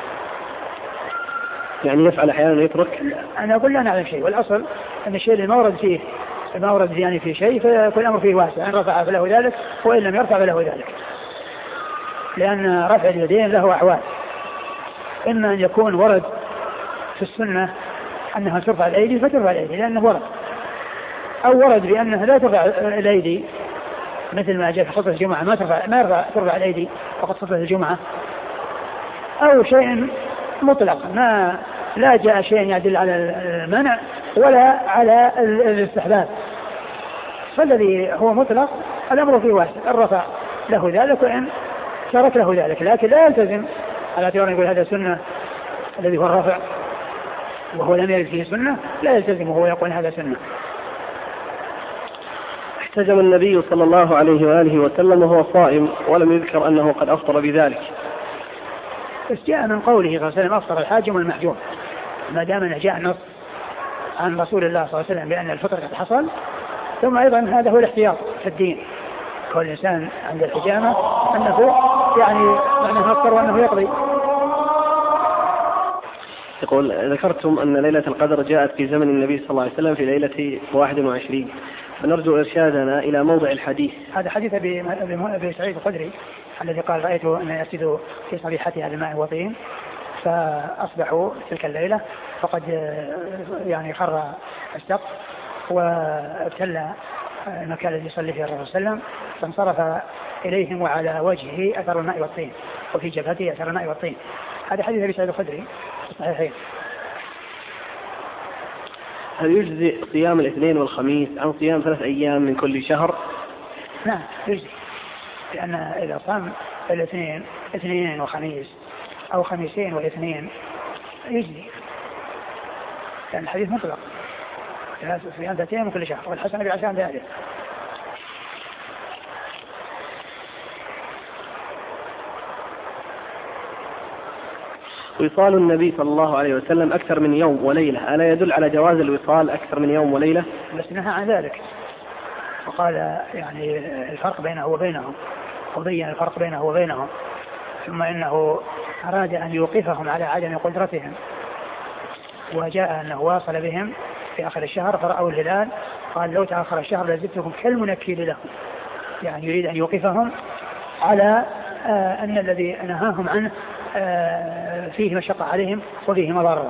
يعني يفعل أحيانا يترك؟ أنا أقول لا نعلم شيء، والأصل أن الشيء اللي ما ورد يعني في شيء فكل الأمر فيه واسع، إن رفع فله ذلك وإن لم يرفع فله ذلك، لأن رفع اليدين له أحوال، إما أن يكون ورد في السنة أنها ترفع الأيدي فترفع الأيدي لأنه ورد، أو ورد بأنها لا ترفع الأيدي مثل ما جاء في خطبة الجمعة ما ترفع الأيدي فقط خطبة الجمعة، أو شيء مطلق لا جاء شيء يدل على المنع ولا على الاستحباب، فالذي هو مطلق الأمر فيه واسع، الرفع له ذلك وإن ترك له ذلك، لكن لا يلتزم على اعتبار يقول هذا سنة الذي هو الرفع وهو لم يرد فيه سنة، لا يلتزم وهو يقول هذا سنة. احتجم النبي صلى الله عليه وآله وسلم وهو صائم ولم يذكر أنه قد أفطر بذلك، بس جاء من قوله صلى الله عليه وسلم أفطر الحاجم والمحجوم، ما دام أن جاء النص عن رسول الله صلى الله عليه وسلم بأن الفطر قد حصل، ثم أيضا هذا هو الاحتياط في الدين، كل إنسان عند الحجامة أنه يعني معناه أفطر وأنه يقضي. يقول ذكرتم أن ليلة القدر جاءت في زمن النبي صلى الله عليه وسلم في ليلة 21، فنرجو إرشادنا إلى موضع الحديث. هذا حديث أبي سعيد الخدري الذي قال رأيت أن يفسد في صبيحتها الماء وطين، فأصبحوا تلك الليلة فقد يعني خر السقف وابتلى المكان الذي يصلي فيه الرسول صلى الله عليه وسلم، فانصرف إليهم وعلى وجهه أثر الماء والطين وفي جبهته أثر الماء والطين. هذا حديث أبي سعيد الخدري صحيحين. هل يجزي صيام الاثنين والخميس عن صيام 3 أيام من كل شهر؟ نعم يجزي، لأن إذا صام اثنين وخميس أو خميسين واثنين يجزي، لأن الحديث مطلق صيام 3 أيام من كل شهر والحسنة ب10 أمثالها. وصال النبي صلى الله عليه وسلم أكثر من يوم وليلة، ألا يدل على جواز الوصال أكثر من يوم وليلة؟ بس نهى عن ذلك وقال يعني الفرق بينه وبينهم، وبين الفرق بينه وبينهم، ثم إنه أراد أن يوقفهم على عدم قدرتهم، وجاء أنه واصل بهم في آخر الشهر فرأوا الهلال قال لو تأخر الشهر لزدتكم كالمنكل لهم، يعني يريد أن يوقفهم على أن الذي نهاهم عنه فيه مشقة عليهم وفيه مضرة.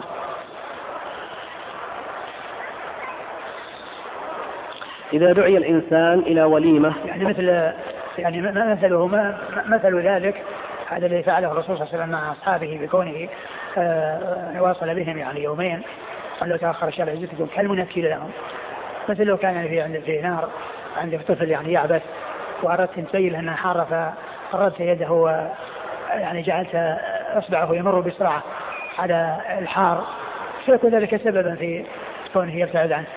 إذا دعي الإنسان إلى وليمة يعني مثل ذلك هذا الذي فعله الرسول صلى الله عليه وسلم مع أصحابه بكونه واصل بهم يعني يومين قال لو تأخر الشهر لزدتكم كالمنكل لهم، مثل لو كان في نار عند طفل يعني يعبث وأردت تبين أنها حارة فردت يده يعني جعلت أصبعه يمر بسرعة على الحار، فيكون ذلك سببا في كونه يبتعد عنه.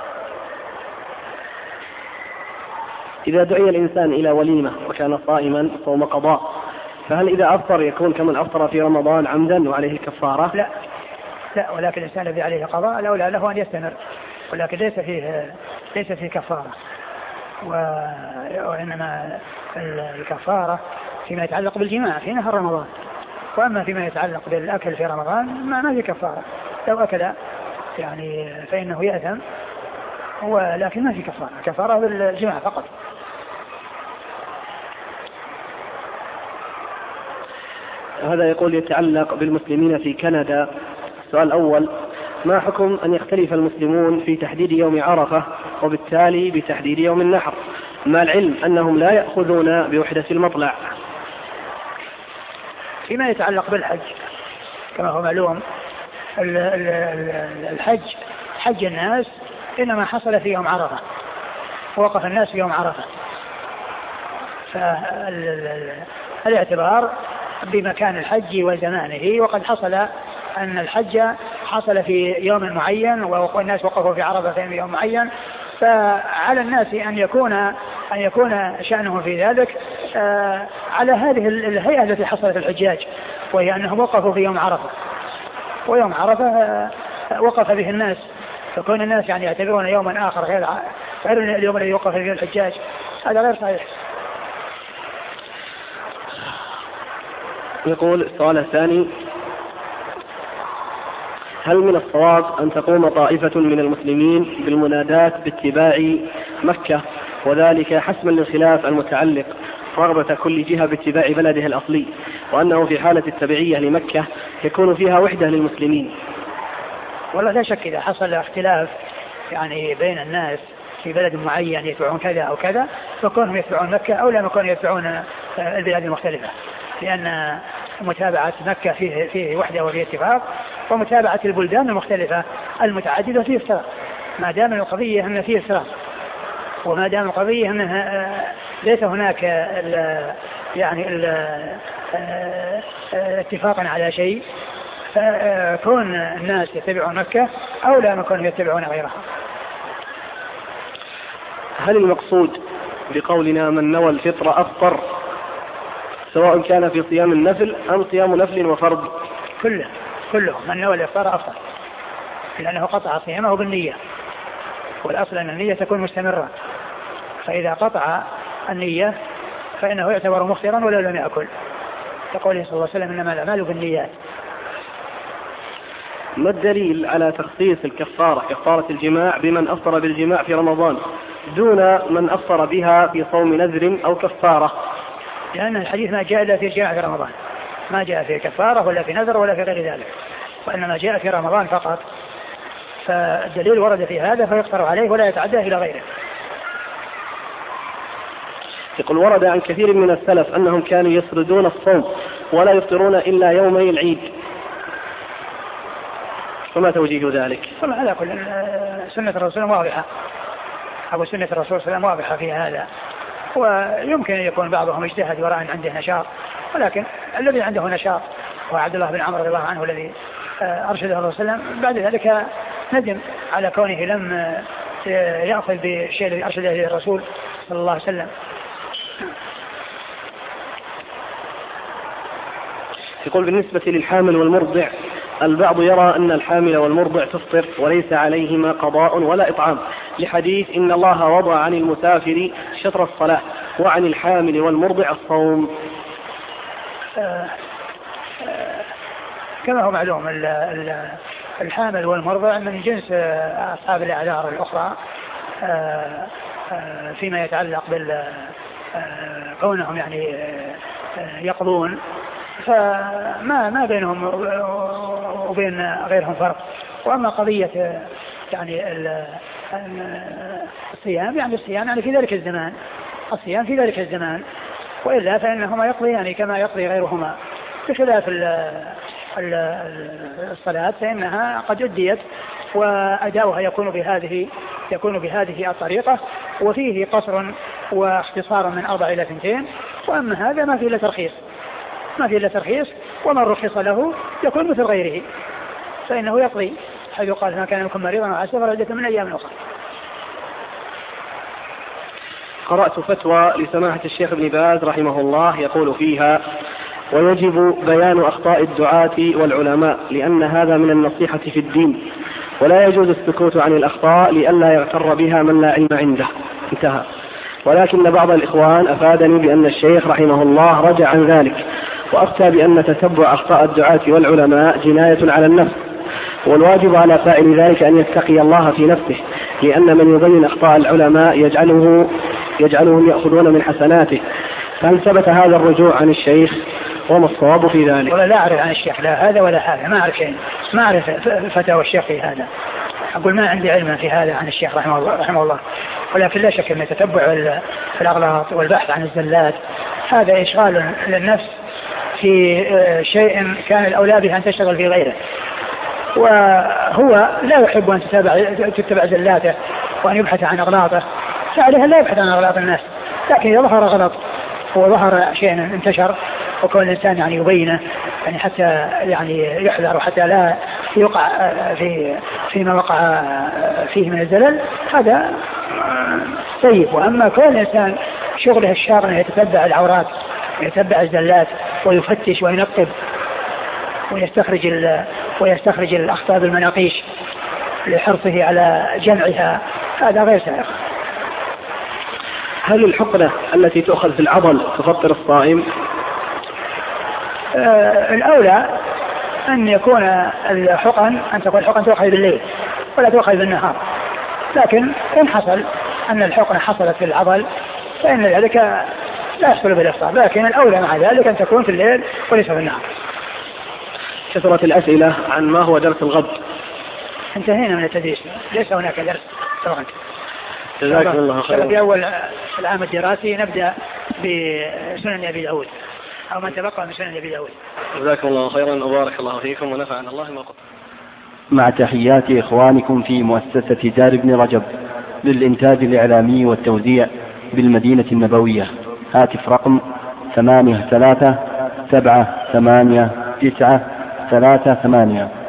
إذا دعي الإنسان إلى وليمة وكان صائما صوم قضاء، فهل إذا أفطر يكون كمن أفطر في رمضان عمدا وعليه الكفارة؟ لا، ولكن الإنسان الذي عليه قضاء الأولى له أن يستمر، ولكن ليس فيه كفارة، وإنما الكفارة فيما يتعلق بالجماع في نهار رمضان، وأما فيما يتعلق بالأكل في رمضان ما في كفارة، لو أكل يعني فإنه يأثم، ولكن ما في كفارة بالجماع فقط. هذا يقول يتعلق بالمسلمين في كندا. السؤال الأول: ما حكم أن يختلف المسلمون في تحديد يوم عرفة وبالتالي بتحديد يوم النحر مع العلم أنهم لا يأخذون بوحدة المطلع؟ فيما يتعلق بالحج كما هو معلوم حج الناس إنما حصل في يوم عرفة، ووقف الناس في يوم عرفة، فالاعتبار بمكان الحج وزمانه. وقد حصل أن الحج حصل في يوم معين والناس وقفوا في عرفة في يوم معين، فعلى الناس أن يكون شأنه في ذلك على هذه الهيئة التي حصلت الحجاج، وهي أنهم وقفوا في يوم عرفة، ويوم عرفة وقف به الناس، فكون الناس يعني يعتبرون يوما آخر غير اليوم الذي وقف فيه الحجاج، هذا غير صحيح. يقول السؤال الثاني: هل من الصواب أن تقوم طائفة من المسلمين بالمنادات باتباع مكة، وذلك حسما للخلاف المتعلق رغبة كل جهة باتباع بلدها الأصلي، وأنه في حالة التبعية لمكة يكون فيها وحدة للمسلمين؟ والله لا شك إذا حصل اختلاف يعني بين الناس في بلد معين يتبعون كذا أو كذا، فكونهم يتبعون مكة أو لا يكونوا يتبعون البلاد المختلفة، لأن متابعة مكة فيه وحدة وفيه اتفاق، ومتابعة البلدان المختلفة المتعددة فيه افتراق، ما دام القضية أن فيه افتراق، وما دام القضية أنها ليس هناك اتفاقا على شيء، فكون الناس يتبعون مكة أو لا يكونوا يتبعون غيرها. هل المقصود بقولنا من نوى الفطر أفطر، سواء كان في صيام النفل أم صيام نفل وفرض؟ كله من نوى الإفطار أفطر، لأنه قطع صيامه بالنية، والأصل أن النية تكون مستمرة، فإذا قطع النية فإنه يعتبر مفطرا ولو لم يأكل، يقول صلى الله عليه وسلم: إنما الأعمال بالنيات. ما الدليل على تخصيص الكفارة كفارة الجماع بمن أفطر بالجماع في رمضان دون من أفطر بها في صوم نذر أو كفارة؟ لأن الحديث ما جاء إلا في الجماع في رمضان، ما جاء في كفارة ولا في نذر ولا في غير ذلك، وإنما جاء في رمضان فقط، فالدليل ورد في هذا فيقطر عليه ولا يتعدى إلى غيره. يقول: ورد عن كثير من السلف أنهم كانوا يسردون الصوم ولا يفطرون إلا يومي العيد، فما توجيه ذلك؟ والله على كل سنة الرسول واضحة، أو سنة الرسول صلى الله عليه وسلم واضحة في هذا، ويمكن أن يكون بعضهم اجتهد وراء عنده نشاط، ولكن الذي عنده نشاط وعبد الله بن عمرو رضي الله عنه الذي أرشده الله صلى الله عليه وسلم بعد ذلك ندم على كونه لم يأخذ بالشيء الذي أرشده إليه الرسول صلى الله عليه وسلم. يقول: بالنسبة للحامل والمرضع، البعض يرى أن الحامل والمرضع تفطر وليس عليهما قضاء ولا إطعام، لحديث إن الله وضع عن المسافر شطر الصلاة وعن الحامل والمرضع الصوم. كما هو معلوم الحامل والمرضع من جنس أصحاب الأعذار الأخرى فيما يتعلق كونهم يعني يقضون، فما بينهم وبين غيرهم فرق. وأما قضية يعني الصيام، يعني الصيام يعني في ذلك الزمان، الصيام في ذلك الزمان، وإلا فإنهما يقضي يعني كما يقضي غيرهما، بخلاف الصلاة فإنها قد أديت وأداؤها يكون بهذه الطريقة، وفيه قصر واختصار من 4 إلى 2. وأما هذا ما فيه إلا ترخيص، ومن رخص له يكون مثل غيره، فإنه يقضي، حيث قال: ما كان منكم مريضا أو على سفر عدة من أيام أخرى. قرأت فتوى لسماحة الشيخ ابن باز رحمه الله يقول فيها: ويجب بيان أخطاء الدعاة والعلماء لأن هذا من النصيحة في الدين، ولا يجوز السكوت عن الأخطاء لئلا يغتر بها من لا علم عنده. انتهى. ولكن بعض الإخوان أفادني بأن الشيخ رحمه الله رجع عن ذلك، وأفتى بأن تتبع أخطاء الدعاة والعلماء جناية على النفس، والواجب على فاعل ذلك أن يتقي الله في نفسه، لأن من يبين أخطاء العلماء يجعلهم يأخذون من حسناته. فهل ثبت هذا الرجوع عن الشيخ، وما الصواب في ذلك؟ ولا لا أعرف عن الشيخ لا هذا ولا هذا، ما أعرف شيء، ما أعرف فتاوى الشيخ في هذا، أقول ما عندي علم في هذا عن الشيخ رحمه الله. ولكن لا شك أن تتبع الأغلاط والبحث عن الزلات هذا إشغال للنفس في شيء كان الأولى به أن تشتغل في غيره، وهو لا يحب أن تتبع زلاته وأن يبحث عن أغلاطه، فعليها لا يبحث عن أغلاط الناس، لكن إذا ظهر غلط وظهر شيء انتشر، وكون الإنسان يعني يبينه يعني حتى يعني يحذر وحتى لا يقع فيما وقع فيه من الزلل، هذا طيب. وأما كون الإنسان شغله الشاغل يتتبع العورات ويتبع الزلات ويفتش وينقب ويستخرج الأخطاء بالمناقيش لحرصه على جمعها، هذا غير سائغ. هل الحقنة التي تؤخذ في العضل تفطر الصائم؟ الأولى أن يكون الحقن أن تكون الحقن تؤخذ بالليل ولا تؤخذ بالنهار، لكن إن حصل أن الحقنة حصلت في العضل فإن ذلك لا يحصل بالإفطار، لكن الأولى مع ذلك أن تكون في الليل وليس في النهار. كثرت الأسئلة عن ما هو درس الغد. انتهينا من التدريس، ليس هناك درس غد. جزاكم الله خيرا. في أول العام الدراسي نبدأ بسنن أبي داود أو من تبقى من سنن أبي داود. جزاكم الله خيرا وبارك الله فيكم ونفعنا الله ما قلت. مع تحيات إخوانكم في مؤسسة دار ابن رجب للإنتاج الإعلامي والتوزيع بالمدينة النبوية. هاتف رقم 83 789 3 8.